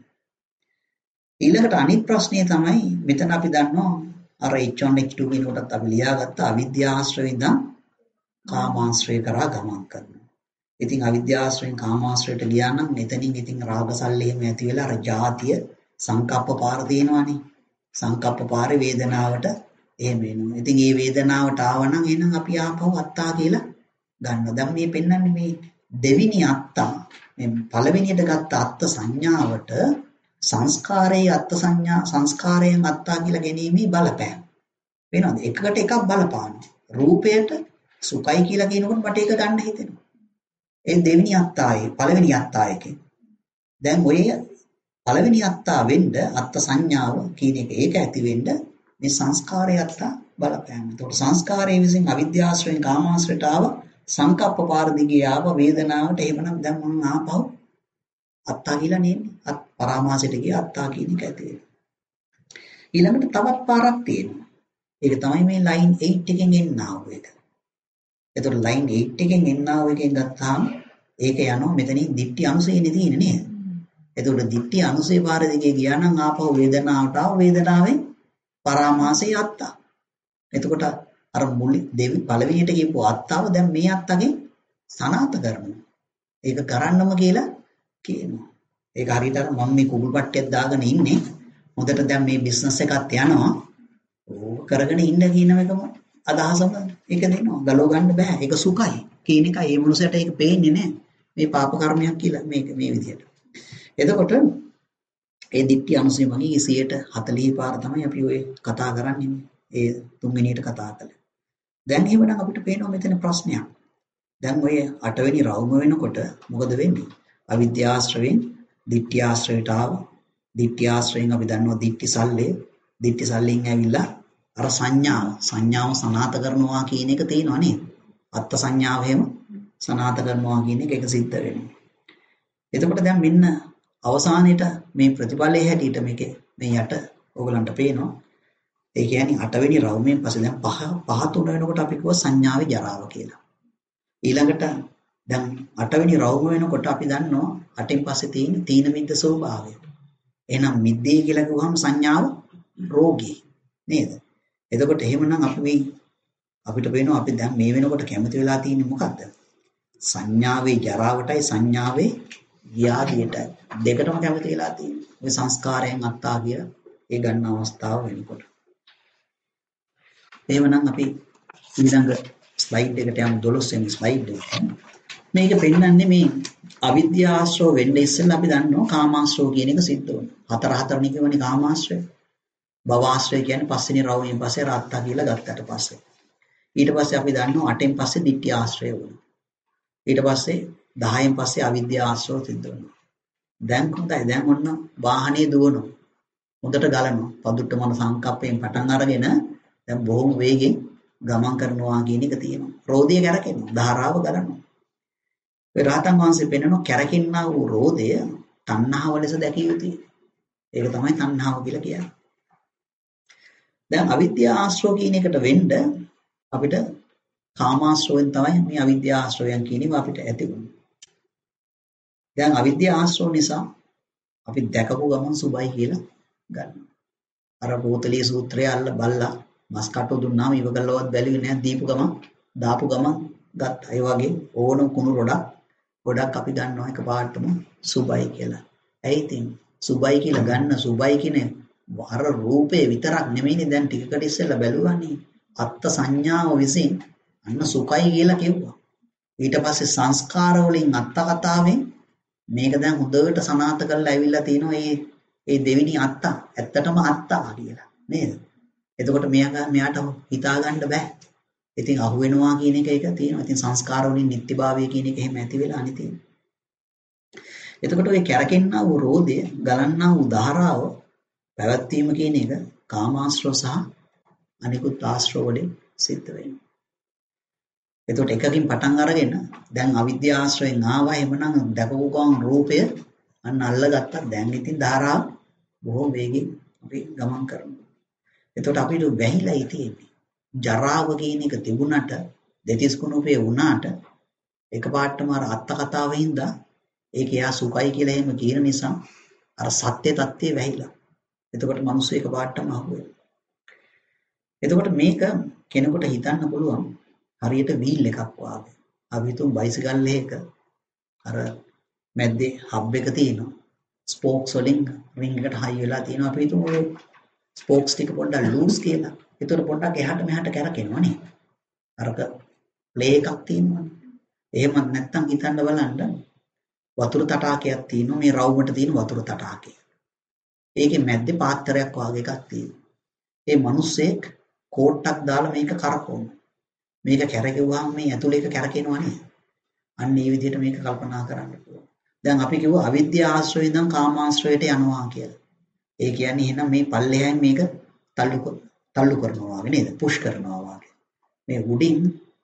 ඊළඟට අනිත් ප්‍රශ්නය තමයි මෙතන අපි දන්නවා අර H1 H2 කියන කොටත් අපි ලියාගත්ත අවිද්‍යාශ්‍රයෙන් ඉඳන් කාමාශ්‍රය කරා ගමන් කරනවා. ඉතින් අවිද්‍යාශ්‍රයෙන් කාමාශ්‍රයට ගියා නම් මෙතනින් ඉතින් රාගසල්ලේම ඇති වෙලා අර ජාතිය සංකප්ප පාර දෙනවනේ. සංකප්ප පාරේ වේදනාවට එහෙම වෙනවා. ඉතින් මේ වේදනාවට ආවනම් එහෙනම් අපි ආපහු අත්තා කියලා ගන්නවා. දැන් මේ පෙන්වන්නේ මේ දෙවිනි අත්තා. මේ පළවෙනියට ගත්ත අත්ත සංඥාවට සංස්කාරයේ අත්ත සංඥා සංස්කාරයෙන් අත්තා කියලා ගැනීමේ බලපෑම. වෙනවද? එකකට එකක් බලපානවා. රූපයට සුඛයි කියලා කියනකොට මට ඒක ගන්න හිතෙනවා. ඒ දෙවෙනි අත්තායේ පළවෙනි අත්තායකේ. දැන් ඔය පළවෙනි අත්තා වෙන්න අත්ත සංඥාව කියන එක ඒක ඇති වෙන්න මේ සංස්කාරයේ අත්තා බලපෑම. ඒතකොට සංස්කාරයේ විසින් අවිද්‍යාශ්‍රයෙන් කාමාශ්‍රයට ආව සංකප්ප පාර දිගේ ආව වේදනාවට එහෙමනම් දැන් මම ආපහු අත්තා කියලා නෙන්නේ. අත් පරාමාසයට ගිය අත්තා කියන එක ඇති වෙනවා. ඊළඟට තවත් පාරක් තියෙනවා. ඒක තමයි මේ ලයින් 8 එකෙන් එන්නා වූ එක. එතකොට ලයින් 8 එකෙන් එන්නා වූ එකෙන් ගත්තාම ඒක යනවා මෙතනින් දිට්ඨි අනුසයනේ තියෙන්නේ නේද? එතකොට දිට්ඨි අනුසය පාර දිගේ ගියා නම් ආපහු වේදනාවට ආව වේදනාවෙන් පරාමාසය අත්තා. එතකොට අර මුලි දෙවි පළවෙනියට කියපු අත්තාව දැන් මේ අත්තගෙන් සනාත කරනවා. ඒක කරන්නම කියලා කියනවා. ඒක හරියට අර මම මේ කුකුල් පට්ටියක් දාගෙන ඉන්නේ. හොඳට දැන් මේ බිස්නස් එකත් යනවා. ඕක කරගෙන ඉන්න කියන එකම අදහසම ඒක දෙනවා. ගලව ගන්න බෑ. ඒක සුඛයි. කියන එක ඒ මොනසට ඒක පේන්නේ නැහැ. මේ පාප කර්මයක් කියලා මේක මේ විදිහට. එතකොට ඒ දිට්ඨි අනුසය වගේ 140 පාර තමයි අපි ඔය කතා කරන්නේ. ඒ තුන්වෙනියට කතා කළා. දැන් එහෙමනම් අපිට පේනවා මෙතන ප්‍රශ්නයක්. දැන් ඔය 8 වෙනි රවුම වෙනකොට මොකද වෙන්නේ? අවිද්‍යාශ්‍රයෙන් දිට්ඨි ආශ්‍රයට ආව. දිට්ඨි ආශ්‍රයෙන් අපි දන්නවා දිට්ඨි සල්ලේ. දිට්ඨි සල්ලෙන් ඇවිල්ලා අර සංඥාව සනාත කරනවා කියන එක තේනවා නේද? අත්ත් සංඥාව එහෙම සනාත කරනවා කියන එක සිද්ධ වෙනවා. එතකොට දැන් මෙන්න අවසානයේට මේ ප්‍රතිඵලයේ හැටියට මේකේ මේ යට ඕගලන්ට පේනවා. ඒ කියන්නේ 8 වෙනි රවුමෙන් පස්සේ දැන් 5 3 වෙනකොට අපි කිව්වා සංඥාවේ ජරාව කියලා. ඊළඟට දැන් 8 වෙනි රවුම වෙනකොට අපි දන්නවා 8න් පස්සේ තියෙන තීන මිද්ද ස්වභාවය. එහෙනම් මිද්දේ කියලා කිව්වහම සංඥාව රෝගී නේද? එතකොට එහෙමනම් අපිට පේනවා අපි දැන් මේ වෙනකොට කැමති වෙලා තියෙන්නේ මොකද්ද? සංඥාවේ ජරාවටයි සංඥාවේ ව්‍යාධියටයි දෙකටම කැමති වෙලා තියෙන්නේ. ඔය සංස්කාරයෙන් අත්තා කිය ඒ ගන්න අවස්ථාව වෙනකොට. එහෙමනම් අපි ඊළඟ ස්ලයිඩ් එකට යමු 12 වෙනි ස්ලයිඩ් එක. මේක පෙන්නන්නේ මේ අවිද්‍යාශ්‍රව වෙන්න ඉස්සෙල්ලා අපි දන්නවා කාමාශ්‍රව කියන එක සිද්ධ වෙනවා. හතරවෙනි කියවනේ කාමාශ්‍රය. භවආශ්‍රය කියන්නේ පස්වෙනි රවුමෙන් පස්සේ රාත්තා කියලා ගත්තට පස්සේ. ඊට පස්සේ අපි දන්නවා 8න් පස්සේ ditthි ආශ්‍රය වුණා. ඊට පස්සේ 10න් පස්සේ අවිද්‍යා ආශ්‍රව සිද්ධ වෙනවා. දැන් හොඳයි දැන් ඔන්න වාහනේ දුවනවා. හොඳට ගලනවා. පදුට්ට මන සංකප්පයෙන් පටන් අරගෙන දැන් බොහොම වේගෙන් ගමන් කරනවා කියන එක තියෙනවා. රෝධිය කැරකෙනවා. ධාරාව ගලනවා. ඒ රහතන් වහන්සේ පෙන්නන කැරකෙන්නා වූ රෝධය තණ්හාව ලෙස දැකිය යුතුයි. ඒක තමයි තණ්හාව කියලා කියන්නේ. දැන් අවිද්‍යා ආශ්‍රව කියන එකට වෙන්න අපිට කාමාශ්‍රවෙන් තමයි මේ අවිද්‍යා ආශ්‍රවයන් කියනවා අපිට ඇති වෙන්නේ. දැන් අවිද්‍යා ආශ්‍රව නිසා අපි දැකපු ගමන් සුබයි කියලා ගන්නවා. අර බෝතලී සූත්‍රය අල්ල බල්ලා මස් කටු දුන්නාම ඉව කළවත් බැලුවේ නැහැ දීපු ගමන් දාපු ගමන් ගත්තා. ඒ වගේ ඕන කුණු ගොඩක් අපි ගන්නවා එකපාරටම සුබයි කියලා. ඇයි ඉතින් සුබයි කියලා ගන්න සුබයි කියන්නේ අර රූපේ විතරක් නෙමෙයිනේ දැන් ටිකකට ඉස්සෙල්ලා බැලුවානේ අත්ත් සංඥාව විසින් අන්න සුඛයි කියලා කිව්වා. ඊට පස්සේ සංස්කාර වලින් අත්ත කතාවෙන් මේක දැන් හොඳට සනාථ කරලා ඇවිල්ලා තිනවා ඒ දෙවෙනි අත්තා ඇත්තටම අත්තා කියලා නේද? එතකොට මෙයාට හිතා ගන්න බෑ. ඉතින් අහු වෙනවා කියන එක තියෙනවා. ඉතින් සංස්කාර වලින් නිත්‍යභාවය කියන එක එහෙම ඇති වෙලා අනිතියි. එතකොට ඔය කැරකෙන්නා වූ රෝදය, ගලන්නා වූ ධාරාව පැවැත්වීම කියන එක කාමාශ්‍රව සහ අනිකුත් ආශ්‍රව වලින් සිද්ධ වෙනවා. එතකොට එකකින් පටන් අරගෙන දැන් අවිද්‍යා ආශ්‍රයෙන් ආවා එමනම් දැකපු ගමන් රූපය අන්න අල්ලගත්තා. දැන් ඉතින් ධාරාව බොහෝ වේගෙන් අපි ගමන් කරනවා. එතකොට අපිට වැහිලායි තියෙන්නේ. ජරාව කියන එක තිබුණට දෙතිස් කුණුපේ වුණාට එකපාරටම අර අත්ත කතාවෙන්ද ඒක එයා සුඛයි කියලා එහෙම කියන නිසා අර සත්‍ය தත්ත්වය වැහිලා. එතකොට මිනිස්සු එකපාරටම අහුවෙනවා. එතකොට මේක කෙනෙකුට හිතන්න පුළුවන් හරියට වීල් එකක් වාගේ. අපි හිතමු බයිසිකල් එකක අර මැද්දේ හබ් එක තියෙනවා. ස්පෝක්ස් වලින් රින් එකට හයි වෙලා තියෙනවා. අපි හිතමු ඔය ස්පෝක්ස් ටික පොඩ්ඩක් ලූස් කියලා. ඒතර පොඩ්ඩක් එහාට මෙහාට කැරකෙනවා නේ. අරක ප්ලේ එකක් තියෙනවනේ. එහෙමත් නැත්නම් හිතන්න බලන්න වතුර තටාකයක් තියෙනවා. මේ රවුමට තියෙන වතුර තටාකය. ඒකේ මැද්දේ පාත්‍රයක් වගේ එකක් තියෙනවා. ඒ මිනිස්සෙක් කෝට්ටක් දාලා මේක කරකවනවා. මේක කැරකෙවුවාම මේ ඇතුළේ එක කැරකෙනවා නේද? අන්න ඒ විදිහට මේක කල්පනා කරන්න පුළුවන්. දැන් අපි කිව්වා අවිද්‍යා ආශ්‍රයෙන් ඉඳන් කාමාශ්‍රයට යනවා කියලා. ඒ කියන්නේ එහෙනම් මේ පල්ලෙහායින් මේක තල්ලු කරනවා වගේ නේද? පුෂ් කරනවා වගේ. මේ උඩින්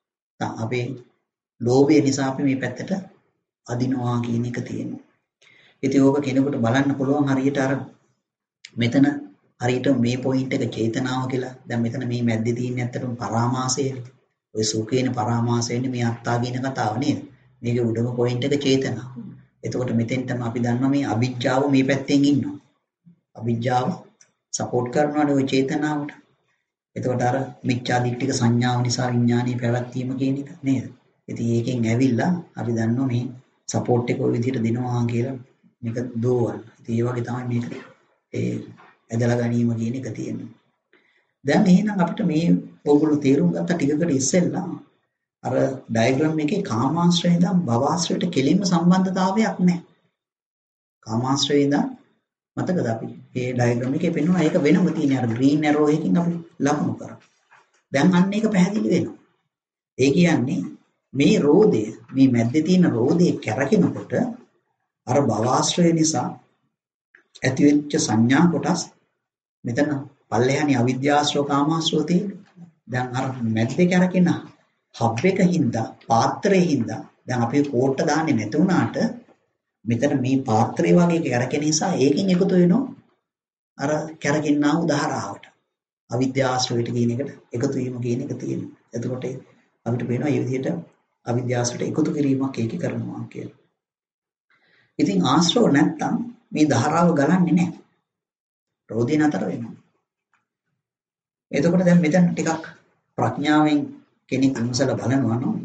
අපේ ලෝභය නිසා අපි මේ පැත්තට අදිනවා කියන එක තියෙනවා. ඉතින් ඕක කෙනෙකුට බලන්න පුළුවන් හරියට අර මෙතන හරියට මේ පොයින්ට් එක චේතනාව කියලා. දැන් මෙතන මේ මැද්දේ තියෙන ඇත්තටම පරාමාසයනේ. ඔය සුඛේන පරාමාසයනේ මේ අත්තා කියන කතාව නේද? මේකේ උඩම පොයින්ට් එක චේතනාව. එතකොට මෙතෙන්ටම අපි දන්නවා මේ අවිජ්ජාව මේ පැත්තෙන් ඉන්නවා. අවිජ්ජාව සපෝට් කරනවානේ ওই චේතනාවට. එතකොට අර මිච්ඡා දිට්ඨික සංඥාව නිසා විඥානයේ පැවැත්වීම කියන එක නේද? ඉතින් ඒකෙන් ඇවිල්ලා අපි දන්නවා මේ සපෝට් එක ওই විදිහට දෙනවා කියලා මේක දෝවන්න. ඉතින් ඒ වගේ තමයි මේක ඒ ඇදලා ගැනීම කියන එක තියෙනවා. දැන් එහෙනම් අපිට මේ ඕගොල්ලෝ තේරුම් ගත්ත ටිකකට ඉස්සෙල්ලා අර ඩයග්‍රෑම් එකේ කාමාශ්‍රයෙන් ඉඳන් භවආශ්‍රයට කෙලින්ම සම්බන්ධතාවයක් නැහැ. කාමාශ්‍රයෙන් ඉඳන් මතකද අපි මේ ඩයග්‍රෑම් එකේ පෙන්වනවා ඒක වෙනම තියෙන අර ග්‍රීන් ඇරෝ එකකින් අපි ලකුණු කරා. දැන් අන්න ඒක පැහැදිලි වෙනවා. ඒ කියන්නේ මේ රෝදය මේ මැද්දේ තියෙන රෝදේ කැරකෙනකොට අර භවආශ්‍රය නිසා ඇතිවෙච්ච සංඥා කොටස් මෙතන පල්ලෙහානේ අවිද්‍යාශ්‍රව කාමාශ්‍රව තියෙන්නේ. දැන් අර මැද්දේ කැරකෙන හබ් එකින්ද පාත්‍රයේ හින්දා දැන් අපි කෝට්ට දාන්නේ නැති වුණාට මෙතන මේ පාත්‍රය වගේ කැරකෙන නිසා ඒකෙන් එකතු වෙනවා අර කැරකෙන්නා වූ ධාරාවට. අවිද්‍යාශ්‍රවයට කියන එකට එකතු වීම කියන එක තියෙනවා. එතකොට අපිට පේනවා මේ විදිහට අවිද්‍යාශ්‍රවයට එකතු කිරීමක් ඒකේ කරනවා කියලා. ඉතින් ආශ්‍රව නැත්තම් මේ ධාරාව ගලන්නේ නැහැ. රෝදේ නතර වෙනවා. එතකොට දැන් මෙතන ටිකක් ප්‍රඥාවෙන් කෙනෙක් විමසලා බලනවා නම්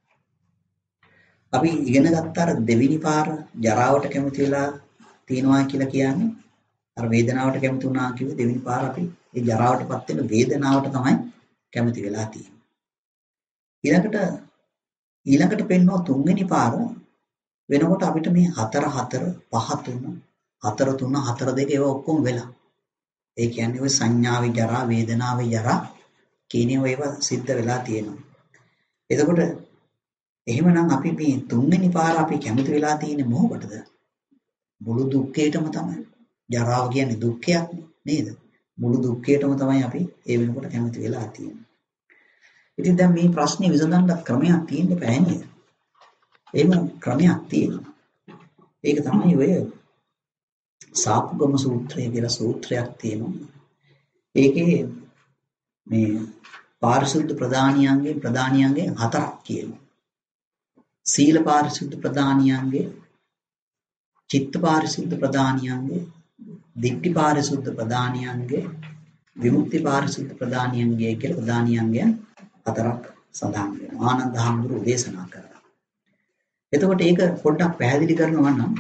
අපි ඉගෙන ගත්ත අර දෙවිනි පාර ජරාවට කැමති වෙලා තියනවා කියලා කියන්නේ අර වේදනාවට කැමති වුණා කිව්ව දෙවිනි පාර අපි ඒ ජරාවටපත් වෙන වේදනාවට තමයි කැමති වෙලා තියෙන්නේ. ඊළඟට පෙන්වන තුන්වෙනි පාර වෙනකොට අපිට මේ 4 4 5 3 4 3 4 2 ඒවා ඔක්කොම වෙලා. ඒ කියන්නේ ওই සංඥාවේ ජරා වේදනාවේ ජරා කියන ඒවා සිද්ධ වෙලා තියෙනවා. එතකොට එහෙමනම් අපි මේ තුන්වෙනි පාර අපි කැමති වෙලා තියෙන්නේ මොකටද? මුළු දුක්ඛයටම තමයි. ජරාව කියන්නේ දුක්ඛයක් නේද? මුළු දුක්ඛයටම තමයි අපි ඒ වෙනකොට කැමති වෙලා තියෙන්නේ. ඉතින් දැන් මේ ප්‍රශ්නේ විසඳන්න ක්‍රමයක් තියෙන්න බෑ නේද? එහෙම ක්‍රමයක් තියෙනවා. ඒක තමයි ඔය සාපුගම සූත්‍රය කියලා සූත්‍රයක් තියෙනවා. ඒකේ මේ පාරිශුද්ධ ප්‍රධානියන්ගේ 4ක් කියනවා. සීල පාරිශුද්ධ ප්‍රධානියන්ගේ, චිත්ත පාරිශුද්ධ ප්‍රධානියන්ගේ, දිට්ඨි පාරිශුද්ධ ප්‍රධානියන්ගේ, විමුක්ති පාරිශුද්ධ ප්‍රධානියන්ගේ කියලා ප්‍රධානියන්ගේ 4ක් සඳහන් වෙනවා. ආනන්ද හාමුදුරුවෝ දේශනා කරා. එතකොට ඒක පොඩ්ඩක් පැහැදිලි කරනවා නම්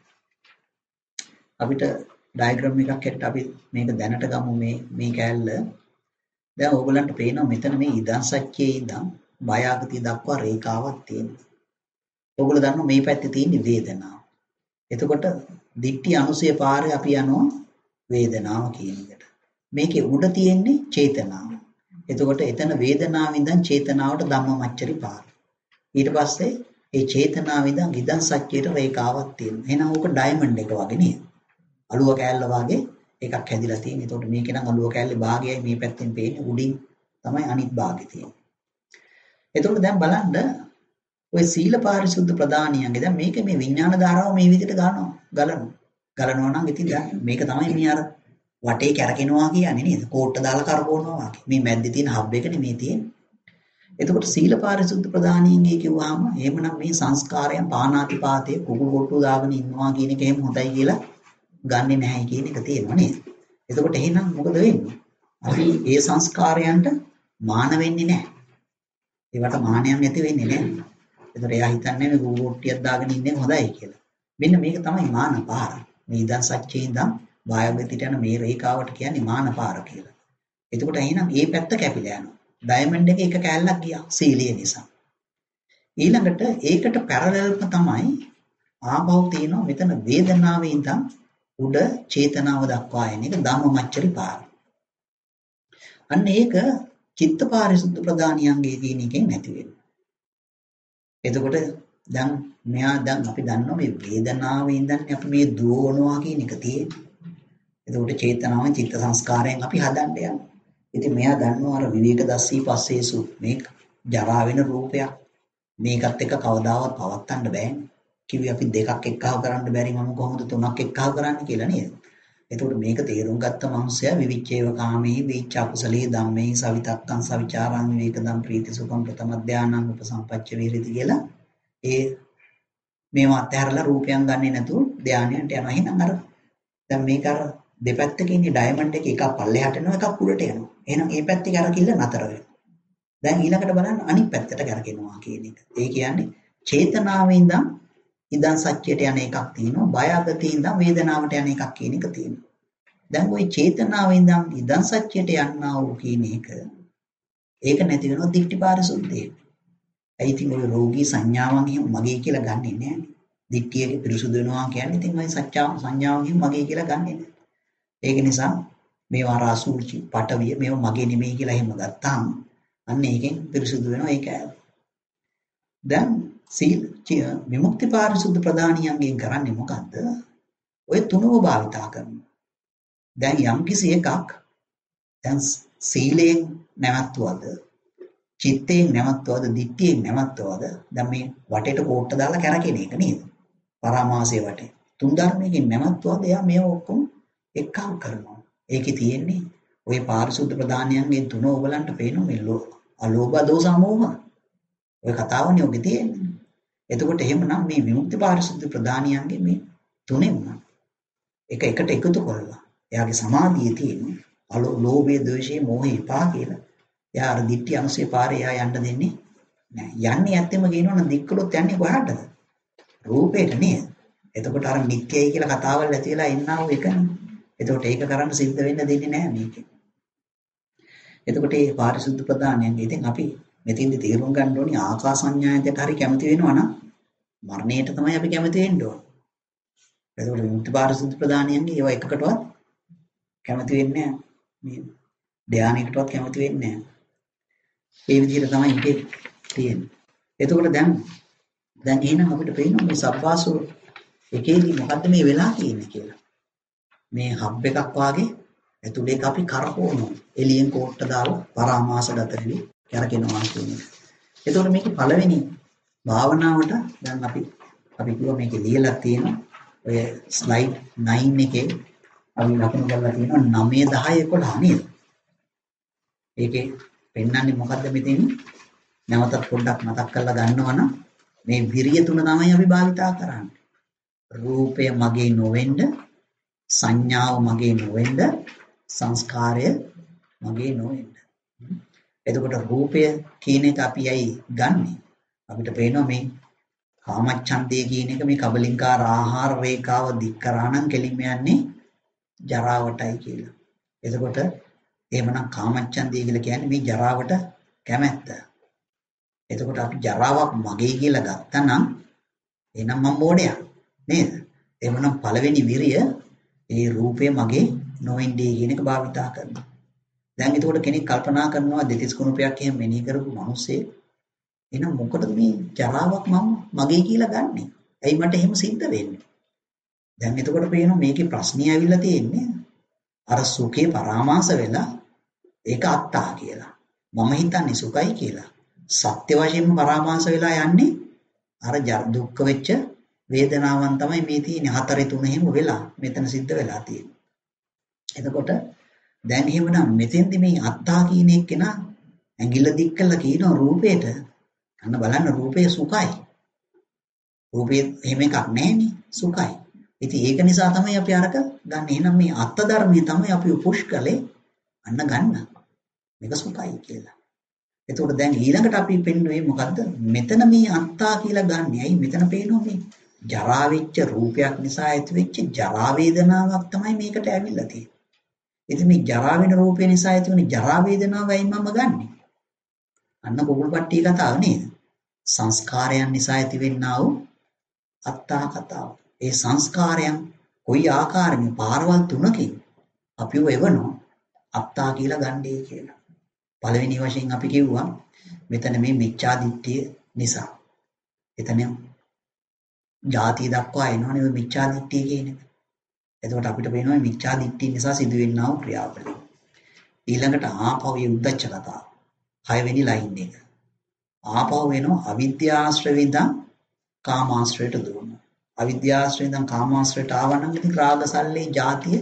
අපිට ඩයග්‍රෑම් එකක් හැටියට අපි මේක දැනට ගමු මේ කෑල්ල. දැන් ඕගොල්ලන්ට පේනවා මෙතන මේ ඉදන් සත්‍යයේ ඉඳන් බයාගතිය දක්වා රේඛාවක් තියෙනවා. ඕගොල්ලෝ දන්නවා මේ පැත්තේ තියෙන වේදනාව. එතකොට දිට්ඨි අනුසය පාරේ අපි යනවා වේදනාව කියන එකට. මේකේ උඩ තියෙන්නේ චේතනාව. එතකොට එතන වේදනාව ඉඳන් චේතනාවට ධම්මමච්චරි පාර. ඊට පස්සේ ඒ චේතනාව ඉඳන් ඉදන් සත්‍යයට රේඛාවක් තියෙනවා. එහෙනම් ඕක ඩයමන්ඩ් එක වගේ නේද? අලුව කෑල්ල වගේ එකක් හැදිලා තියෙනවා. එතකොට මේකේ නම් අලුව කෑල්ලේ භාගයයි මේ පැත්තෙන් පේන්නේ උඩින් තමයි අනිත් භාගෙ තියෙන්නේ. එතකොට දැන් බලන්න ඔය සීල පාරිශුද්ධ ප්‍රදානියන්ගේ දැන් මේක මේ විඥාන ධාරාව මේ විදිහට ගලනවා නම් ඉතින් දැන් මේක තමයි මේ අර වටේ කැරකෙනවා කියන්නේ නේද? කෝට්ට දාලා කරකවනවා වගේ. මේ මැද්දේ තියෙන හබ් එකනේ මේ තියෙන්නේ. එතකොට සීල පාරිශුද්ධ ප්‍රදානියන්ගේ කිව්වහම එහෙමනම් මේ සංස්කාරයන් පානාතිපාතයේ කුකුල් කොට්ටු දාගෙන ඉන්නවා කියන එක එහෙම හොඳයි කියලා ගන්නෙ නැහැ කියන එක තියෙනවා නේද? එතකොට එහෙනම් මොකද වෙන්නේ? අපි ඒ සංස්කාරයන්ට මාන වෙන්නේ නැහැ. ඒවට මානයක් නැති වෙන්නේ නැහැ. ඒතර එයා හිතන්නේ මේ ගුරුට්ටියක් දාගෙන ඉන්නේ හොඳයි කියලා. මෙන්න මේක තමයි මාන පාර. මේ ඉදන් සත්‍යයේ ඉඳන් වායගතියට යන මේ රේඛාවට කියන්නේ මාන පාර කියලා. එතකොට එහෙනම් මේ පැත්ත කැපිලා යනවා. ඩයමන්ඩ් එකේ එක කැල්ලක් ගියා සීලිය නිසා. ඊළඟට ඒකට පැරලල්ම තමයි ආභව තියෙනවා මෙතන වේදනාවේ ඉඳන් උඩ චේතනාව දක්වා එන එක ධම්මමච්චරි පාර. අන්න ඒක චිත්ත පාරිශුද්ධ ප්‍රදානියන්ගේ තියෙන එකෙන් නැති වෙනවා. එතකොට දැන් අපි දන්නවා මේ වේදනාවේ ඉඳන් අපි මේ දුවනවා කියන එක තියෙන්නේ. එතකොට චේතනාවෙන් චිත්ත සංස්කාරයෙන් අපි හදන්න යනවා. ඉතින් මෙයා දන්නවා අර විවේක දස්සී පස්සේසු මේ ජරා වෙන රූපයක්. මේකත් එක්ක කවදාවත් පවත්තන්න බෑනේ. කිව්වේ අපි දෙකක් එක්කව කරන්න බැරි මම කොහොමද තුනක් එක්කව කරන්නේ කියලා නේද? එතකොට මේක තේරුම් ගත්ත මනුස්සයා විවිච්ඡේව කාමී වීච්ඡ කුසලී ධම්මේ සවිතක්කං සවිචාරං විවේකදම් ප්‍රීති සුඛං ප්‍රථම ධානං උපසම්පච්ච විහෙරති කියලා ඒ මේවා අතහැරලා රූපයන් ගන්නේ නැතුව ධානයන්ට යනවා. එහෙනම් අර දැන් මේක අර දෙපැත්තක ඉන්නේ ඩයමන්ඩ් එක එකක් පල්ලෙහාට යනවා එකක් උඩට යනවා. එහෙනම් මේ පැත්තේ කරකිල්ල නතර වෙනවා. දැන් ඊළඟට බලන්න අනිත් පැත්තට කරකිනවා කියන එක. ඒ කියන්නේ චේතනාවේ ඉඳන් ඉදන් සත්‍යයට යන එකක් තියෙනවා. බය අගතිය ඉඳන් වේදනාවට යන එකක් කියන එක තියෙනවා. දැන් ওই චේතනාවේ ඉඳන් ඉදන් සත්‍යයට යන්නා වූ කියන එක ඒක නැති වෙනවා දික්ටි පාරිශුද්ධිය. ඒ ඉතින් ඔය රෝගී සංඥාවන් එහෙම මගේ කියලා ගන්නෙ නෑනේ. දික්ටියක පිරිසුදු වෙනවා කියන්නේ ඉතින් ওই සංඥාවන් එහෙම මගේ කියලා ගන්නෙ නෑ. ඒක නිසා මේවා රාසූචි පටවිය මේවා මගේ නෙමෙයි කියලා එහෙම ගත්තාම අන්න ඒකෙන් පිරිසුදු වෙනවා ඒක. දැන් සීල විමුක්ති පාරිශුද්ධ ප්‍රදානියන්ගෙන් කරන්නේ මොකද්ද? ඔය තුනම භාවිතා කරනවා. දැන් යම්කිසි එකක් දැන් සීලයෙන් නැවතුවද චිත්තයෙන් නැවතුවද දිට්ඨියෙන් නැවතුවද දැන් මේ වටේට කෝට්ට දාලා කැරකෙන එක නේද? පරාමාසයේ වටේ. තුන් ධර්මයෙන් නැවතුවද එයා මේව ඔක්කොම එක්කම් කරනවා. ඒකේ තියෙන්නේ ওই පාරිශුද්ධ ප්‍රදානියන්ගෙන් තුන ඕගලන්ට පේනවා මේ අලෝභ දෝස අමෝහ. ඔය කතාවනේ ඔගේ තියෙන්නේ. එතකොට එහෙමනම් මේ විමුක්ති පාරිශුද්ධ ප්‍රදානියන්ගේ මේ තුනෙන්ම එක එකට එකතු කරලා එයාගේ සමාධියේ තියෙන ලෝභය, ද්වේෂය, මෝහය පා කියලා. එයා අර දිට්ඨි අනුසේ පාරේ එයා යන්න දෙන්නේ නැහැ. යන්නේ ඇත්තම කියනවනම් දික්කලොත් යන්නේ කොහාටද? රූපේට නේද? එතකොට අර නිත්‍යයි කියලා කතාවල් ඇති වෙලා ඉන්නා වූ එකනේ. එතකොට ඒක කරන්න සිද්ධ වෙන්න දෙන්නේ නැහැ මේකේ. එතකොට මේ පාරිශුද්ධ ප්‍රදානයන්ගේ ඉතින් අපි මෙතින්දි තේරුම් ගන්න ඕනේ ආකාසඤ්ඤායතයට හරි කැමති වෙනවා නම් මරණයට තමයි අපි කැමති වෙන්න ඕනේ. එතකොට විමුක්ති පාරිශුද්ධ ප්‍රදානයන්ගේ ඒවා එකකටවත් කැමති වෙන්නේ නැහැ. මේ ධානයකටවත් කැමති වෙන්නේ නැහැ. ඒ විදිහට තමයි ඉන්නේ තියෙන්නේ. එතකොට දැන් එහෙනම් අපිට පේනවා මේ සබ්බාසු එකේදී මොකද්ද මේ වෙලා තියෙන්නේ කියලා. මේ හබ් එකක් වාගේ ඇතුලේ අපි කරකවනවා. එළියෙන් කෝට්ට දාලා පරාමාස ගතරිලි කරකිනවා කියන්නේ. එතකොට මේකේ පළවෙනි භාවනාවට දැන් අපි කිව්වා මේකේ ලියලා තියෙනවා. ඔය ස්ලයිඩ් 9 එකේ අපි ලකුණු කරලා තියෙනවා 9 10 11 නේද? ඒකේ පෙන්වන්නේ මොකද්ද මෙතෙන්? නැවතත් පොඩ්ඩක් මතක් කරලා ගන්නවනම් මේ විරිය තුන තමයි අපි භාවිතා කරන්නේ. රූපය මගේ නොවෙන්න, සංඥාව මගේ නොවෙන්න, සංස්කාරය මගේ නොවෙන්න. එතකොට රූපය කියන එක අපි ඇයි ගන්නෙ? අපිට පේනවා මේ කාමච්ඡන්දය කියන එක මේ කබලින්කාර ආහාර රේඛාව දික් කරා නම් කෙලින්ම යන්නේ ජරාවටයි කියලා. එතකොට එහෙමනම් කාමච්ඡන්දය කියලා කියන්නේ මේ ජරාවට කැමැත්ත. එතකොට අපි ජරාවක් මගේ කියලා ගත්තා නම් එහෙනම් මම මොඩයක් නේද? එහෙමනම් පළවෙනි විරිය ඒ රූපය මගේ නොවෙන්නේ කියන එක භාවිතා කරනවා. දැන් එතකොට කෙනෙක් කල්පනා කරනවා දෙතිස් කුණුපයක් එහෙම මෙනෙහි කරපු මිනිස්සේ එහෙනම් මොකටද මේ ජරාවක් මගේ කියලා ගන්නෙ? ඇයි මට එහෙම සිද්ධ වෙන්නේ? දැන් එතකොට පේනවා මේකේ ප්‍රශ්නේ ඇවිල්ලා තියෙන්නේ අර සුඛේ පරාමාස වෙලා ඒක අත්තා කියලා. මම හිතන්නේ සුඛයි කියලා. සත්‍ය වශයෙන්ම පරාමාස වෙලා යන්නේ අර දුක්ඛ වෙච්ච වේදනාවන් තමයි මේ තියෙන්නේ. 4 3 එහෙම වෙලා මෙතන සිද්ධ වෙලා තියෙන්නේ. එතකොට දැන් එහෙමනම් මෙතෙන්දි මේ අත්තා කියන එක්කෙනා ඇඟිල්ල දික් කළා කියන රූපේට අන්න බලන්න රූපේ සුඛයි. රූපේ එහෙම එකක් නැහැනේ සුඛයි. ඉතින් ඒක නිසා තමයි අපි අරක ගන්න. එහෙනම් මේ අත්ත ධර්මයේ තමයි අපි පුෂ් කළේ අන්න ගන්න. මේක සුඛයි කියලා. එතකොට දැන් ඊළඟට අපි පෙන්නුවේ මොකද්ද? මෙතන මේ අත්තා කියලා ගන්න. ඇයි මෙතන පේනවා මේ ජරා වෙච්ච රූපයක් නිසා ඇති වෙච්ච ජරා වේදනාවක් තමයි මේකට ඇවිල්ලා තියෙන්නේ. ඉතින් මේ ජරා වෙන රූපේ නිසා ඇති වෙන ජරා වේදනාවයි මම ගන්නෙ. අන්න කුකුල්පට්ටිය කතාව නේද? සංස්කාරයන් නිසා ඇතිවෙනා වූ අත්තා කතාව. ඒ සංස්කාරයන් කොයි ආකාරයෙන් පාරවල් තුනකින් අපිව එවනෝ අත්තා කියලා ගන්නේ කියලා. පළවෙනි වශයෙන් අපි කිව්වා මෙතන මේ මිච්ඡා දිට්ඨිය නිසා. එතන ಜಾති දක්වා එනවනේ ඔය මිච්ඡා දිට්ඨිය කියන එක. එතකොට අපිට පේනවා මිච්ඡා දිට්ඨිය නිසා සිදුවෙනා වූ ක්‍රියාවලිය. ඊළඟට ආපහු උද්දච්ච කතාව. 6 වෙනි ලයින් එක. ආපහු වෙනවා අවිද්‍යාශ්‍රවෙන් ඉඳන් කාමාශ්‍රයට දුවනවා. අවිද්‍යාශ්‍රයෙන් ඉඳන් කාමාශ්‍රයට ආවනම් ඉතින් රාග සල්ලේ ಜಾතිය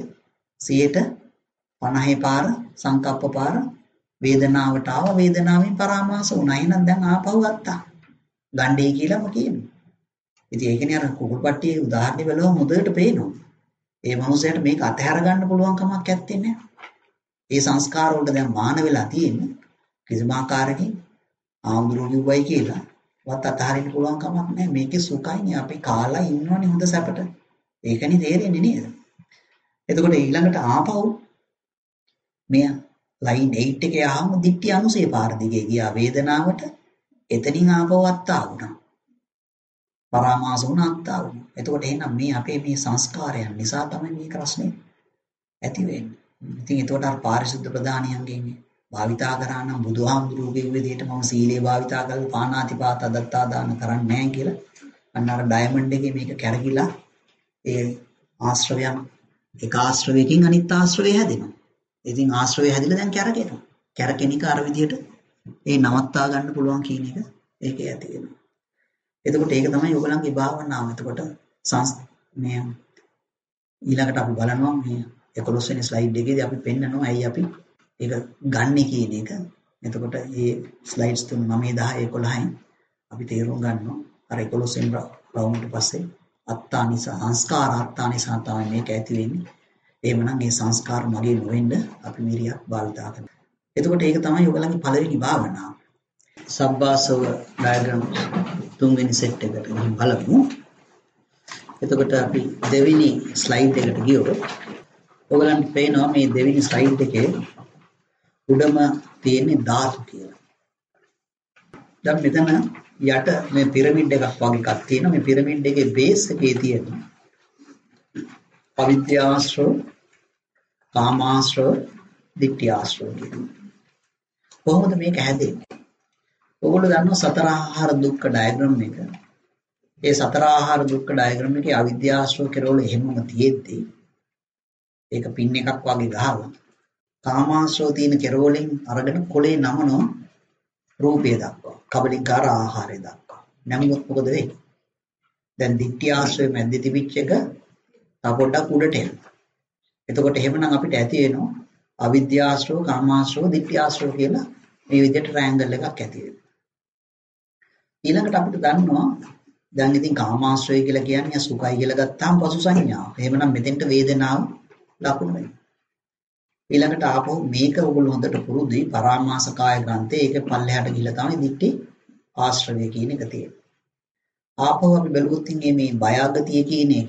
50 පාර සංකප්ප පාර වේදනාවට ආව වේදනාවෙන් පරාමාස වුණා. එහෙනම් දැන් ආපහු ගත්තා. ගණ්ඩේ කියලාම කියනවා. ඉතින් ඒකනේ අර කුකුල්පට්ටියේ උදාහරණය බලව මුදලට පේනවා. ඒ මනුස්සයාට මේක අතහැර ගන්න පුළුවන් කමක් නැත්තේ නේ. ඒ සංස්කාර වලට දැන් මාන වෙලා තියෙන්නේ කිසිම ආකාරයකින් ආම්දුරු කිව්වයි කියලා වත් අතහරින්න පුළුවන් කමක් නැහැ. මේකේ සුඛයිනේ අපි කාලා ඉන්නවනේ හොඳ සැපට. ඒකනේ තේරෙන්නේ නේද? එතකොට ඊළඟට ආපහු මෙය ලයින් 8 එකේ ආවම දිට්ඨි අනුසේ පාර දිගේ ගියා වේදනාවට. එතනින් ආපහු අත්තා වුණා. පරාමාස වුණා අත්තා වුණා. එතකොට එහෙනම් මේ අපේ මේ සංස්කාරයන් නිසා තමයි මේ ප්‍රශ්නේ ඇති වෙන්නේ. ඉතින් එතකොට අර පාරිශුද්ධ ප්‍රදානියන්ගෙන් භාවිතා කරා නම් බුදුහාමුදුරුවෝ විදිහට මම සීලේ භාවිතා කරලා පාණාතිපාත දත්තා දාන කරන්නේ නැහැ කියලා. අන්න අර ඩයමන්ඩ් එකේ මේක කැරකිලා ඒ ආශ්‍රවයන් එක ආශ්‍රවයකින් අනිත් ආශ්‍රවය හැදෙනවා. ඉතින් ආශ්‍රවය හැදිලා දැන් කැරකෙනවා. කැරකෙන එක අර විදිහට ඒ නවත්තා ගන්න පුළුවන් කියන එක ඒකේ ඇති වෙනවා. එතකොට ඒක තමයි ඔයගලන්ගේ භාවනාව. එතකොට මේ ඊළඟට අපි බලනවා මේ 11 වෙනි ස්ලයිඩ් එකේදී අපි පෙන්නනවා ඇයි අපි ඒක ගන්න කියන එක. එතකොට මේ ස්ලයිඩ්ස් තුන 9 10 11න් අපි තේරුම් ගන්නවා අර 11 වෙනි රවුන්ඩ් පස්සේ අත්තා නිසා සංස්කාර අත්තා නිසා තමයි මේක ඇති වෙන්නේ. එහෙමනම් මේ සංස්කාර මගේ නොවෙන්න අපි මිරියක් භාවිතා කරනවා. එතකොට ඒක තමයි ඔයගලන්ගේ පළවෙනි භාවනාව. සබ්බාසව ඩයග්‍රෑම් තුන්වෙනි සෙට් එකට බලමු. එතකොට අපි දෙවෙනි ස්ලයිඩ් එකට ගියොත් ඔයගලන්ට පේනවා මේ දෙවෙනි ස්ලයිඩ් එකේ උඩම තියෙන්නේ ධාතු කියලා. දැන් මෙතන යට මේ පිරමිඩ් එකක් වගේ එකක් තියෙනවා. මේ පිරමිඩ් එකේ බේස් එකේ තියෙන අවිද්‍යාශ්‍රව, කාමාශ්‍රව, ditthියාශ්‍රව කියනවා. කොහොමද මේක හැදෙන්නේ? ඔයගොල්ලෝ දන්නවා සතර ආහාර දුක්ඛ ඩයග්‍රෑම් එක. ඒ සතර ආහාර දුක්ඛ ඩයග්‍රෑම් එකේ අවිද්‍යාශ්‍රව කෙරවල එහෙමම තියෙද්දි ඒක පින් එකක් වගේ ගහලා කාමාශ්‍රව තියෙන කෙරවලින් අරගෙන කොලේ නමනවා රූපය දක්වා. කබලින්කාර ආහාරය දක්වා. නැමුත් මොකද වෙන්නේ? දැන් ditthියාශ්‍රව මැද්දේ තිබිච්ච එක තව පොඩ්ඩක් උඩට එනවා. එතකොට එහෙමනම් අපිට ඇති වෙනවා අවිද්‍යාශ්‍රව, කාමාශ්‍රව, ditthියාශ්‍රව කියලා මේ විදිහට ට්‍රයැන්ගල් එකක් ඇති වෙනවා. ඊළඟට අපිට දන්නවා දැන් ඉතින් කාමාශ්‍රය කියලා කියන්නේ සුඛයි කියලා ගත්තාම පසු සංඥාව. එහෙමනම් මෙතෙන්ට වේදනාව ලකුණු වෙනවා. ඊළඟට ආපහු මේක ඔයගොල්ලෝ හොඳට පුරුදුයි පරාමාස කාය ග්‍රන්ථේ ඒක පල්ලෙහාට ගිහලා තමයි දිට්ඨි ආශ්‍රවය කියන එක තියෙන්නේ. ආපහු අපි බැලුවොත් මේ බයගතිය කියන එක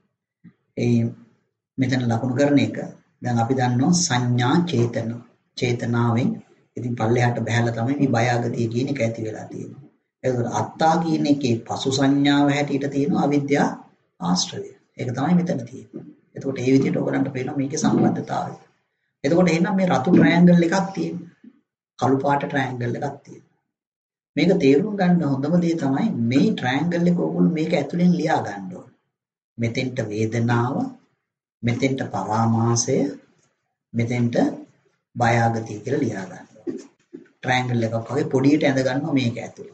මෙතන ලකුණු කරන එක දැන් අපි දන්නවා සංඥා චේතනාවෙන් ඉතින් පල්ලෙහාට බහැලා තමයි මේ බයගතිය කියන එක ඇති වෙලා තියෙන්නේ. ඒකෝර අත්තා කියන එකේ පසු සංඥාව හැටියට තියෙනවා අවිද්‍යා ආශ්‍රවය. ඒක තමයි මෙතන තියෙන්නේ. එතකොට ඒ විදිහට ඔයගලන්ට පේනවා මේකේ සම්බන්ධතාවය. එතකොට එහෙනම් මේ රතු ට්‍රයැන්ගල් එකක් තියෙනවා. කළු පාට ට්‍රයැන්ගල් එකක් තියෙනවා. මේක තේරුම් ගන්න හොඳම දේ තමයි මේ ට්‍රයැන්ගල් එක ඔයගොල්ලෝ මේක ඇතුලෙන් ලියා ගන්න ඕනේ. මෙතෙන්ට වේදනාව, මෙතෙන්ට පරාමාසය, මෙතෙන්ට බයාගතිය කියලා ලියා ගන්න ඕනේ. ට්‍රයැන්ගල් එකක් වගේ පොඩියට ඇඳ ගන්නවා මේක ඇතුලේ.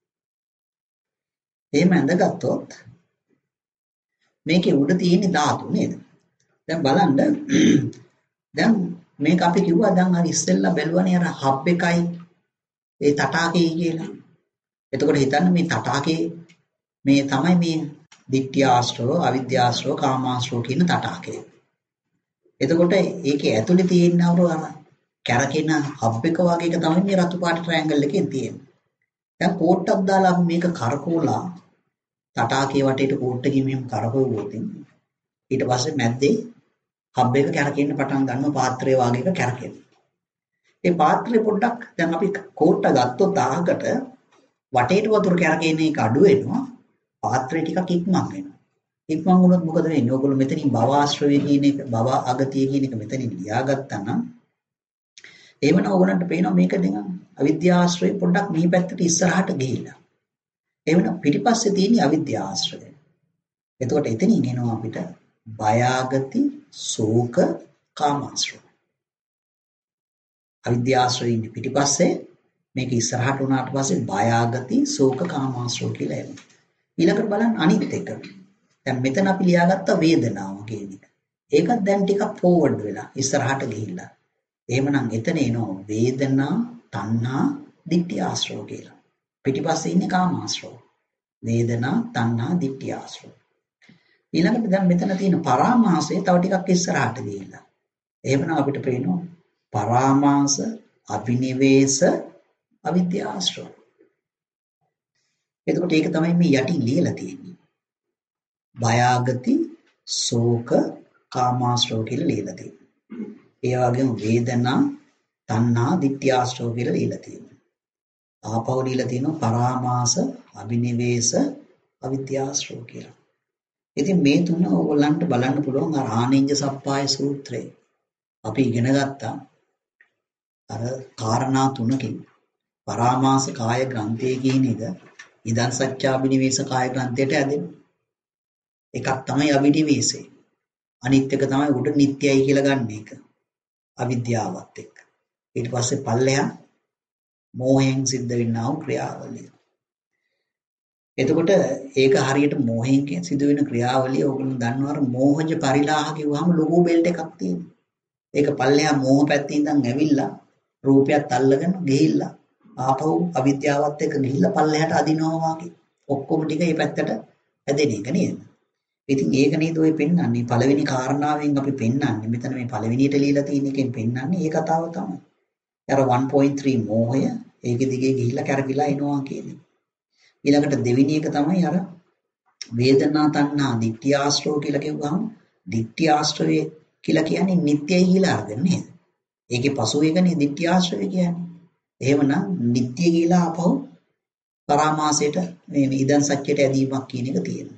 එහෙම ඇඳගත්තොත් මේකේ උඩ තියෙන ධාතු නේද? දැන් බලන්න දැන් මේක අපි කිව්වා දැන් අර ඉස්සෙල්ලා බැලුවනේ අර හබ් එකයි ඒ තටාකේ කියලා. එතකොට හිතන්න මේ තටාකේ මේ තමයි මේ ditthya ආශ්‍රව, අවිද්‍යා ආශ්‍රව, කාම ආශ්‍රව කියන තටාකය. එතකොට ඒකේ ඇතුලේ තියෙනව අර කැරකෙන හබ් එක වගේ එක තමයි මේ රතු පාට ට්‍රයැන්ගල් එකෙන් තියෙන්නේ. දැන් කෝට්ටක් දාලා අපි මේක කරකෝලා තටාකේ වටේට කෝට්ටකින් මෙහෙම කරකවුවොත් ඊට පස්සේ මැද්දේ හබ් එක කැරකෙන්න පටන් ගන්නවා පාත්‍රය වගේ එක කැරකෙන. ඒ පාත්‍රය පොඩ්ඩක් දැන් අපි කෝට්ට ගත්තොත් අහකට වටේට වතුර කැරකෙන එක අඩු වෙනවා. පාත්‍රය ටිකක් ඉක්මන් වෙනවා. ඉක්මන් වුණොත් මොකද වෙන්නේ? ඔයගොල්ලෝ මෙතනින් භව ආශ්‍රවය කියන එක භව අගතිය කියන එක මෙතනින් ලියාගත්තා නම් එහෙමනම් ඔයගොල්ලන්ට පේනවා මේක නිකන් අවිද්‍යා ආශ්‍රවය පොඩ්ඩක් මේ පැත්තට ඉස්සරහට ගිහිල්ලා. එහෙමනම් පිටිපස්සේ තියෙන අවිද්‍යා ආශ්‍රවය. එතකොට එතනින් එනවා අපිට බයාගති, ශෝක, කාමාශ්‍රව. අවිද්‍යා ආශ්‍රවයෙන් පිටිපස්සේ මේක ඉස්සරහට උනාට පස්සේ බයාගති, ශෝක, කාමාශ්‍රව කියලා එනවා. ඊළඟට බලන්න අනිත් එක. දැන් මෙතන අපි ලියාගත්ත වේදනාව කියන එක. ඒකත් දැන් ටිකක් ෆෝවර්ඩ් වෙලා ඉස්සරහට ගිහිල්ලා. එහෙමනම් එතන එනවා වේදනා, තණ්හා, ditthya ආශ්‍රව කියලා. පිටිපස්සේ ඉන්නේ කාමාශ්‍රව. වේදනා, තණ්හා, ditthya ආශ්‍රව. ඊළඟට දැන් මෙතන තියෙන පරාමාසය තව ටිකක් ඉස්සරහට ගිහිල්ලා. එහෙමනම් අපිට පේනවා පරාමාස, අභිනිවේෂ, අවිද්‍යා ආශ්‍රව. එතකොට ඒක තමයි මේ යටින් ලියලා තියෙන්නේ. බයාගති, ශෝක, කාමාශ්‍රව කියලා ලියලා තියෙනවා. ඒ වගේම වේදනා, තණ්හා, ditthya ආශ්‍රව කියලා ලියලා තියෙනවා. ආපහු ලියලා තියෙනවා පරාමාස, අභිනිවේෂ, අවිද්‍යා ආශ්‍රව කියලා. ඉතින් මේ තුන ඕගොල්ලන්ට බලන්න පුළුවන් අර ආනෙන්ජ සප්පාය සූත්‍රයේ. අපි ඉගෙන ගත්තා අර කාරණා තුනකින් පරාමාස කාය ග්‍රන්ථය කියන එක ඉදන් සත්‍යාබිනිවේෂ කාය ග්‍රන්ථයට ඇදෙනවා. එකක් තමයි අභිනිවේෂය. අනිත් එක තමයි උඩ නිට්ටයයි කියලා ගන්න එක. අවිද්‍යාවත් එක්ක. ඊට පස්සේ පල්ලෙහා මෝහයෙන් සිද්ධ වෙනා වූ ක්‍රියාවලිය. එතකොට ඒක හරියට මෝහයෙන් සිදුවෙන ක්‍රියාවලිය ඕගොල්ලෝ දන්නවා අර මෝහජ පරිලාහ කිව්වහම ලොකු බෙල්ට් එකක් තියෙනවා. ඒක පල්ලෙහා මෝහ පැත්තේ ඉඳන් ඇවිල්ලා රූපයත් අල්ලගෙන ගිහිල්ලා ආපහු අවිද්‍යාවත් එක්ක ගිහිල්ලා පල්ලෙහාට අදිනවා වගේ. ඔක්කොම ටික මේ පැත්තට ඇදෙන එක නේද? ඉතින් ඒක නේද ඔය පෙන්වන්නේ පළවෙනි කාරණාවෙන් අපි පෙන්වන්නේ මෙතන මේ පළවෙනියට ලියලා තියෙන එකෙන් පෙන්වන්නේ ඒ කතාව තමයි. අර 1.3 මෝහය ඒක දිගේ ගිහිල්ලා කරකිලා එනවා කියන්නේ. ඊළඟට දෙවෙනි එක තමයි අර වේදනා තණ්හා ditthya ආශ්‍රව කියලා කිව්වහම ditthya ආශ්‍රවය කියලා කියන්නේ නිට්ටයයි කියලා අරගෙන නේද? ඒකේ පසු එකනේ ditthya ආශ්‍රවය කියන්නේ. එහෙමනම් නිට්ටය කියලා ආපහු පරාමාසයට මේ ඉදන් සත්‍යයට ඇදීමක් කියන එක තියෙනවා.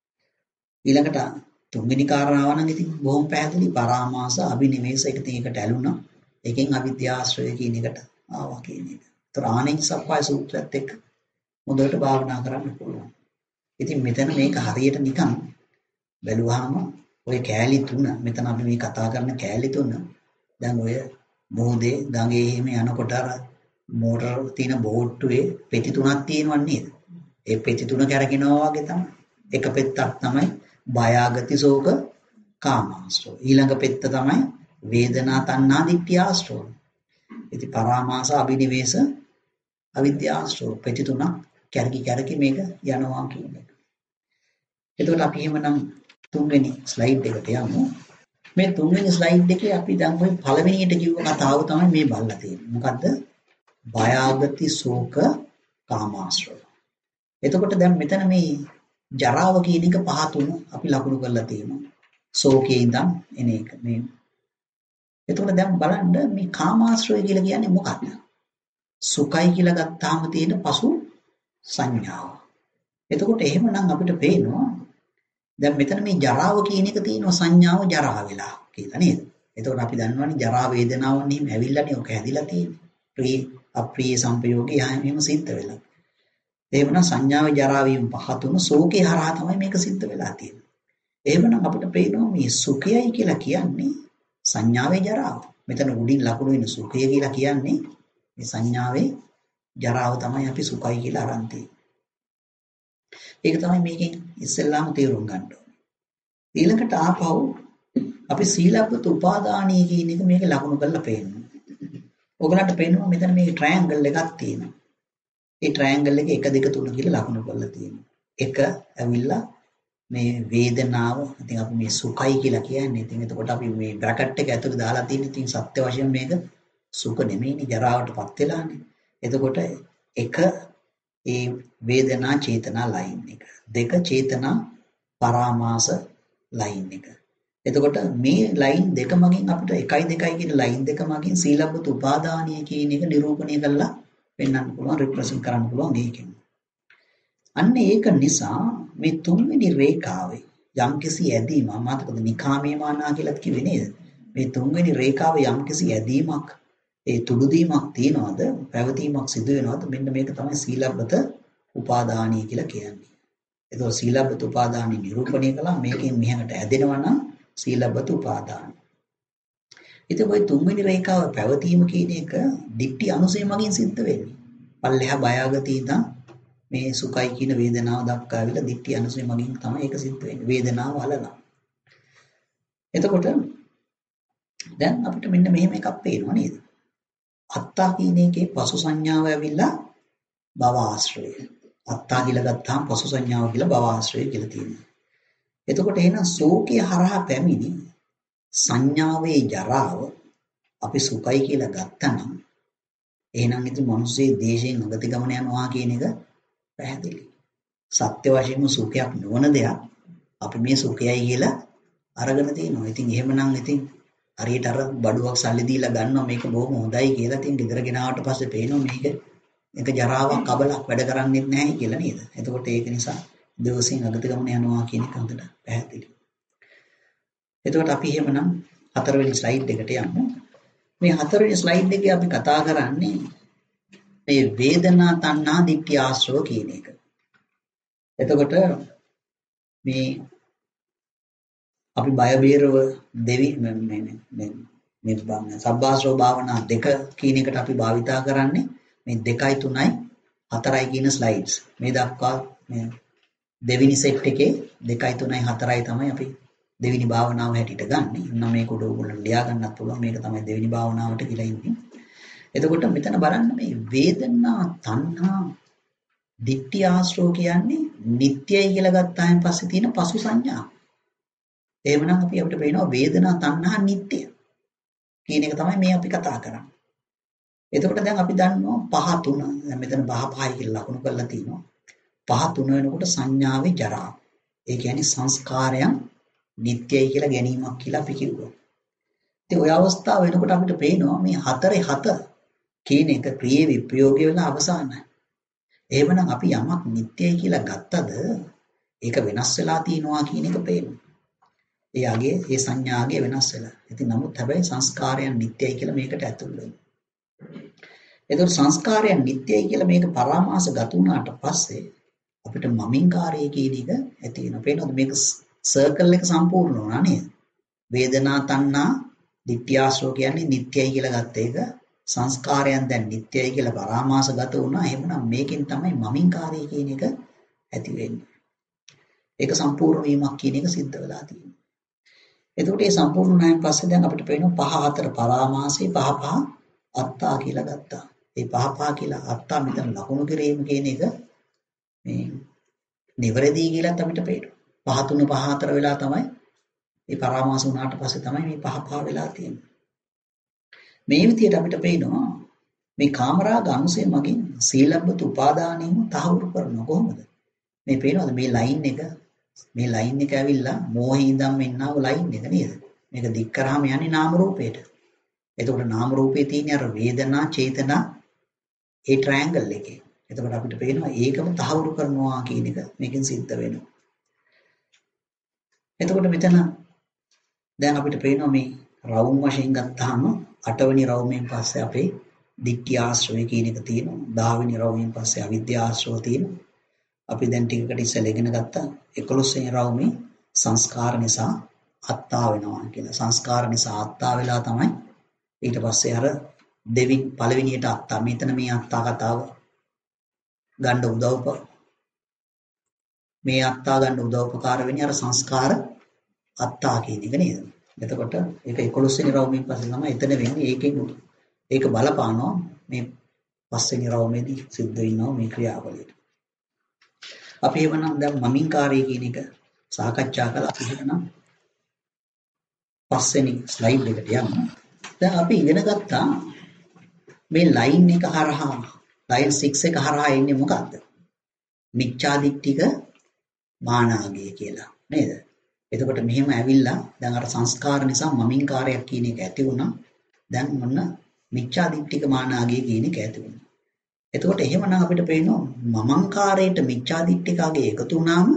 ඊළඟට තුන්වෙනි කාරණාව නම් ඉතින් බොහොම පැහැදිලි පරාමාස අභිනිවේෂ එක තියෙකට ඇලුනා. ඒකෙන් අවිද්‍යා ආශ්‍රය කියන එකට ආවා කියන එක. ඒතර ආනෙන්ජ සප්පාය සූත්‍රයත් එක්ක හොඳට භාවනා කරන්න පුළුවන්. ඉතින් මෙතන මේක හරියට නිකන් බැලුවාම ඔය කෑලි තුන මෙතන අපි මේ කතා කරන කෑලි තුන දැන් ඔය මොහොතේ ගඟේ එහෙම යනකොට අර මෝටර තියෙන බෝට්ටුවේ පෙති තුනක් තියෙනවා නේද? ඒ පෙති තුන කරකිනවා වගේ තමයි. එක පෙත්තක් තමයි බයාගති ශෝක කාමාශ්‍රව. ඊළඟ පෙත්ත තමයි වේදනා තණ්හා ditthya ආශ්‍රව. ඉතින් පරාමාස අභිනිවේෂ අවිද්‍යා ආශ්‍රව පෙති තුනක් කැරකි මේක යනවා කියන එක. එතකොට අපි එහෙමනම් තුන්වෙනි ස්ලයිඩ් එකට යමු. මේ තුන්වෙනි ස්ලයිඩ් එකේ අපි දැන් ওই පළවෙනියට කිව්ව කතාව තමයි මේ බලලා තියෙන්නේ. මොකද්ද? බයාගති ශෝක කාමාශ්‍රව. එතකොට දැන් මෙතන මේ ජරාව කියන එක පහ තුන අපි ලකුණු කරලා තියෙනවා. ශෝකේ ඉඳන් එන එක මේ. එතකොට දැන් බලන්න මේ කාමාශ්‍රය කියලා කියන්නේ මොකක්ද? සුඛයි කියලා ගත්තාම තියෙන පසු සංඥාව. එතකොට එහෙමනම් අපිට පේනවා දැන් මෙතන මේ ජරාව කියන එක තියෙනවා සංඥාව ජරා වෙලා කියලා නේද? එතකොට අපි දන්නවනේ ජරා වේදනාවන් එහෙම ඇවිල්ලානේ ඔක හැදිලා තියෙන්නේ. ප්‍රිය අප්‍රිය සංපයෝගේ එහෙම සිද්ධ වෙලා. එහෙමනම් සංඥාවේ ජරා වීම පහතුණු ශෝකේ හරහා තමයි මේක සිද්ධ වෙලා තියෙන්නේ. එහෙමනම් අපිට පේනවා මේ සුඛයයි කියලා කියන්නේ සංඥාවේ ජරාව. මෙතන උඩින් ලකුණු වෙන සුඛය කියලා කියන්නේ මේ සංඥාවේ ජරාව තමයි අපි සුඛයි කියලා අරන් තියෙන්නේ. ඒක තමයි මේකෙන් ඉස්සෙල්ලාම තේරුම් ගන්න ඕනේ. ඊළඟට ආපහු අපි සීලබ්බත උපාදානීය කියන එක මේක ලකුණු කරලා පේනවා. ඔයගලන්ට පේනවා මෙතන මේ ට්‍රයැන්ගල් එකක් තියෙනවා. ඒ ට්‍රයැන්ගල් එකේ 1 2 3 කියලා ලකුණු කරලා තියෙනවා. එක ඇවිල්ලා මේ වේදනාව ඉතින් අපි මේ සුඛයි කියලා කියන්නේ. ඉතින් එතකොට අපි මේ බ්‍රැකට් එක ඇතුලේ දාලා තියෙන ඉතින් සත්‍ය වශයෙන් මේක සුඛ නෙමෙයිනේ ජරාවටපත් වෙලානේ. එතකොට එක ඒ වේදනා චේතනා ලයින් එක. 2 චේතනා පරාමාස ලයින් එක. එතකොට මේ ලයින් දෙක මගින් අපිට 1 2 කියන ලයින් දෙක මගින් සීලබ්බත උපාදානීය කියන එක නිරූපණය කරලා පෙන්වන්න පුළුවන් රිප්‍රසන්ට් කරන්න පුළුවන් ඒකෙන්. අන්න ඒක නිසා මේ තුන්වෙනි රේඛාවේ යම්කිසි ඇදීමක් මාතකද නිකාමේ මානා කියලාත් කිව්වේ නේද? මේ තුන්වෙනි රේඛාවේ යම්කිසි ඇදීමක් ඒ තුඩුදීමක් තියනවාද පැවතීමක් සිදු වෙනවාද මෙන්න මේක තමයි සීලබ්බත උපාදානීය කියලා කියන්නේ. ඒතකොට සීලබ්බත උපාදානීය නිරූපණය කළා මේකෙන් මෙහාට ඇදෙනවා නම් සීලබ්බත උපාදාන. ඉතින් ওই තුන්වෙනි රේඛාව පැවතීම කියන එක දික්ටි අනුසය මගින් සිද්ධ වෙන්නේ. පල්ලෙහා බයාගති ඉඳන් මේ සුඛයි කියන වේදනාව දක්වා ආවිලා දික්ටි අනුසය මගින් තමයි ඒක සිද්ධ වෙන්නේ. වේදනාව වලලා. එතකොට දැන් අපිට මෙන්න මෙහෙම එකක් පේනවා නේද? අත්තා කියන එකේ පසු සංඥාව ඇවිල්ලා භව ආශ්‍රය. අත්තා කියලා ගත්තාම පසු සංඥාව කියලා භව ආශ්‍රය කියලා තියෙනවා. එතකොට එහෙනම් ශෝකේ හරහා පැමිණි සංඥාවේ ජරාව අපි සුඛයි කියලා ගත්තනම් එහෙනම් ඉතින් මිනිස්සේ දේශයෙන් අගති ගමන යනවා කියන එක පැහැදිලි. සත්‍ය වශයෙන්ම සුඛයක් නොවන දෙයක් අපි මේ සුඛයයි කියලා අරගෙන තිනවා. ඉතින් එහෙමනම් ඉතින් හරියට අර බඩුවක් සල්ලි දීලා ගන්නවා මේක බොහොම හොඳයි කියලා. ඉතින් ගෙදර ගෙනාවට පස්සේ පේනවා මේක ජරාවක් කබලක් වැඩ කරන්නේ නැහැ කියලා නේද? එතකොට ඒක නිසා දවසින් අගති ගමන යනවා කියන එක හොඳට පැහැදිලි. එතකොට අපි එහෙමනම් හතරවෙනි ස්ලයිඩ් එකට යමු. මේ හතරවෙනි ස්ලයිඩ් එකේ අපි කතා කරන්නේ මේ වේදනා තණ්හා දික්ඛ ආශ්‍රව කියන එක. එතකොට මේ අපි බය බේරව දෙවි මේ සබ්බාශ්‍රව භාවනා දෙක කියන එකට අපි භාවිතා කරන්නේ මේ 2යි 3යි 4යි කියන ස්ලයිඩ්ස්. මේ දක්වා මේ දෙවෙනි සෙට් එකේ 2යි 3යි 4යි තමයි අපි දෙවෙනි භාවනාව හැටියට ගන්නෙ. නම් මේක උඩ ඕගොල්ලෝ ලියා ගන්නත් පුළුවන්. මේක තමයි දෙවෙනි භාවනාවට කියලා ඉන්නේ. එතකොට මෙතන බලන්න මේ වේදනා තණ්හා දිට්ඨි ආශ්‍රව කියන්නේ නිට්ටයයි කියලා ගත්තාන් පස්සේ තියෙන පසු සංඥා. එහෙමනම් අපිට පේනවා වේදනා තණ්හා නිට්ටය කියන එක තමයි මේ අපි කතා කරන්නේ. එතකොට දැන් අපි දන්නවා පහ තුන. දැන් මෙතන පහ පහයි කියලා ලකුණු කරලා තිනවා. පහ තුන වෙනකොට සංඥාවේ ජරා. ඒ කියන්නේ සංස්කාරයන් නිට්ටයයි කියලා ගැනීමක් කියලා අපි කිව්වා. ඉතින් ওই අවස්ථාව වෙනකොට අපිට පේනවා මේ 4 කියන එක ක්‍රියේ විප්‍රයෝගය වෙන අවසానයි. එහෙමනම් අපි යමක් නිට්ටයයි කියලා ගත්තද ඒක වෙනස් වෙලා තියෙනවා කියන එක පේනවා. ඒ සංඥාගේ වෙනස් වෙලා. ඉතින් නමුත් හැබැයි සංස්කාරයන් නිට්ටයයි කියලා මේකට ඇතුල් වෙනවා. එතකොට සංස්කාරයන් නිට්ටයයි කියලා මේක පරාමාස ගත වුණාට පස්සේ අපිට මමින්කාරය කියන එක ඇති වෙනවා. පේනවද මේක සර්කල් එක සම්පූර්ණ වුණා නේද? වේදනා තණ්හා දිට්ඨි ආශ්‍රව කියන්නේ නිට්ටයයි කියලා ගත්ත එක සංස්කාරයන් දැන් නිට්ටයයි කියලා පරාමාස ගත වුණා. එහෙමනම් මේකෙන් තමයි මමින්කාරය කියන එක ඇති වෙන්නේ. ඒක සම්පූර්ණ වීමක් කියන එක සිද්ධ වෙලා තියෙනවා. එතකොට මේ සම්පූර්ණ වුණාන් පස්සේ දැන් අපිට පේනවා 5 4 පරාමාසයේ 5 5 අත්තා කියලා ගත්තා. මේ 5 5 කියලා අත්තා මෙතන ලකුණු කිරීම කියන එක මේ නිවැරදි කියලාත් අපිට පේනවා. 5 3 5 4 වෙලා තමයි මේ පරාමාස වුණාට පස්සේ තමයි මේ 5 5 වෙලා තියෙන්නේ. මේ විදිහට අපිට පේනවා මේ කාමරාග අංශය මගින් සීලබ්බත උපාදානෙම තහවුරු කරන කොහොමද? මේ පේනවද මේ ලයින් එක ඇවිල්ලා මෝහේ ඉඳන් මෙන්නා වූ ලයින් එක නේද? මේක දික් කරාම යන්නේ නාම රූපයට. එතකොට නාම රූපේ තියෙන අර වේදනා චේතනා ඒ ට්‍රයැන්ගල් එකේ. එතකොට අපිට පේනවා ඒකම තහවුරු කරනවා කියන එක මේකෙන් සිද්ධ වෙනවා. එතකොට මෙතන දැන් අපිට පේනවා මේ රවුම් වශයෙන් ගත්තාම 8 වෙනි රවුමෙන් පස්සේ අපේ ditthi ආශ්‍රවය කියන එක තියෙනවා. 10 වෙනි රවුමෙන් පස්සේ අවිද්‍යා ආශ්‍රව තියෙනවා. අපි දැන් ටිකකට ඉස්සෙල්ලා ඉගෙන ගත්තා 11 වෙනි රවුමේ සංස්කාර නිසා අත්තා වෙනවා කියලා. සංස්කාර නිසා අත්තා වෙලා තමයි ඊට පස්සේ අර පළවෙනියට අත්තා. මෙතන මේ අත්තා කතාව ගන්න මේ අත්තා ගන්න උදව්පකාර වෙන්නේ අර සංස්කාර අත්තා කියන එක නේද? එතකොට ඒක 11 වෙනි රවුමෙන් පස්සේ තමයි එතන වෙන්නේ. ඒක බලපානවා මේ 5 වෙනි රවුමේදී සිද්ධ වෙනවා මේ ක්‍රියාවලියට. අපි එවනම් දැන් මමින්කාරය කියන එක සාකච්ඡා කළා. අපි එවනම් 5 වෙනි ස්ලයිඩ් එකට යමු. දැන් අපි ඉගෙන ගත්තා මේ ලයින් එක හරහා ලයින් 6 එක හරහා එන්නේ මොකද්ද? මිච්ඡාදිට්ඨික මානාගය කියලා නේද? එතකොට මෙහෙම ඇවිල්ලා දැන් අර සංස්කාර නිසා මමින්කාරයක් කියන එක ඇති වුණා. දැන් මොන මිච්ඡාදිට්ඨික මානාගය කියන එක ඇති වුණා. එතකොට එහෙමනම් අපිට පේනවා මමංකාරයට මිච්ඡාදිට්ඨිකගේ එකතු වුණාම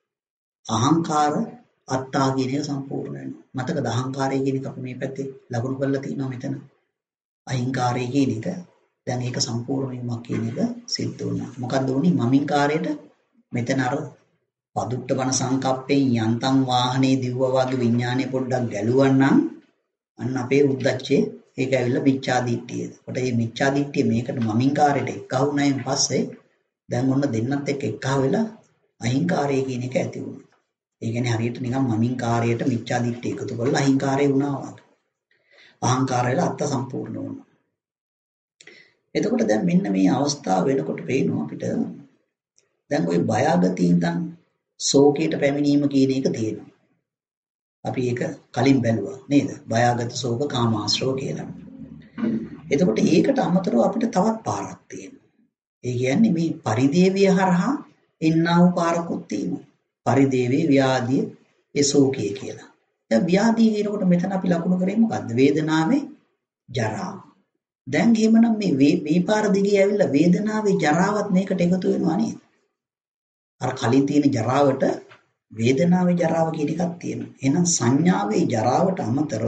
අහංකාර අත්තා කියන එක සම්පූර්ණ වෙනවා. මතකද අහංකාරය කියන එක අපි මේ පැත්තේ ලකුණු කරලා තියෙනවා මෙතන. අහිංකාරය කියන එක දැන් ඒක සම්පූර්ණ වීමක් කියන එක සිද්ධ වුණා. මොකද්ද වුනේ? මමින්කාරයට මෙතන අර පදුට්ටපන සංකප්පෙන් යන්තම් වාහනේ දිව්වා වගේ විඥානය පොඩ්ඩක් ගැලුවන්නම් අන්න අපේ උද්දච්චේ ඒක ඇවිල්ලා මිච්ඡාදිට්ඨිය. කොට මේ මිච්ඡාදිට්ඨිය මේකට මමින්කාරයට එක්කහු නැයෙන් පස්සේ දැන් ඔන්න දෙන්නත් එක්ක එක්කහ වෙලා අහිංකාරය කියන එක ඇති වුණා. ඒ කියන්නේ හරියට නිකන් මමින්කාරයට මිච්ඡාදිට්ඨිය එකතු කරලා අහිංකාරය වුණා වගේ. අහංකාරයල අත්ත සම්පූර්ණ වුණා. එතකොට දැන් මෙන්න මේ අවස්ථාව වෙනකොට පේනවා අපිට දැන් ওই බයගතියින්දන් ශෝකයට පැමිණීම කියන එක තියෙනවා. අපි ඒක කලින් බැලුවා නේද? බයගත ශෝක කාමාශ්‍රව කියලා. එතකොට ඒකට අමතරව අපිට තවත් පාරක් තියෙනවා. ඒ කියන්නේ මේ පරිදේවිය හරහා එන්නා වූ පාරකුත් තියෙනවා. පරිදේවේ ව්‍යාධිය ඒ ශෝකය කියලා. දැන් ව්‍යාධිය කියනකොට මෙතන අපි ලකුණු කරේ මොකද්ද? වේදනාවේ ජරාව. දැන් එහෙමනම් මේ පාර දිගේ ඇවිල්ලා වේදනාවේ ජරාවත් මේකට එකතු වෙනවා නේද? අර කලින් තියෙන ජරාවට වේදනාවේ ජරාව කියන එකක් තියෙනවා. එහෙනම් සංඥාවේ ජරාවට අමතරව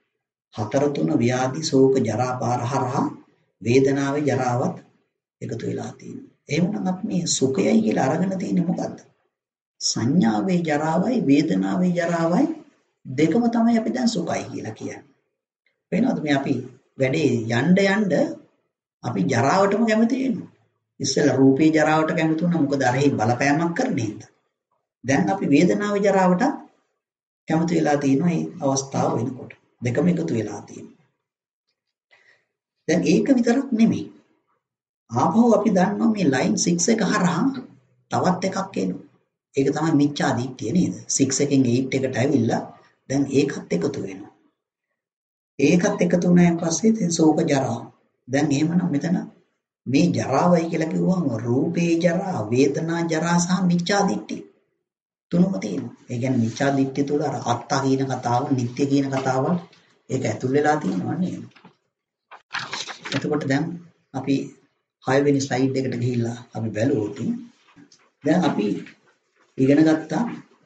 4 ව්‍යාධි ශෝක ජරා පාර හරහා වේදනාවේ ජරාවත් එකතු වෙලා තියෙනවා. එහෙනම් අපි මේ සුඛයයි කියලා අරගෙන තියෙන්නේ මොකද්ද? සංඥාවේ ජරාවයි වේදනාවේ ජරාවයි දෙකම තමයි අපි දැන් සුඛයි කියලා කියන්නේ. වෙනවද මේ අපි වැඩේ යන්න අපි ජරාවටම කැමති වෙනවා. ඉස්සෙල්ලා රූපේ ජරාවට කැමති වුණා මොකද අර හේ බලපෑමක් කරන්නේ හින්දා. දැන් අපි වේදනාවේ ජරාවට කැමති වෙලා තියෙනවා මේ අවස්ථාව වෙනකොට. දෙකම එකතු වෙලා තියෙනවා. දැන් ඒක විතරක් නෙමෙයි. ආපහු අපි දන්නවා මේ ලයින් 6 එක හරහා තවත් එකක් එනවා. ඒක තමයි මිච්ඡා දිට්ඨිය නේද? 6 එකෙන් 8 එකට ඇවිල්ලා දැන් ඒකත් එකතු වෙනවා. ඒකත් එකතු වුණාන් පස්සේ දැන් ශෝක ජරාව. දැන් එහෙමනම් මෙතන මේ ජරාවයි කියලා කිව්වම රූපේ ජරා, වේදනා ජරා සහ මිච්ඡා දිට්ඨි තුනම තියෙනවා. ඒ කියන්නේ මිච්ඡා දිට්ඨිය තුළ අර අත්තා කියන කතාව, නිට්ටය කියන කතාව ඒක ඇතුල් වෙලා තියෙනවා නේද? එතකොට දැන් අපි 6 වෙනි ස්ලයිඩ් එකට ගිහිල්ලා අපි බැලුවොත් දැන් අපි ඉගෙන ගත්තා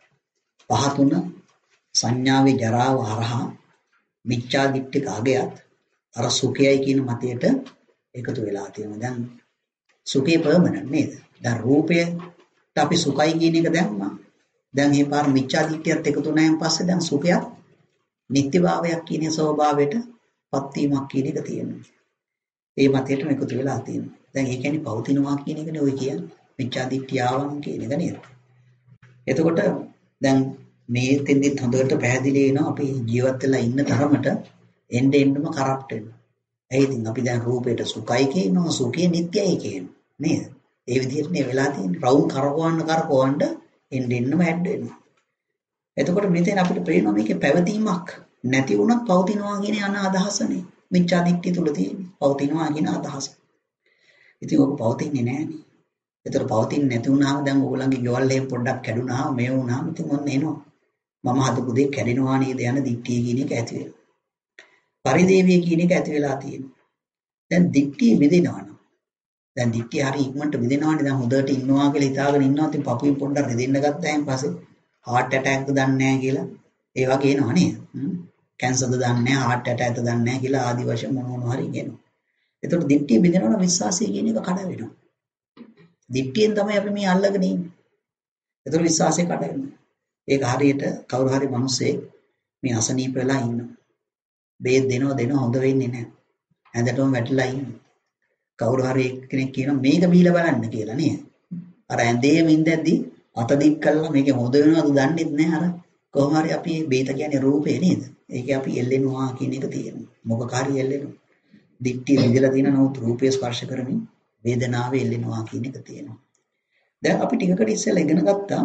5 සංඥාවේ ජරාව හරහා මිච්ඡා දිට්ඨික අගයත් අර සුඛයයි කියන මතයට එකතු වෙලා තියෙනවා. දැන් සුඛේ පර්මනන්ට් නේද? දැන් රූපයට අපි සුඛයි කියන එක දැම්මා. දැන් මේ පාර මිච්ඡා දිට්ඨියත් එකතු වුණාන් පස්සේ දැන් සුඛයක් නිත්‍යභාවයක් කියන ස්වභාවයට පත්වීමක් කියන එක තියෙනවා. ඒ මතයටම එකතු වෙලා තියෙනවා. දැන් ඒ කියන්නේ පවතිනවා කියන එකනේ ඔය කියන්නේ. මිච්ඡා දිට්ඨිය ආවම කියන එක නේද? එතකොට දැන් මේ තෙන්දිත් හොඳට පැහැදිලි වෙනවා අපි ජීවත් වෙලා ඉන්න තරමට එන්නෙම කරප්ට් වෙනවා. ඒ ඉතින් අපි දැන් රූපයට සුඛයි කියනවා, සුඛය නිට්ටයයි කියනවා නේද? ඒ විදිහට නේ වෙලා තියෙන්නේ. රවුම් කරකවන්න එන්නෙම ඇඩ් වෙනවා. එතකොට මෙතන අපිට පේනවා මේකේ පැවතීමක් නැති වුණත් පවතිනවා කියන යන අදහසනේ. මිච්ඡා දිට්ඨිය තුල තියෙන්නේ. පවතිනවා කියන අදහස. ඉතින් ඔක පවතින්නේ නැහනේ. ඒතර පවතින්නේ නැති වුණාම දැන් ඕගොල්ලන්ගේ ගෙවල් එහෙම පොඩ්ඩක් කැඩුනාම මේ වුණාම ඉතින් මොන්න එනවා. මම හදපු දෙයක් කැඩෙනවා නේද යන දිට්ඨිය කියන එක ඇති වෙනවා. පරිදේවිය කියන එක ඇති වෙලා තියෙනවා. දැන් දිට්ඨිය මිදෙනවනම් දැන් දිට්ඨිය හරි ඉක්මනට මිදෙනවනේ දැන් හොඳට ඉන්නවා කියලා හිතාගෙන ඉන්නවා ඉතින් පපුවෙන් පොඩ්ඩක් රෙදෙන්න ගත්තායින් පස්සේ heart attack ද දන්නේ නැහැ කියලා. ඒ වගේ එනවා නේද? කැන්සර්ද දන්නේ නැහැ, heart attack ද දන්නේ නැහැ කියලා ආදි වශයෙන් මොන හරි කියනවා. එතකොට දිට්ඨිය බෙදෙනවා විශ්වාසය කියන එක කඩ වෙනවා. දිට්ඨියෙන් තමයි අපි මේ අල්ලගෙන ඉන්නේ. එතකොට විශ්වාසය කඩ වෙනවා. ඒක හරියට කවුරු හරි මිනිස්සෙක් මේ අසනීප වෙලා ඉන්නවා. බේත් දෙනවා හොඳ වෙන්නේ නැහැ. ඇඳටම වැටිලා ඉන්නවා. කවුරු හරි කෙනෙක් කියනවා මේක බීලා බලන්න කියලා නේද? අර ඇඳේම ඉඳද්දි අත දික් කළා මේක හොඳ වෙනවද දන්නේ නැහැ අර කොහොම හරි අපි බේත කියන්නේ රූපේ නේද? ඒක අපි එල්ලෙනවා කියන එක තියෙනවා. මොකක් හරි එල්ලෙනවා. දිට්ඨිය විදලා තියෙන නමුත් රූපය ස්පර්ශ කරමින් වේදනාවේ එල්ලෙනවා කියන එක තියෙනවා. දැන් අපි ටිකකට ඉස්සෙල්ලා ඉගෙන ගත්තා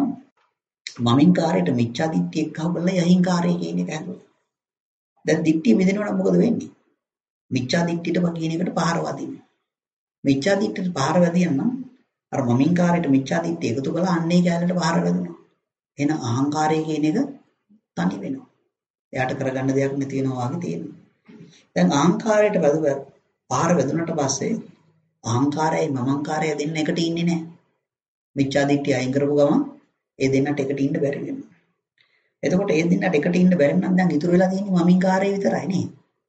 මමින් කාර්යයට මිච්ඡා දිට්ඨිය එක්කව බලලා යහින් කාර්යය කියන එක හදුවා. දැන් දිට්ඨිය මිදෙනවා නම් මොකද වෙන්නේ? මිච්ඡා දිට්ඨියට කියන එකට පහර වදිනවා. මිච්ඡා දිට්ඨියට පහර වැදියනම් අර මමින් කාර්යයට මිච්ඡා දිට්ඨිය එකතු කළා අන්නේ කැලලට පහර වැදුනා. එන අහංකාරය කියන එක තනි වෙනවා. එයාට කරගන්න දෙයක් නැති වෙනවා වගේ තියෙනවා. දැන් අහංකාරයට පහර වැදුනට පස්සේ අහංකාරයයි මමංකාරයයි දෙන්න එකට ඉන්නේ නැහැ. මිච්ඡා දිට්ඨිය අයින් කරපු ගමන් ඒ දෙන්නට එකට ඉන්න බැරි වෙනවා. එතකොට ඒ දෙන්නට එකට ඉන්න බැරි නම් දැන් ඉතුරු වෙලා තියෙන්නේ මමින්කාරය විතරයි නේ.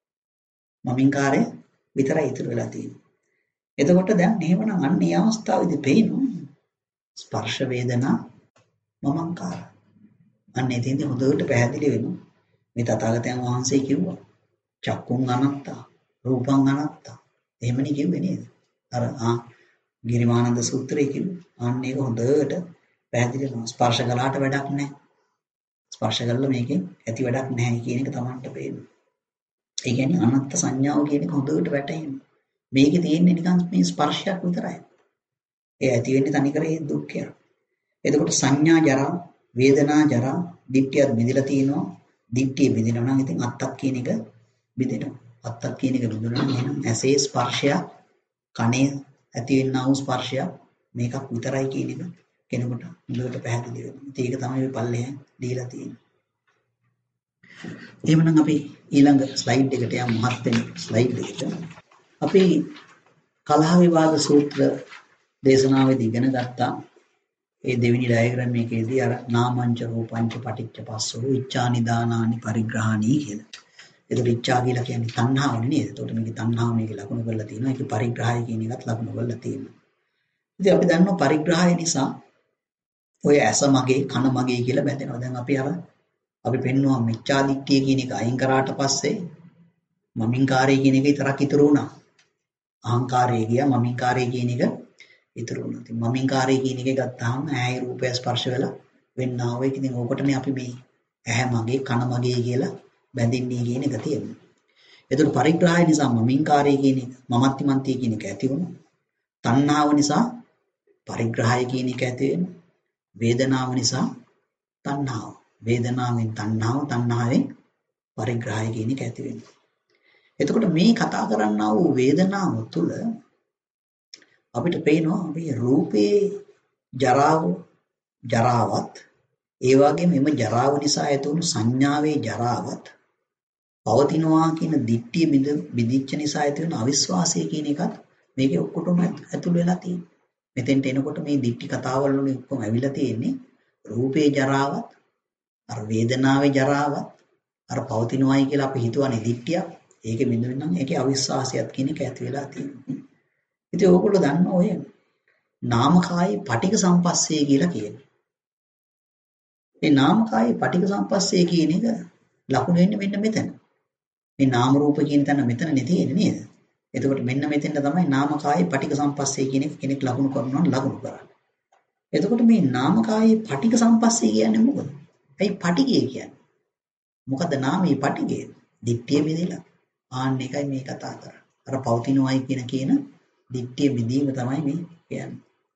මමින්කාරය විතරයි ඉතුරු වෙලා තියෙන්නේ. එතකොට දැන් එහෙමනම් අන්න ඒ අවස්ථාවේදී පේනවා ස්පර්ශ වේදනා මමංකාර. අන්න එතෙන්දී හොඳට පැහැදිලි වෙනවා. මේ තථාගතයන් වහන්සේ කිව්වා චක්කුං අනත්තා රූපං අනත්තා. එහෙමනේ කිව්වේ නේද? අර ගිරිමානන්ද සූත්‍රයේ කිව්වා. අන්න ඒක හොඳට පැහැදිලි වෙනවා. ස්පර්ශ කළාට වැඩක් නැහැ. ස්පර්ශ කළා මේකෙන් ඇති වැඩක් නැහැ කියන එක තමන්ට පේනවා. ඒ කියන්නේ අනත්ත් සංඥාව කියන එක හොඳට වැටහෙනවා. මේකේ තියෙන්නේ නිකන් මේ ස්පර්ශයක් විතරයි. ඒ ඇති වෙන්නේ තනිකර ඒ දුක්ඛය. එතකොට සංඥා ජරා, වේදනා ජරා, දිට්ඨියත් බෙදලා තියෙනවා. දිට්ඨිය බෙදෙනවා නම් ඉතින් අත්තක් කියන එක බෙදෙනවා. අත්තක් කියන එක බෙදුණා නම් එහෙනම් ඇසේ ස්පර්ශය, කනේ ඇති වෙනා වූ ස්පර්ශය මේකක් විතරයි කියන එක කෙනෙකුට හොඳට පැහැදිලි වෙනවා. ඒක තමයි මේ පල්ලෙහා දීලා තියෙන්නේ. එහෙනම් අපි ඊළඟ ස්ලයිඩ් එකට යමු. 7 වෙනි ස්ලයිඩ් එකට. අපි කලහ විවාද සූත්‍ර දේශනාවේදී ඉගෙන ගත්තා ඒ දෙවෙනි ඩයග්‍රෑම් එකේදී අර නාමංච රූපංච පටිච්ච පස්සෝ ඉච්ඡා නිදානානි පරිග්‍රහණී කියලා. ඒක ඉච්ඡා කියලා කියන්නේ තණ්හාවනේ නේද? ඒකට මේකේ තණ්හාව මේකේ ලකුණු කරලා තියෙනවා. ඒකේ පරිග්‍රහය කියන එකත් ලකුණු කරලා තියෙනවා. ඉතින් අපි දන්නවා පරිග්‍රහය නිසා ඔය ඇස මගේ කන මගේ කියලා බැඳෙනවා. දැන් අපි පෙන්නවා මිච්ඡා දිට්ඨිය කියන එක අයින් කරාට පස්සේ මමින්කාරය කියන එක විතරක් ඉතුරු වුණා. අහංකාරය ගියා මමින්කාරය කියන එක ඉතුරු වුණා. ඉතින් මමින්කාරය කියන එක ගත්තාම ඇහැ රූපය ස්පර්ශ වෙලා වෙන්නා වූ එක. ඉතින් ඕකටනේ අපි මේ ඇහැ මගේ කන මගේ කියලා බැඳින්නේ කියන එක තියෙනවා. ඒතකොට පරිග්‍රහය නිසා මමින්කාරය කියන එක මමත්ති මන්ති කියන එක ඇති වුණා. තණ්හාව නිසා පරිග්‍රහය කියන එක ඇති වෙනවා. වේදනාව නිසා තණ්හාව. වේදනාවෙන් තණ්හාව, තණ්හාවෙන් පරිග්‍රහය කියන එක ඇති වෙනවා. එතකොට මේ කතා කරන්නා වූ වේදනාව තුළ අපිට පේනවා මේ රූපේ ජරාවත් ඒ වගේම එම ජරාව නිසා ඇති වුණු සංඥාවේ ජරාවත් පවතිනවා කියන දිට්ඨිය බිදිච්ච නිසා ඇති වෙන අවිශ්වාසය කියන එකත් මේකේ ඔක්කොටම ඇතුල් වෙලා තියෙනවා. මෙතෙන්ට එනකොට මේ දිට්ඨි කතාවල් වලින් ඔක්කොම ඇවිල්ලා තියෙන්නේ රූපේ ජරාවත් අර වේදනාවේ ජරාවත් අර පවතිනවායි කියලා අපි හිතුවනේ දිට්ඨිය. ඒකෙ බිඳුවෙන් නම් ඒකේ අවිශ්වාසයත් කියන එක ඇති වෙලා තියෙනවා. ඉතින් ඕගොල්ලෝ දන්නවා ඔය නාමකායි පටික සම්පස්සේ කියලා කියනවා. මේ නාමකායි පටික සම්පස්සේ කියන එක ලකුණු වෙන්නේ මෙන්න මෙතන. මේ නාම රූප කියන තැන මෙතනනේ තියෙන්නේ නේද? එතකොට මෙන්න මෙතෙන්ට තමයි නාමකායි පටික සම්පස්සේ කියන එක කෙනෙක් ලකුණු කරනවා ලකුණු කරන්නේ. එතකොට මේ නාමකායි පටික සම්පස්සේ කියන්නේ මොකද? ඇයි පටිකය කියන්නේ? මොකද නාමයේ පටිකය? දිට්ඨිය බෙදලා. ආන්න එකයි මේ කතා කරන්නේ. අර පෞතිනෝයි කියන දිට්ඨිය බෙදීම තමයි මේ කියන්නේ.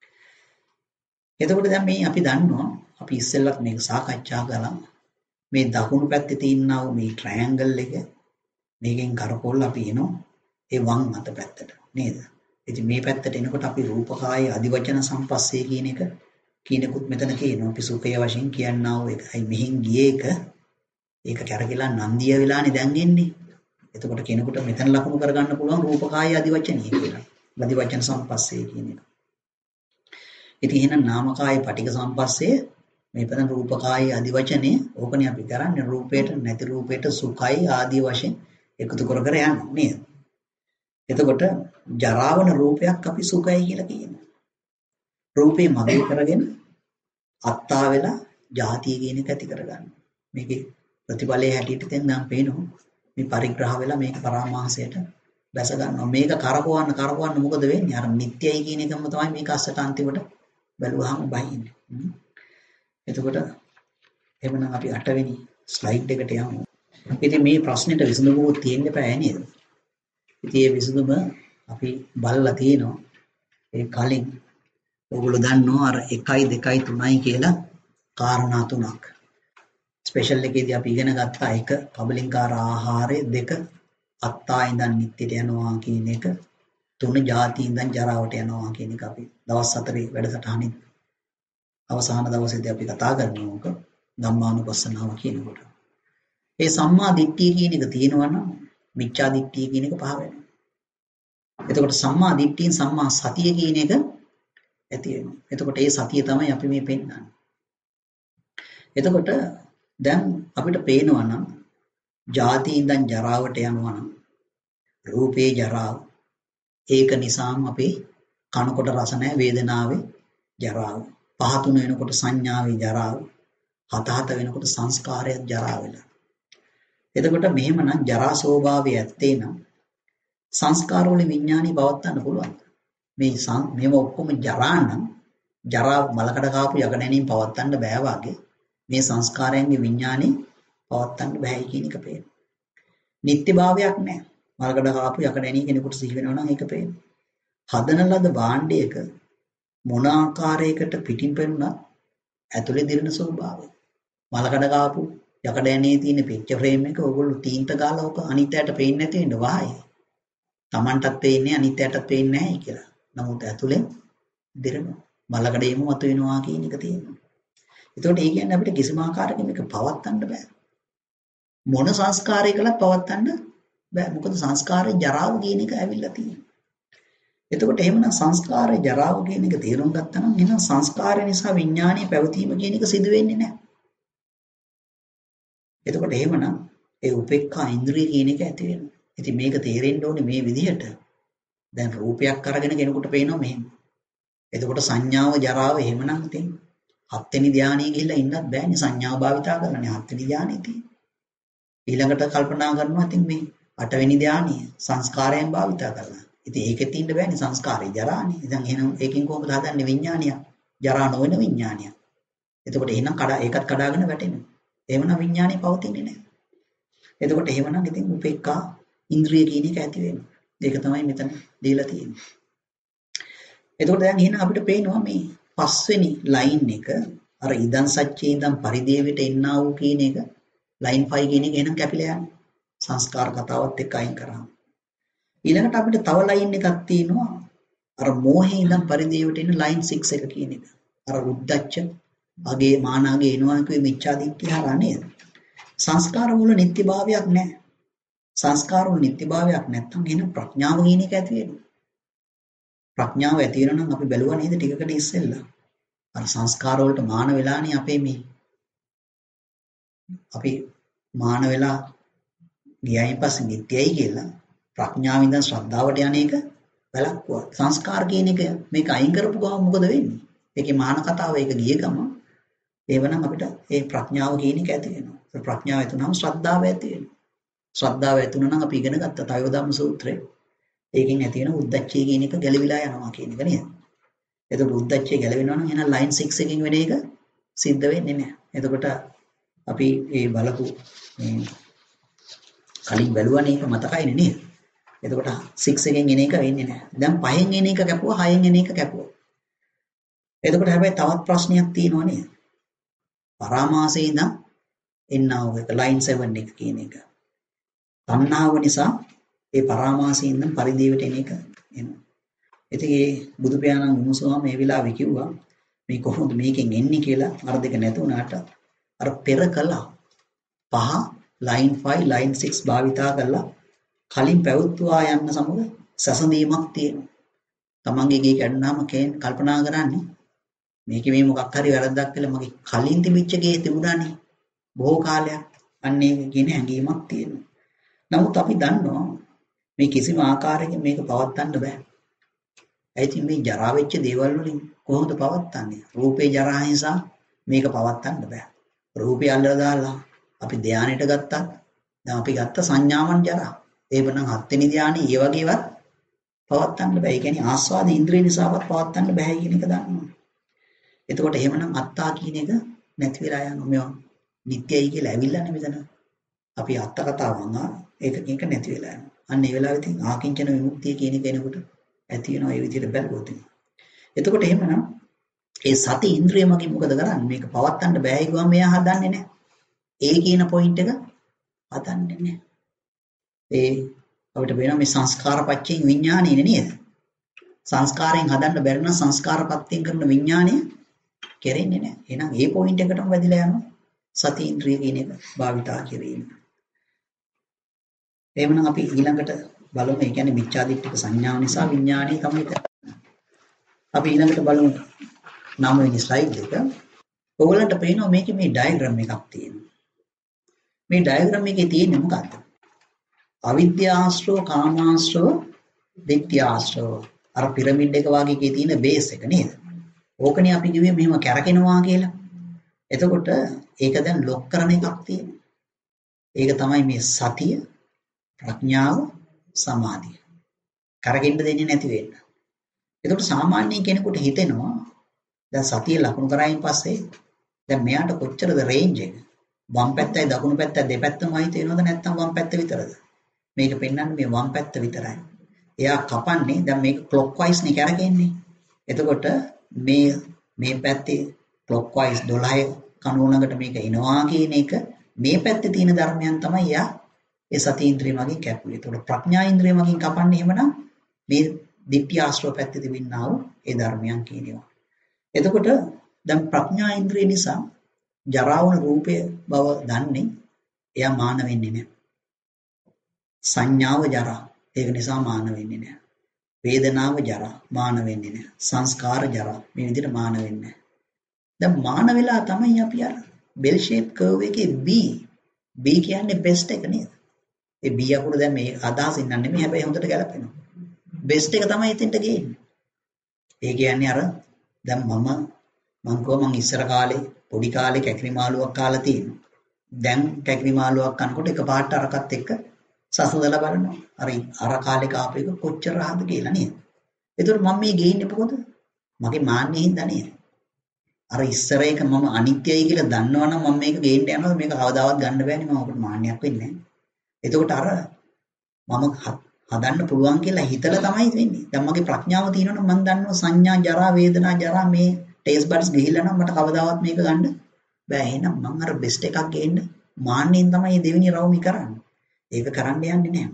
එතකොට දැන් මේ අපි දන්නවා අපි ඉස්සෙල්ලත් මේක සාකච්ඡා කළා. මේ දකුණු පැත්තේ තියෙනා මේ ට්‍රයැන්ගල් එක මේකෙන් කරකවලා අපි එනවා ඒ වම් අත පැත්තට නේද? ඉතින් මේ පැත්තට එනකොට අපි රූපකාය අදිවචන සම්පස්සේ කියන එක කියනකුත් මෙතන කියනවා. අපි සුඛය වශයෙන් කියනවා ඒකයි මෙහෙන් ගියේ ඒක කරගලා නන්දිය වෙලානේ දැන් එන්නේ. එතකොට කෙනෙකුට මෙතන ලකුණු කරගන්න පුළුවන් රූපකාය අදිවචනීය කියලා. අදිවචන සම්පස්සේ කියන එක. ඉතින් එහෙනම් නාමකාය පටික සම්පස්සේ මේ පදන් රූපකායි ආදි වචනේ ඕකනේ අපි කරන්නේ රූපේට නැති රූපේට සුඛයි ආදී වශයෙන් එකතු කර කර යන්නේ නේද? එතකොට ජරාවන රූපයක් අපි සුඛයි කියලා කියනවා. රූපේ මගේ කරගෙන අත්තා වෙලා ජාතිය කියන එක ඇති කරගන්න. මේකේ ප්‍රතිඵලයේ හැටියට දැන් පේනවා මේ පරිග්‍රහ වෙලා මේක පරාමාසයට බැස ගන්නවා. මේක කරකවන්න මොකද වෙන්නේ? අර නිට්ටයයි කියන එකම තමයි මේක අස්සට අන්තිමට බැලුවාම බහින්නේ. එතකොට එහෙනම් අපි 8 වෙනි ස්ලයිඩ් එකට යමු. ඉතින් මේ ප්‍රශ්නෙට විසඳුමක් තියෙන්න බෑ නේද? ඉතින් මේ විසඳුම අපි බලලා තියෙනවා. ඒ කලින් ඔයගොල්ලෝ දන්නවා අර 1 2 3යි කියලා කාරණා තුනක්. ස්පෙෂල් එකේදී අපි ඉගෙන ගත්තා 1 කබලින්කාර ආහාරය 2 අත්තා ඉඳන් නිත්‍යයට යනවා කියන එක 3 ಜಾති ඉඳන් ජරාවට යනවා කියන එක අපි දවස් 4 වැඩසටහනින් අවසාන දවසේදී අපි කතා කරනවා ධම්මානුපස්සනාව කියනකොට. ඒ සම්මා දිට්ඨිය කියන එක තියෙනවා නම් මිච්ඡා දිට්ඨිය කියන එක පහ වෙනවා. එතකොට සම්මා දිට්ඨියෙන් සම්මා සතිය කියන එක ඇති වෙනවා. එතකොට ඒ සතිය තමයි අපි මේ පෙන්නන්නේ. එතකොට දැන් අපිට පේනවා නම් ජාති ඉඳන් ජරාවට යනවා නම් රූපේ ජරාව ඒක නිසාම අපේ කනකොට රස නැහැ වේදනාවේ ජරාව. පහ තුන වෙනකොට සංඥාවේ ජරාව. හත හත වෙනකොට සංස්කාරයක් ජරා වෙලා. එතකොට මෙහෙමනම් ජරා ස්වභාවය ඇත්තේ නම් සංස්කාර වල විඥානි පවත්තන්න පුළුවන්. මේව ඔක්කොම ජරා නම් ජරා මලකඩ කාපු යකඩැණින් පවත්තන්න බෑ වගේ මේ සංස්කාරයන්ගේ විඥානේ පවත්තන්න බෑ කියන එක පේනවා. නිත්‍යභාවයක් නැහැ. මලකඩ කාපු යකඩැණි කෙනෙකුට සිහි වෙනවා නම් ඒක පේනවා. හදන ලද භාණ්ඩයක මොන ආකාරයකට පිටින් පෙනුනත් ඇතුලේ දිරන ස්වභාවය. මලකඩ කාපු යකඩැණියේ තියෙන පික්චර් ෆ්‍රේම් එක ඔයගොල්ලෝ තීන්ත ගාලා ඔක අනිත්‍යයට පේන්නේ නැති වෙන්න වායි. Tamanටත් පේන්නේ අනිත්‍යයටත් පේන්නේ නැහැ කියලා. නමුත් ඇතුලේ දිරනවා. මලකඩේම මත වෙනවා කියන එක තියෙනවා. එතකොට ඒ කියන්නේ අපිට කිසිම ආකාරයකින් මේක පවත්වන්න බෑ. මොන සංස්කාරයකලත් පවත්වන්න බෑ. මොකද සංස්කාරේ ජරාව කියන එක ඇවිල්ලා තියෙනවා. එතකොට එහෙමනම් සංස්කාරේ ජරාව කියන එක තේරුම් ගත්තා නම් එහෙනම් සංස්කාරය නිසා විඥානීය පැවතීම කියන එක සිදු වෙන්නේ නැහැ. එතකොට එහෙමනම් ඒ උපේක්ඛා ඉන්ද්‍රිය කියන එක ඇති වෙනවා. ඉතින් මේක තේරෙන්න ඕනේ මේ විදිහට. දැන් රූපයක් අරගෙන කෙනෙකුට පේනවා මෙහෙම. එතකොට සංඥාව ජරාව එහෙමනම් ඉතින් 7 වෙනි ධානයේ ගිහිල්ලා ඉන්නත් බෑනේ සංඥාව භාවිතා කරන්නේ 7 වෙනි ධානයේ තියෙන. ඊළඟට කල්පනා කරනවා ඉතින් මේ 8 වෙනි ධානය සංස්කාරයෙන් භාවිතා කරනවා. ඉතින් ඒකෙත් ඉන්න බෑනේ සංස්කාරේ ජරානේ. ඉතින් එහෙනම් ඒකෙන් කොහොමද හදන්නේ විඥානිය? ජරා නොවන විඥානිය. එතකොට එහෙනම් ඒකත් කඩාගෙන වැටෙනවා. එහෙමනම් විඥානේ පවතින්නේ නැහැ. එතකොට එහෙමනම් ඉතින් උපේක්ඛා ඉන්ද්‍රිය කියන එක ඇති වෙනවා. ඒක තමයි මෙතන දීලා තියෙන්නේ. එතකොට දැන් එහෙනම් අපිට පේනවා මේ පස්වෙනි ලයින් එක අර ඉදන් සච්චේ ඉඳන් පරිදේවයට එන්නා වූ කියන එක ලයින් 5 කියන එක එහෙනම් කැපිලා යනවා. සංස්කාර කතාවත් එක්ක අයින් කරාම. ඊළඟට අපිට තව ලයින් එකක් තියෙනවා. අර මෝහේ ඉඳන් පරිදේවයට එන ලයින් 6 එක කියන එක. අර උද්දච්ච අගේ මානාගේ එනවා කියේ මිච්ඡා දිට්ඨිය හරහා නේද? සංස්කාර වල නිත්‍යභාවයක් නැහැ. සංස්කාර වල නිත්‍යභාවයක් නැත්නම් එහෙනම් ප්‍රඥාව කියන එක ඇති වෙනවා. ප්‍රඥාව ඇති වෙනවා නම් අපි බැලුවා නේද ටිකකට ඉස්සෙල්ලා. අර සංස්කාර වලට මාන වෙලානේ අපි මාන වෙලා ගියයින් පස්සේ නිට්ටයයි කියලා ප්‍රඥාවෙන් ශ්‍රද්ධාවට යන එක වැළක්වුවා. සංස්කාර කියන එක මේක අයින් කරපු ගමන් මොකද වෙන්නේ? ඒකේ මාන කතාව ඒක ගිය ගමන් ඒවනම් අපිට ඒ ප්‍රඥාව කියන එක ඇති වෙනවා. ප්‍රඥාව ඇති වුනහම ශ්‍රද්ධාව ඇති වෙනවා. ශ්‍රද්ධාව ඇති වුණා නම් අපි ඉගෙන ගත්ත තයෝධම්ම සූත්‍රයේ ඒකෙන් ඇති වෙන උද්දච්චය කියන එක ගැලවිලා යනවා කියන එක නේද? එතකොට උද්දච්චය ගැලවෙනවා නම් එහෙනම් ලයින් 6 එකකින් වෙන එක සිද්ධ වෙන්නේ නැහැ. එතකොට අපි මේ බලපු මේ කලින් බැලුවානේ ඒක මතකයිනේ නේද? එතකොට 6 එකෙන් එන එක වෙන්නේ නැහැ. දැන් 5න් එන එක කැපුවා 6න් එන එක කැපුවා. එතකොට හැබැයි තවත් ප්‍රශ්නයක් තියෙනවා නේද? පරාමාසයේ ඉඳන් එන්නා වූ එක ලයින් 7 එක කියන එක. තණ්හාව නිසා ඒ පරාමාසයේ ඉඳන් පරිදේවට එන එක එනවා. ඉතින් ඒ බුදු පියාණන් වහන්සේ මේ වෙලාවේ කිව්වා මේ කොහොමද මේකෙන් එන්නේ කියලා අර දෙක නැතුණාට අර පෙර කළා 5 ලයින් 5 ලයින් 6 භාවිතා කරලා කලින් පැවතුවා යන්න සමග සසඳීමක් තියෙනවා. තමන්ගේ ගේ කැඩුනාම කල්පනා කරන්නේ මේකේ මේ මොකක් හරි වැරද්දක් කියලා මගේ කලින් තිබිච්ච ගේ තිබුණානේ. බොහෝ කාලයක්. අන්න ඒක කියන හැඟීමක් තියෙනවා. නමුත් අපි දන්නවා මේ කිසිම ආකාරයකින් මේක පවත්වන්න බෑ. ඒ ඉතින් මේ ජරා වෙච්ච දේවල් වලින් කොහොමද පවත්වන්නේ? රූපේ ජරා නිසා මේක පවත්වන්න බෑ. රූපය අල්ලලා දාලා අපි ධානයට ගත්තත් දැන් අපි ගත්ත සංඥාවන් ජරා. ඒවනම් හත්වෙනි ධානය ඒ වගේවත් පවත්වන්න බෑ. ඒ කියන්නේ ආස්වාද ඉන්ද්‍රිය නිසාවත් පවත්වන්න බෑ කියන එක දන්නවා. එතකොට එහෙමනම් අත්තා කියන එක නැති වෙලා යනවා. මේවා නිට්ටයයි කියලා ඇවිල්ලානේ මෙතන. අපි අත්ත කතාවන් ඒක නැති වෙලා යනවා. අන්න ඒ වෙලාවෙ ඉතින් ආකින්චන විමුක්තිය කියන එක එනකොට ඇති වෙනවා ඒ විදිහට බැලුවොත්. එතකොට එහෙමනම් ඒ සති ඉන්ද්‍රිය මගින් මොකද කරන්නේ? මේක පවත්වන්න බෑ කිව්වම මෙයා හදන්නේ නැහැ. ඒ කියන පොයින්ට් එක හදන්නේ නැහැ. ඒ අපිට වෙනවා මේ සංස්කාරපච්චයෙන් විඥානයනේ නේද? සංස්කාරයෙන් හදන්න බැරි නම් සංස්කාරපත්යෙන් කරන විඥානය කෙරෙන්නේ නැහැ. එහෙනම් ඒ පොයින්ට් එකටම වැදිලා යනවා සති ඉන්ද්‍රිය කියන එක භාවිතා කිරීම. එහෙමනම් අපි ඊළඟට බලමු. ඒ කියන්නේ මිච්ඡාදිට්ඨික සංඥාව නිසා විඥානය තමයි. අපි ඊළඟට බලමු 9 වෙනි ස්ලයිඩ් එක. ඔයගලන්ට පේනවා මේකේ මේ ඩයග්‍රෑම් එකක් තියෙනවා. මේ ඩයග්‍රෑම් එකේ තියෙන්නේ මොකක්ද? අවිද්‍යාශ්‍රව, කාමාශ්‍රව, දිට්ඨිආශ්‍රව. අර පිරමිඩ් එක වගේ එකේ තියෙන බේස් එක නේද? ඕකනේ අපි කිව්වේ මෙහෙම කැරකෙනවා කියලා. එතකොට ඒක දැන් ලොක් කරන එකක් තියෙනවා. ඒක තමයි මේ සතිය, ප්‍රඥාව, සමාධිය. කරගෙන්න දෙන්නේ නැති වෙන්න. එතකොට සාමාන්‍ය කෙනෙකුට හිතෙනවා දැන් සතිය ලකුණු කරායින් පස්සේ දැන් මෙයාට කොච්චරද රේන්ජ් එක? වම් පැත්තයි දකුණු පැත්තයි දෙපැත්තම අයිති වෙනවද නැත්නම් වම් පැත්ත විතරද? මේක පෙන්වන්නේ මේ වම් පැත්ත විතරයි. එයා කපන්නේ දැන් මේක ක්ලොක් වයිස් නේ කරගෙන්නේ. එතකොට මේ පැත්තේ ක්ලොක් වයිස් 12 කණුවකට මේක එනවා කියන එක මේ පැත්තේ තියෙන ධර්මයන් තමයි එයා ඒ සති ඉන්ද්‍රිය මගින් කැපුවේ. එතකොට ප්‍රඥා ඉන්ද්‍රිය මගින් කපන්නේ එහෙමනම් මේ දිට්ඨි ආශ්‍රව පැත්තේ තිබින්නා වූ ඒ ධර්මයන් කියනවා. එතකොට දැන් ප්‍රඥා ඉන්ද්‍රිය නිසා ජරා වුණ රූපය බව දන්නේ එයා මාන වෙන්නේ නැහැ. සංඥාව ජරා. ඒක නිසා මාන වෙන්නේ නැහැ. වේදනාව ජරා. මාන වෙන්නේ නැහැ. සංස්කාර ජරා. මේ විදිහට මාන වෙන්නේ නැහැ. දැන් මාන වෙලා තමයි අපි අර බෙල් ෂේප් කර්ව් එකේ B කියන්නේ බෙස්ට් එක නේද? ඒ B අකුර දැන් මේ අදහසින් නම් නෙමෙයි හැබැයි හොඳට ගැලපෙනවා. බෙස්ට් එක තමයි එතෙන්ට ගේන්නේ. ඒ කියන්නේ අර දැන් මම ඉස්සර කාලේ පොඩි කාලේ කැකිරි මාළුවක් කාලා තියෙනවා. දැන් කැකිරි මාළුවක් කනකොට එකපාරට අරකට එක්ක සසඳලා බලනවා. අර කාලේ කාපු එක කොච්චර රහද කියලා නේද? ඒතර මම මේ ගේන්නේ මොකද? මගේ මාන්නේ හින්දා නේද? අර ඉස්සර එක මම අනිත්‍යයි කියලා දන්නවනම් මම මේක ගේන්න යනවා මේක කවදාවත් ගන්න බෑනේ මම ඔකට මාන්නයක් වෙන්නේ නැහැ. එතකොට අර මම හදන්න පුළුවන් කියලා හිතලා තමයි වෙන්නේ. දැන් මගේ ප්‍රඥාව තියෙනවනම් මම දන්නවා සංඥා ජරා වේදනා ජරා මේ ටේස්ට් බඩ්ස් ගිහිල්ලා නම් මට කවදාවත් මේක ගන්න බෑ. එහෙනම් මම අර බෙස්ට් එකක් ගේන්න මාන්නෙන් තමයි දෙවෙනි රවුමි කරන්නේ. ඒක කරන්න යන්නේ නැහැ.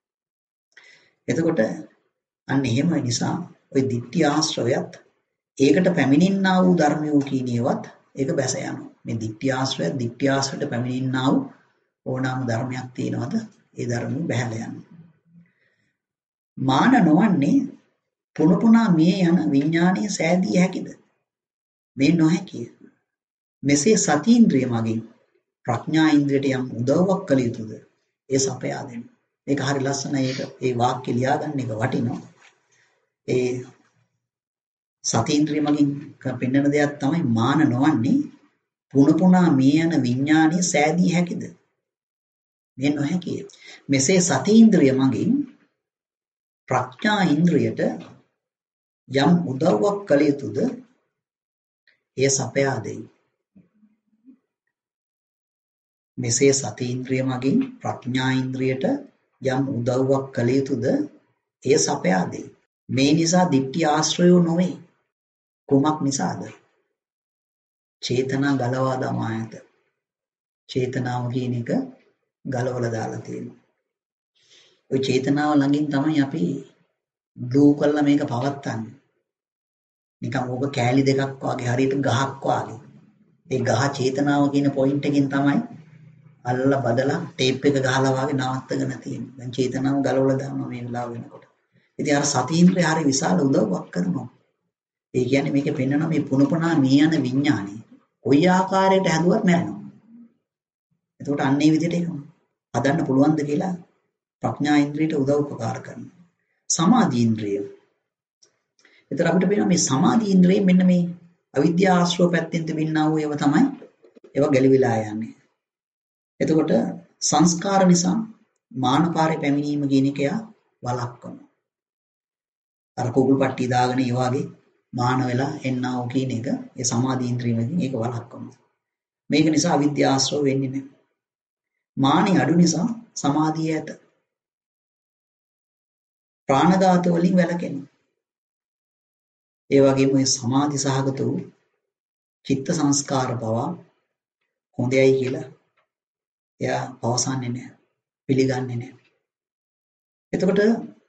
එතකොට අන්න එහෙම නිසා ওই ditthi ආශ්‍රයයත් ඒකට පැමිණෙන්නා වූ ධර්මයෝ කියනේවත් ඒක බැස යනවා. මේ ditthi ආශ්‍රය ditthi ආශ්‍රයට පැමිණෙන්නා වූ ඕනෑම ධර්මයක් තියෙනවද? ඒ ධර්මෙ බැහැලා යනවා. මාන නොවන්නේ පුනපුනා මිය යන විඥානීය සෑදී හැකිද? මේ නොහැකිය. මෙසේ සති ඉන්ද්‍රිය මගින් ප්‍රඥා ඉන්ද්‍රියට යම් උදව්වක් කළ යුතුද? ඒ සපයා දෙන්න. ඒක හරි ලස්සනයි. ඒ වාක්‍ය ලියා ගන්න එක වටිනවා. ඒ සති ඉන්ද්‍රිය මගින් පෙන්වන දෙයක් තමයි මාන නොවන්නේ පුනපුනා මිය යන විඥානීය සෑදී හැකිද? මේ නොහැකිය. මෙසේ සති ඉන්ද්‍රිය මගින් ප්‍රඥා ඉන්ද්‍රියට යම් උදව්වක් කළ යුතුද? එය සපයා දෙයි. මෙසේ සති ඉන්ද්‍රිය මගින් ප්‍රඥා ඉන්ද්‍රියට යම් උදව්වක් කළ යුතුද? එය සපයා දෙයි. මේ නිසා ditthi ආශ්‍රයෝ නොවේ. කුමක් නිසාද? චේතනා ගලවා දමා ඇත. චේතනාව කියන එක ගලවලා දාලා තියෙනවා. ওই චේතනාව ළඟින් තමයි අපි ග්ලූ කරලා මේක පවත්න්නේ. නිකන් ඕක කෑලි දෙකක් වගේ හරියට ගහක් වගේ. ඒ ගහ චේතනාව කියන පොයින්ට් එකෙන් තමයි අල්ලලා බදලා ටේප් එක ගහලා වගේ නවත්තගෙන තියෙන්නේ. දැන් චේතනාව ගලවලා දානවා මේ වෙලාව වෙනකොට. ඉතින් අර සති ඉන්ද්‍රිය හරි විශාල උදව්වක් කරනවා. ඒ කියන්නේ මේකේ පෙන්වනවා මේ පුනපුනා මේ යන විඥානය කොයි ආකාරයකට හැදුවත් මැරෙනවා. එතකොට අන්න ඒ විදිහට ඒක හදන්න පුළුවන්ද කියලා ප්‍රඥා ඉන්ද්‍රියට උදව් උපකාර කරනවා. සමාධි ඉන්ද්‍රිය. එතකොට අපිට පේනවා මේ සමාධි ඉන්ද්‍රිය මෙන්න මේ අවිද්‍යා ආශ්‍රව පැත්තෙන් තිබින්නා වූ ඒවා තමයි ඒවා ගැලවිලා යන්නේ. එතකොට සංස්කාර නිසා මානපාරේ පැමිණීම කියන එක යා වළක්වනවා. අර කුකුල් පට්ටි දාගෙන ඒ වගේ මාන වෙලා එන්නා වූ කියන එක ඒ සමාධි ඉන්ද්‍රියමකින් ඒක වළක්වනවා. මේක නිසා අවිද්‍යා ආශ්‍රව වෙන්නේ නැහැ. මානෙ අඩු නිසා සමාධිය ඇත. ප්‍රාණඝාත වලින් වැළකෙනවා. ඒ වගේම මේ සමාධි සහගත වූ චිත්ත සංස්කාර පවා හොඳයි කියලා එයා පවසන්නේ නැහැ. පිළිගන්නේ නැහැ. එතකොට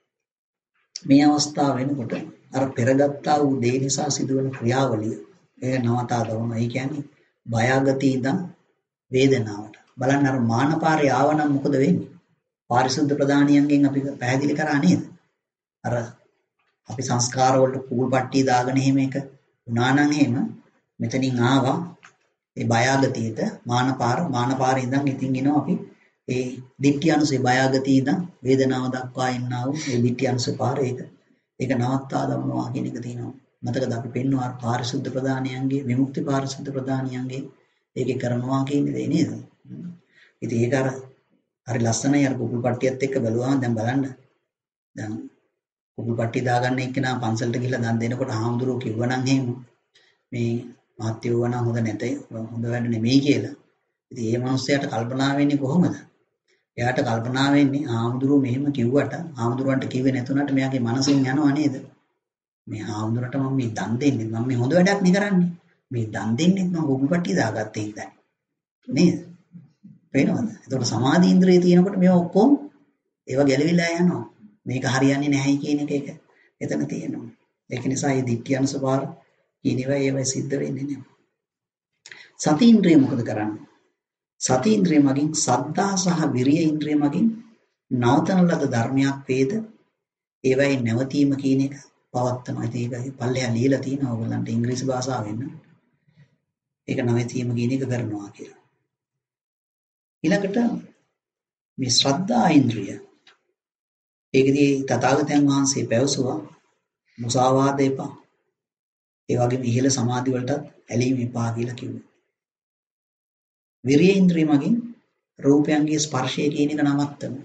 මේ අවස්ථාව වෙනකොට අර පෙරගත්තා වූ දේ නිසා සිදුවන ක්‍රියාවලිය ඒක නවතා දවනවා. ඒ කියන්නේ බයගතිය ඉඳන් වේදනාවට. බලන්න අර මානපාරේ ආවනම් මොකද වෙන්නේ? පාරිශුද්ධ ප්‍රදානියන්ගෙන් අපි පැහැදිලි කරා නේද? අර අපි සංස්කාර වලට කුකුල් පට්ටිය දාගෙන එහෙම එක වුණා නම් එහෙම මෙතනින් ආවා ඒ බයගතියට මානපාරේ ඉඳන් ඉතින් එනවා අපි ඒ දිට්ඨි අනුසේ බයගතිය ඉඳන් වේදනාව දක්වා එන්නා වූ ඒ දිට්ඨි අනුසේ පාර ඒක නවත්තා දමනවා කියන එක තියෙනවා. මතකද අපි පෙන්වුවා පාරිශුද්ධ ප්‍රදානියන්ගේ විමුක්ති පාරිශුද්ධ ප්‍රදානියන්ගේ ඒකේ කරනවා කියන දේ නේද? ඉතින් ඒක හරි ලස්සනයි අර කුකුල් පට්ටියත් එක්ක බැලුවාම දැන් බලන්න. දැන් කුකුල් පට්ටිය දාගන්න එක්කෙනා පන්සලට ගිහලා දන් දෙනකොට හාමුදුරුවෝ කිව්වනම් එහෙම මේ මහත්යෝ වුණා හොඳ නැතේ හොඳ වැඩ නෙමෙයි කියලා. ඉතින් ඒ මනුස්සයාට කල්පනා වෙන්නේ කොහොමද? එයාට කල්පනා වෙන්නේ හාමුදුරුවෝ මෙහෙම කිව්වට හාමුදුරුවන්ට කිව්වේ නැතුණට මෙයාගේ මනසෙන් යනවා නේද? මේ හාමුදුරට මම මේ දන් දෙන්නේ මම මේ හොඳ වැඩක් නේ කරන්නේ. මේ දන් දෙන්නේ මම කුකුල් පට්ටිය දාගත්තේ ඉඳන්. නේද? පේනවද? එතකොට සමාධි ඉන්ද්‍රිය තියෙනකොට මේවා ඔක්කොම ඒවා ගැලවිලා යනවා. මේක හරියන්නේ නැහැ කියන එක එතන තියෙනවා. ඒක නිසා මේ දිට්ඨි අනුසපාර කියනවා ඒවා සිද්ධ වෙන්නේ නැහැ. සති ඉන්ද්‍රිය මොකද කරන්නේ? සති ඉන්ද්‍රිය මගින් සද්ධා සහ විරිය ඉන්ද්‍රිය මගින් නවතන ලද ධර්මයක් වේද ඒවයි නැවතීම කියන එක පවත්නවා. ඉතින් ඒක පල්ලෙහා ලියලා තියෙනවා ඔයගලන්ට ඉංග්‍රීසි භාෂාවෙන්. ඒක නැවතීම කියන එක කරනවා කියලා. ඊළඟට මේ ශ්‍රද්ධා ඉන්ද්‍රිය ඒකදී තථාගතයන් වහන්සේ පැවසුවා මුසාවාද එපා. ඒ වගේම ඉහළ සමාධි වලටත් ඇලීම එපා කියලා කිව්වා. විරිය ඉන්ද්‍රිය මගින් රූපයන්ගේ ස්පර්ශය කියන එක නවත්තනවා.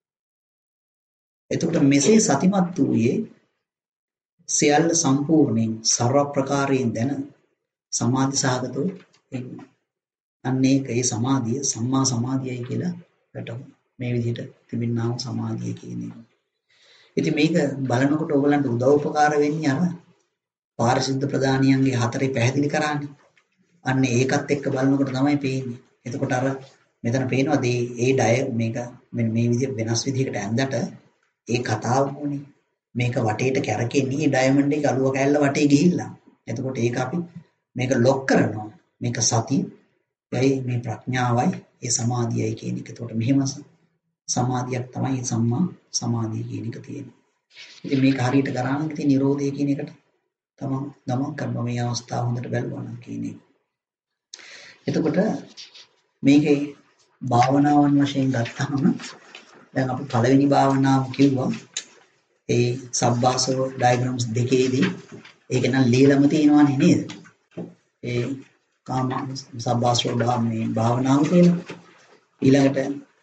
එතකොට මෙසේ සතිමත් වූයේ සියල්ල සම්පූර්ණයෙන් ਸਰව ප්‍රකාරයෙන් දැන සමාධි සහගතව ඉන්නවා. අන්න ඒකේ සමාධිය සම්මා සමාධියයි කියලා වැටහුණා. මේ විදිහට තිබෙනා වූ සමාධිය කියන එක. ඉතින් මේක බලනකොට ඕගලන්ට උදව් උපකාර වෙන්නේ අර පාරිශුද්ධ ප්‍රදානියන්ගේ හතරේ පැහැදිලි කරානේ. අන්න ඒකත් එක්ක බලනකොට තමයි පේන්නේ. එතකොට අර මෙතන පේනවා ඒ ඩය මේක මේ විදිහ වෙනස් විදිහකට ඇඳට ඒ කතාව මොනේ. මේක වටේට කැරකෙන්නේ ඩයමන්ඩ් එක අලුව කැල්ල වටේ ගිහිල්ලා. එතකොට ඒක අපි මේක ලොක් කරනවා. මේක සතියයි මේ ප්‍රඥාවයි ඒ සමාධියයි කියන එක. එතකොට මෙහෙම සමාධියක් තමයි සම්මා සමාධිය කියන එක තියෙන්නේ. ඉතින් මේක හරියට කරා නම් ඉතින් නිරෝධය කියන එකට තමන් ගමන් කරනවා මේ අවස්ථාව හොඳට බලනවා නම් කියන එක. එතකොට මේකේ භාවනාවන් වශයෙන් ගත්තහම දැන් අපි පළවෙනි භාවනාව කිව්වා ඒ සබ්බාසව ඩයග්‍රෑම්ස් දෙකේදී ඒක නම් ලියලම තියෙනවනේ නේද? ඒ කාම සබ්බාසව භාවනාව කියලා. ඊළඟට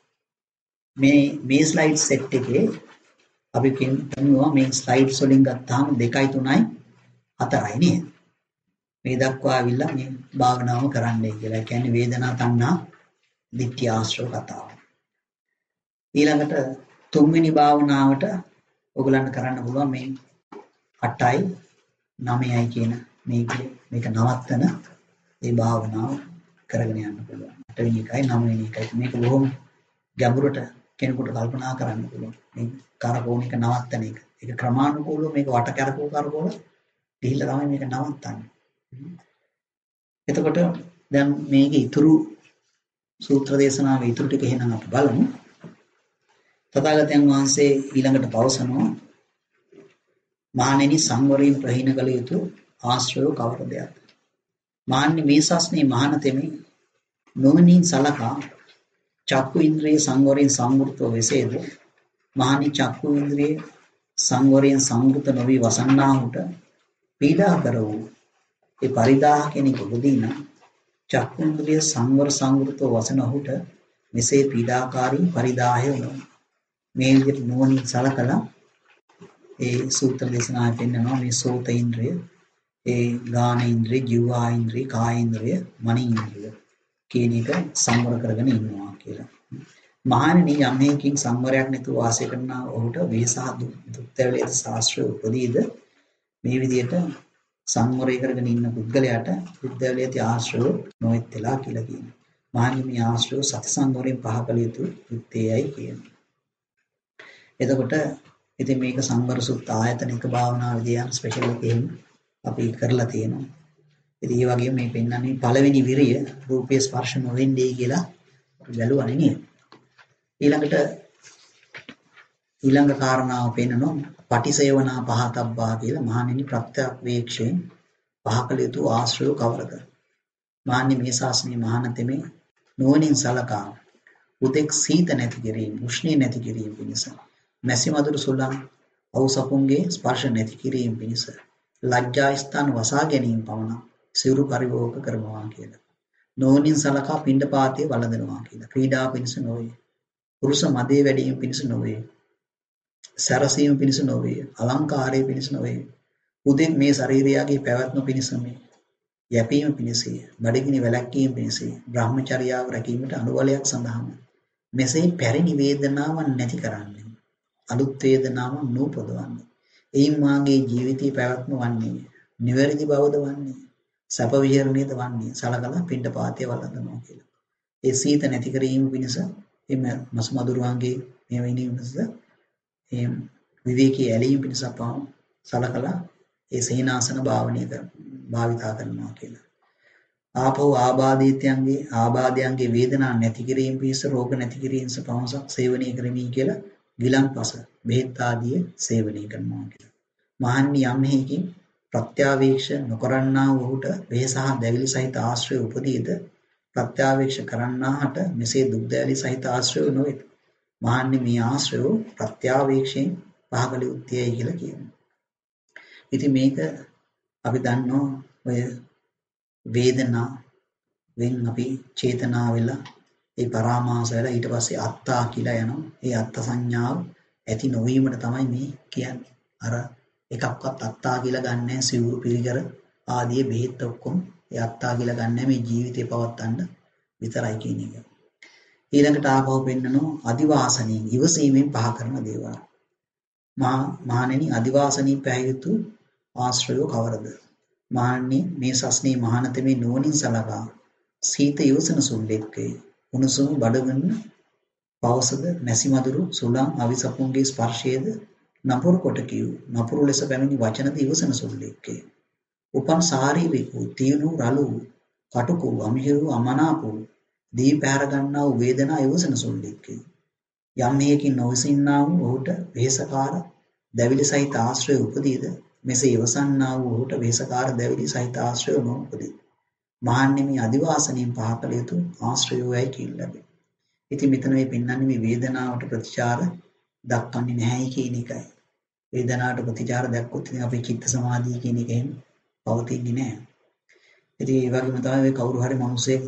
මේ ස්ලයිඩ් සෙට් එකේ අපි කියනවා මේ ස්ලයිඩ්ස් වලින් ගත්තාම 2යි 3යි 4යි නේද? මේ දක්වා ආවිල්ලා මේ භාවනාව කරන්නයි කියලා. කියන්නේ වේදනා තණ්හා දිට්ඨි ආශ්‍රව කතාව. ඊළඟට තුන්වෙනි භාවනාවට ඔයගලන්ට කරන්න පුළුවන් මේ 8යි 9යි කියන මේක නවත්තන මේ භාවනාව කරගෙන යන්න පුළුවන්. 8 වෙනි එකයි 9 වෙනි එකයි මේක බොහොම ගැඹුරට කෙනෙකුට කල්පනා කරන්න පුළුවන්. මේ කරකෝණ එක නවත්තන එක. ඒක ක්‍රමානුකූලව මේක වට කරකෝල ගිහිල්ලා තමයි මේක නවත්තන්නේ. එතකොට දැන් මේකේ ඉතුරු සූත්‍ර දේශනාවේ ඉතුරු ටික එහෙනම් අපි බලමු. තථාගතයන් වහන්සේ ඊළඟට පවසනවා මහණෙනි සංවරයෙන් ප්‍රහීන කළ යුතු ආශ්‍රයෝ කවරදයක්. මහන්නේ මේ සස්නේ මහාන තෙමේ නොමනින් සලකා චක්කු ඉන්ද්‍රිය සංවරයෙන් සංවෘතව වෙසේද මහනි චක්කු ඉන්ද්‍රිය සංවරයෙන් සංවෘත නොවි වසන්නාහුට පීඩා කර වූ ඒ පරිදාහ කෙනෙක් උපදීන චක්කු ඉන්ද්‍රිය සංවර සංවෘතව වසන ඔහුට මෙසේ පීඩාකාරී පරිදාහය වෙනවා. මේ විදිහට නුවණින් සලකලා ඒ සූත්‍ර දේශනාවේ පෙන්නනවා මේ සෝත ඉන්ද්‍රිය, ඒ ගාන ඉන්ද්‍රිය, ජීවා ඉන්ද්‍රිය, කාය ඉන්ද්‍රිය, මන ඉන්ද්‍රිය කියන එක සංවර කරගෙන ඉන්නවා කියලා. මහණෙනි යම් හේකින් සංවරයක් නැතුව වාසය කරන ඔහුට වේසහ දුක්තැවලේ ශාස්ත්‍රය උපදීද මේ විදිහට සංවරය කරගෙන ඉන්න පුද්ගලයාට දුක්තැවලේ ආශ්‍රය නොයෙත් වෙලා කියලා කියනවා. මහණෙනි මේ ආශ්‍රය සති සංවරයෙන් පහ කළ යුතු යුත්තේයි කියනවා. එතකොට ඉතින් මේක සංවර සුත්ත ආයතනික භාවනාවේදී යන ස්පෙෂල් එකකින් අපි කරලා තියෙනවා. ඉතින් ඒ වගේම මේ පෙන්වන්නේ පළවෙනි විරිය රූපේ ස්පර්ශ නොවෙන්නේ කියලා බැලුවනේ නේද? ඊළඟ කාරණාව පෙන්වනවා පටිසේවනා පහතබ්බා කියලා මහණෙනි ප්‍රත්‍යක්ෂයෙන් පහකල යුතු ආශ්‍රය කවරද? මහණෙනි මේ ශාස්ත්‍රයේ මහානතෙමේ නොවනින් සලකා උදෙක් සීත නැති කිරීම, උෂ්ණේ නැති කිරීම පිණිස මැසි මදුරු සුළං අවසකුන්ගේ ස්පර්ශ නැති කිරීම පිණිස ලැජ්ජා ස්ථාන වසා ගැනීම පමණ සිවුරු පරිභෝග කරනවා කියලා. නොවනින් සලකා පිණ්ඩපාතේ වළඳනවා කියලා. ක්‍රීඩා පිණිස නොවේ. පුරුෂ මදේ වැඩීම පිණිස නොවේ. සරසීම පිණිස නොවේ. අලංකාරයේ පිණිස නොවේ. උදෙක් මේ ශරීරයගේ පැවැත්ම පිණිස මේ යැපීම පිණිසය. බඩගිනි වැළැක්වීම පිණිසය. බ්‍රහ්මචර්යාව රැකීමට අනුබලයක් සඳහාම මෙසේ පැරණි වේදනාවන් නැති කරන්නේ. අලුත් වේදනාවන් නූපදවන්නේ. එයින් මාගේ ජීවිතයේ පැවැත්ම වන්නේ නිවැරදි බවද වන්නේ සැප විහරණයද වන්නේ සලකලා පිණ්ඩපාතය වළඳනවා කියලා. ඒ සීත නැති කිරීම පිණිස එම මස් මදුරුවන්ගේ මේ වෙනින් පිණිස ඒ විවේකී ඇලීම පිණිස අපව සලකලා ඒ සේනාසන භාවිතා කරනවා කියලා. ආපෝ ආබාධයන්ගේ වේදනා නැති කිරීම පිණිස රෝග නැති කිරීම සපවසක් සේවනය කරමි කියලා ගිලන්පස බෙහෙත් ආදී සේවනය කරනවා කියලා. මහන්නි යම් හේකින් ප්‍රත්‍යාවේක්ෂ නොකරන්නා වූට වේසහ දැවිලි සහිත ආශ්‍රය උපදීද ප්‍රත්‍යාවේක්ෂ කරන්නාට මෙසේ දුක් දැවිලි සහිත ආශ්‍රය නොවේ. මහන්නි මේ ආශ්‍රය ප්‍රත්‍යාවේක්ෂයෙන් පහකල යුත්තේයි කියලා කියනවා. ඉතින් මේක අපි දන්නවා ඔය වේදනා වෙන් අපි චේතනා වෙලා ඒ පරාමාස වෙලා ඊට පස්සේ අත්තා කියලා යනවා. ඒ අත්ත සංඥාව ඇති නොවීමට තමයි මේ කියන්නේ. අර එකක්වත් අත්තා කියලා ගන්නෑ සිවුරු පිළිකර ආදී බෙහෙත් ඔක්කොම ඒ අත්තා කියලා ගන්නෑ මේ ජීවිතේ පවත්තන්න විතරයි කියන එක. ඊළඟට ආපහු පෙන්නනවා අදිවාසනීය ඉවසීමෙන් පහ කරන දේවල්. මහණෙනි අදිවාසනීය පැහැයුතු ආශ්‍රය කවරද? මහණෙනි මේ සස්නේ මහානතමේ නුවණින් සලකා සීත ඉවසන සුල්ලෙක්කේ උණුසුම බඩගන්න පවසද මැසි මදුරු සුළං අවිසපුන්ගේ ස්පර්ශයේද නපුරු කොට කියු නපුරු ලෙස පැමිණි වචනද ඉවසන සුල්ලෙක්කේ උපන් ශාරීරිකෝ තීනු රළු කටුකු අමිහිරු අමනාපෝ දී පැහැර ගන්නා වූ වේදනා ඉවසන සුල්ලෙක්කේ යම් හේකින් නොවිසින්නා වූ ඔහුට වෙහෙසකාර දැවිලි සහිත ආශ්‍රය උපදීද මෙසේ ඉවසන්නා වූ ඔහුට වෙහෙසකාර දැවිලි සහිත ආශ්‍රය නොඋපදී. මහන්නේ මේ අදිවාසණයෙන් පහ කළ යුතු ආශ්‍රයෝයයි කියලා ලැබේ. ඉතින් මෙතන මේ පෙන්වන්නේ මේ වේදනාවට ප්‍රතිචාර දක්වන්නේ නැහැ කියන එකයි. වේදනාවට ප්‍රතිචාර දැක්කොත් ඉතින් අපේ චිත්ත සමාධිය කියන එක එහෙම පවතින්නේ නැහැ. ඉතින් ඒ වගේම තමයි මේ කවුරු හරි මිනිහෙක්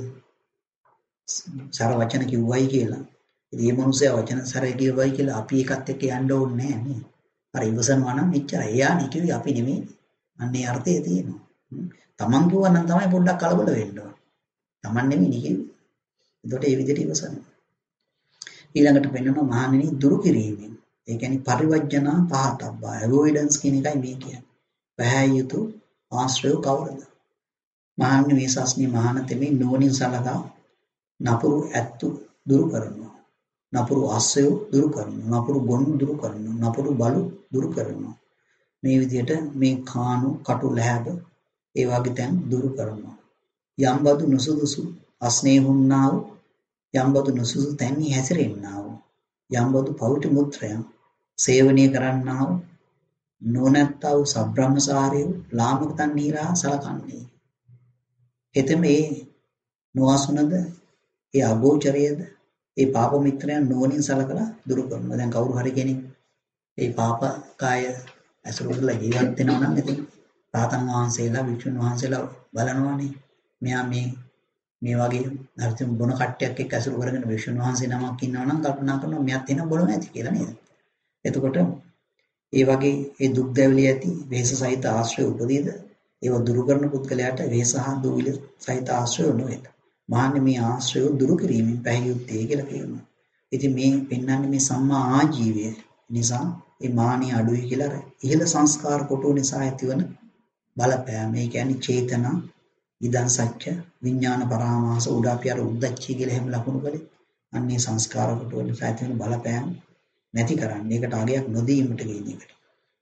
සාර වචන කිව්වයි කියලා. ඉතින් මේ මිනිහයා වචන සාරයි කිව්වයි කියලා අපි ඒකත් එක්ක යන්න ඕනේ නැහැ නේ. අර ඉවසනවා නම් එච්චරයි. එයා නිකුයි අපි නෙමෙයි. අන්නේ අර්ථය තියෙනවා. තමන් කිව්වා නම් තමයි පොඩ්ඩක් කලබල වෙන්න ඕන. තමන් නෙමෙයි නිකුයි. ඒකට ඒ විදිහට ඉවසනවා. ඊළඟට පෙන්වනවා මහණෙනි දුරු කිරීමෙන්. ඒ කියන්නේ පරිවර්ජනා පහතබ්බා අවොයිඩන්ස් කියන එකයි මේ කියන්නේ. පැහැය යුතු ආශ්‍රය කවරද? මහණෙනි මේ සස්නි මහානතෙමේ නෝනින් සලකා නපුරු ඇත්තු දුරු කරනවා. නපුරු ආශ්‍රය දුරු කරනවා. නපුරු ගොනු දුරු කරනවා. නපුරු බලු දුරු කරනවා. මේ විදිහට මේ කාණු කටු ලැබ ඒ වගේ තැන් දුරු කරනවා. යම්බදු නුසුදුසු අස්නේහුන්නා වූ යම්බදු නුසුදුසු තැන්හි හැසිරෙන්නා වූ යම්බදු පෞටි මුත්‍රයන් සේවනය කරන්නා වූ නොනැත්තා වූ සබ්‍රහ්මසාරයෝ ලාමක තන්හිලා සලකන්නේ. එතෙම මේ නොඅසුනද ඒ අගෝචරයේද ඒ පාප මිත්‍රයන් නුවණින් සලකලා දුරු කරනවා. දැන් කවුරු හරි කෙනෙක් ඒ පාප කාය ඇසුරු කරලා ජීවත් වෙනවා නම් ඉතින් රාතන් වහන්සේලා වික්ෂුන් වහන්සේලා බලනවානේ. මෙයා මේ වගේ හරිතුම් බොන කට්ටියක් එක්ක ඇසුරු කරගෙන වික්ෂුන් වහන්සේ නමක් ඉන්නවා නම් කල්පනා කරනවා මෙයාත් එන බොනවා ඇති කියලා නේද? එතකොට ඒ වගේ ඒ දුක් දැවිලි ඇති වෙහස සහිත ආශ්‍රය උපදීද ඒව දුරු කරන පුද්ගලයාට වෙහස හා දුවිලි සහිත ආශ්‍රය නොවේද? මහන්නේ මේ ආශ්‍රය දුරු කිරීමෙන් පැහැයුත්තේ කියලා කියනවා. ඉතින් මේ පෙන්වන්නේ මේ සම්මා ආජීවය නිසා ඒ මානිය අඩුයි කියලා ඉහළ සංස්කාර කොටුව නිසා ඇතිවන බලපෑම. ඒ කියන්නේ චේතනා ඉදන් සත්‍ය විඥාන පරාමාස උඩ අපි අර උද්දච්චය කියලා හැම ලකුණු කලේ. අන්නේ සංස්කාර කොටුව නිසා ඇතිවන බලපෑම නැති කරන්නේ. ඒකට අගයක් නොදීමට කියන එකට.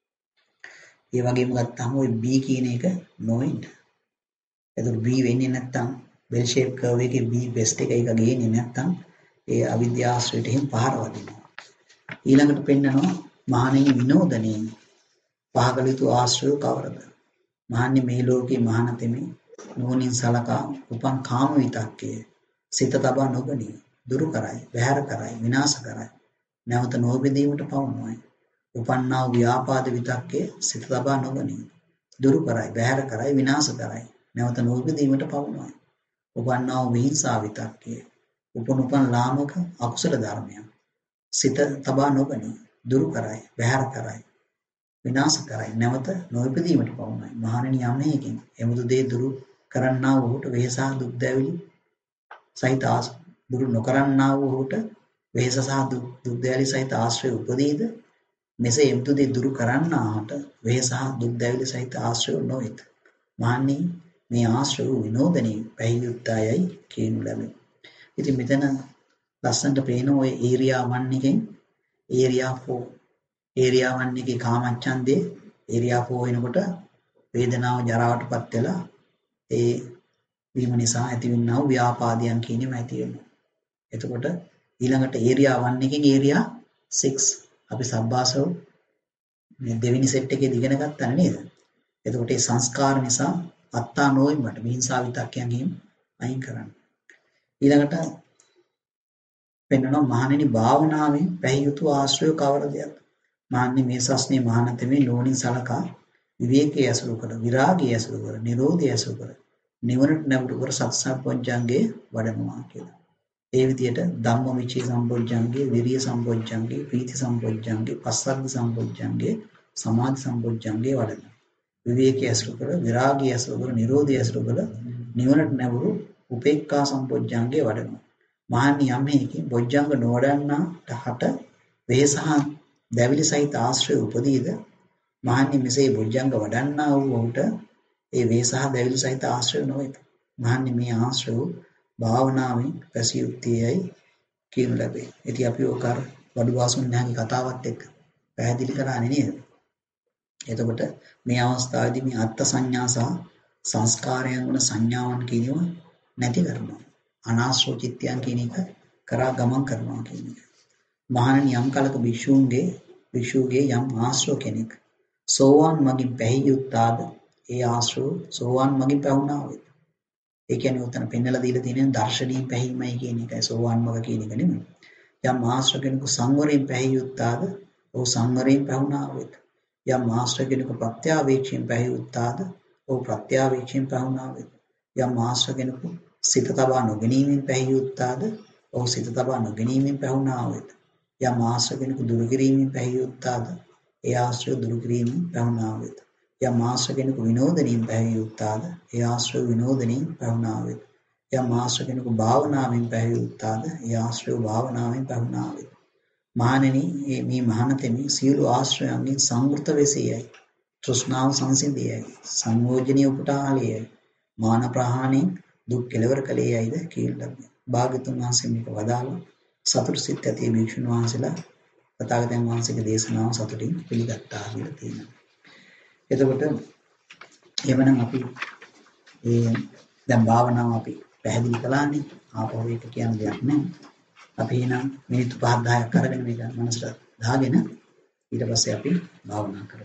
ඒ වගේම ගත්තාම ওই B කියන එක නොවෙන්න. එතකොට B වෙන්නේ නැත්තම් බෙල් ෂේප් කර්ව් එකේ B බෙස්ට් එක ගේන්නේ නැත්තම් ඒ අවිද්‍යාශ්‍රයට එහෙම පහර වදිනවා. ඊළඟට පෙන්නනවා මහණෙනි විනෝදනේ පහකල යුතු ආශ්‍රය කවරද? මහන්නේ මේ ලෝකේ මහානතෙමි නුවණින් සලකා උපන් කාම විතක්කය සිත තබා නොගනී දුරු කරයි, බැහැර කරයි, විනාශ කරයි. නැවත නොබෙදීමට පවුනොයි. උපන්නා වූ ව්‍යාපාද විතක්කය සිත තබා නොගනී දුරු කරයි, බැහැර කරයි, විනාශ කරයි. නැවත නොබෙදීමට පවුනොයි. උපන්නා වූ විහිංසා විතක්කය උපන් ලාමක අකුසල ධර්මයන් සිත තබා නොගනී දුරු කරයි, බැහැර කරයි, විනාශ කරයි. නැවත නොඉපදීමට පවුනයි. මහණෙනි යම් හේකින් එමුදු දේ දුරු කරන්නා වූට වෙහසා දුක් දැවිලි සහිත දුරු නොකරන්නා වූට වෙහස සහ දුක් දැවිලි සහිත ආශ්‍රය උපදීද? මෙසේ එමුදු දේ දුරු කරන්නාට වෙහස සහ දුක් දැවිලි සහිත ආශ්‍රය නොවේද? මහණෙනි මේ ආශ්‍රය විනෝදනේ පැහැයුත්තයයි කියනු ලැබේ. ඉතින් මෙතන ලස්සනට පේන ඔය ඒරියා 1 එකෙන් ඒරියා 4 ඒරියා 1 එකේ කාමච්ඡන්දේ ඒරියා 4 වෙනකොට වේදනාව ජරාවටපත් වෙලා ඒ වීම නිසා ඇතිවෙනා වූ ව්‍යාපාදයන් කියනම ඇති වෙනවා. එතකොට ඊළඟට ඒරියා 1 එකෙන් ඒරියා 6 අපි සබ්බාසව මේ දෙවෙනි සෙට් එකේ දිගෙන ගත්තා නේද? එතකොට ඒ සංස්කාර නිසා අත්තා නොවීමට විහිංසාව විතක්යන් හිම අයින් කරන්න. ඊළඟට පෙන්වනවා මහණෙනි භාවනාවෙන් පැහැය යුතු ආශ්‍රය කවරදද? මහන්නේ මේ සස්නේ මහානතමේ නුවණින් සලකා විවේකයේ ඇසුරු කර, විරාගයේ ඇසුරු කර, නිරෝධයේ ඇසුරු කර, නිවනට නැඹුරු කර සත්සම්පොඥංගේ වඩනවා කියලා. ඒ විදිහට ධම්මවිචේ සම්පොඥංගේ, විරිය සම්පොඥංගේ, ප්‍රීති සම්පොඥංගේ, පස්සද්ධි සම්පොඥංගේ, සමාධි සම්පොඥංගේ වඩනවා. විවේකයේ ඇසුරු කර, විරාගයේ ඇසුරු කර, නිරෝධයේ ඇසුරු කර, නිවනට නැඹුරු උපේක්ඛා සම්පොඥංගේ වඩනවා. මහණනි යම් හේකින් බොජ්ජංග නොවඩන්නාට හට වේසහ දැවිලි සහිත ආශ්‍රය උපදීද? මහණනි මෙසේ බොජ්ජංග වඩන්නා වූ ඔහුට ඒ වේසහ දැවිලි සහිත ආශ්‍රය නොවේද? මහණනි මේ ආශ්‍රය භාවනාවෙන් පැසියුත්තේයි කියනු ලැබේ. ඉතින් අපි ඔකර වඩුවාසුන්නාගේ කතාවත් එක්ක පැහැදිලි කරානේ නේද? එතකොට මේ අවස්ථාවේදී මේ අත්ත් සංඥා සහ සංස්කාරයන් වන සංඥාවන් කියනවා නැති කරනවා. අනාශ්‍රව චිත්තයන් කියන එක කරා ගමන් කරනවා කියන එක. මහණනි යම් කලක භික්ෂුවගේ යම් ආශ්‍රව කෙනෙක් සෝවාන් මගින් පැහැයුත්තාද ඒ ආශ්‍රව සෝවාන් මගින් පැවුණා වේද? ඒ කියන්නේ උතන පෙන්නලා දීලා තියෙන දර්ශනීය පැහැීමයි කියන එකයි සෝවාන් මග කියන එක නෙමෙයි. යම් ආශ්‍රව කෙනෙකු සංවරයෙන් පැහැයුත්තාද ඔහු සංවරයෙන් පැවුණා වේද? යම් ආශ්‍රව කෙනෙකු ප්‍රත්‍යාවේක්ෂයෙන් පැහැයුත්තාද ඔහු ප්‍රත්‍යාවේක්ෂයෙන් පැවුණා වේද? යම් ආශ්‍රව කෙනෙකු සිත තබා නොගැනීමෙන් පැහැයුත්තාද ඔහු සිත තබා නොගැනීමෙන් පැවුණා වේද? යම් ආශ්‍රව කෙනෙකු දුරු කිරීමෙන් පැහැයුත්තාද ඒ ආශ්‍රය දුරු කිරීමෙන් පැවුණා වේද? යම් ආශ්‍රව කෙනෙකු විනෝදණයෙන් පැහැයුත්තාද ඒ ආශ්‍රය විනෝදණයෙන් පැවුණා වේද? යම් ආශ්‍රව කෙනෙකු භාවනාවෙන් පැහැයුත්තාද ඒ ආශ්‍රය භාවනාවෙන් පැවුණා වේද? මහණෙනි මේ මහානතෙමි සියලු ආශ්‍රයන්ගෙන් සංවෘත වෙසෙයයි. තෘෂ්ණාව සංසිඳියයි. සංයෝජනිය උපටාලියයි. මාන ප්‍රහාණයෙන් දුක් කෙලවර කලේයයිද කියලා. භාග්‍යතුන් වහන්සේ මේක වදාළා. සතුට සිත් ඇති භික්ෂුන් වහන්සේලා තථාගතයන් වහන්සේගේ දේශනාව සතුටින් පිළිගත්තා කියලා තියෙනවා. එතකොට එවනම් අපි දැන් භාවනාව අපි පැහැදිලි කළානේ. ආපහු ඒක කියන දෙයක් නෑ. අපි එනම් මිනිත්තු 5-10ක් අරගෙන මේක මනසට දාගෙන ඊට පස්සේ අපි භාවනා කරමු.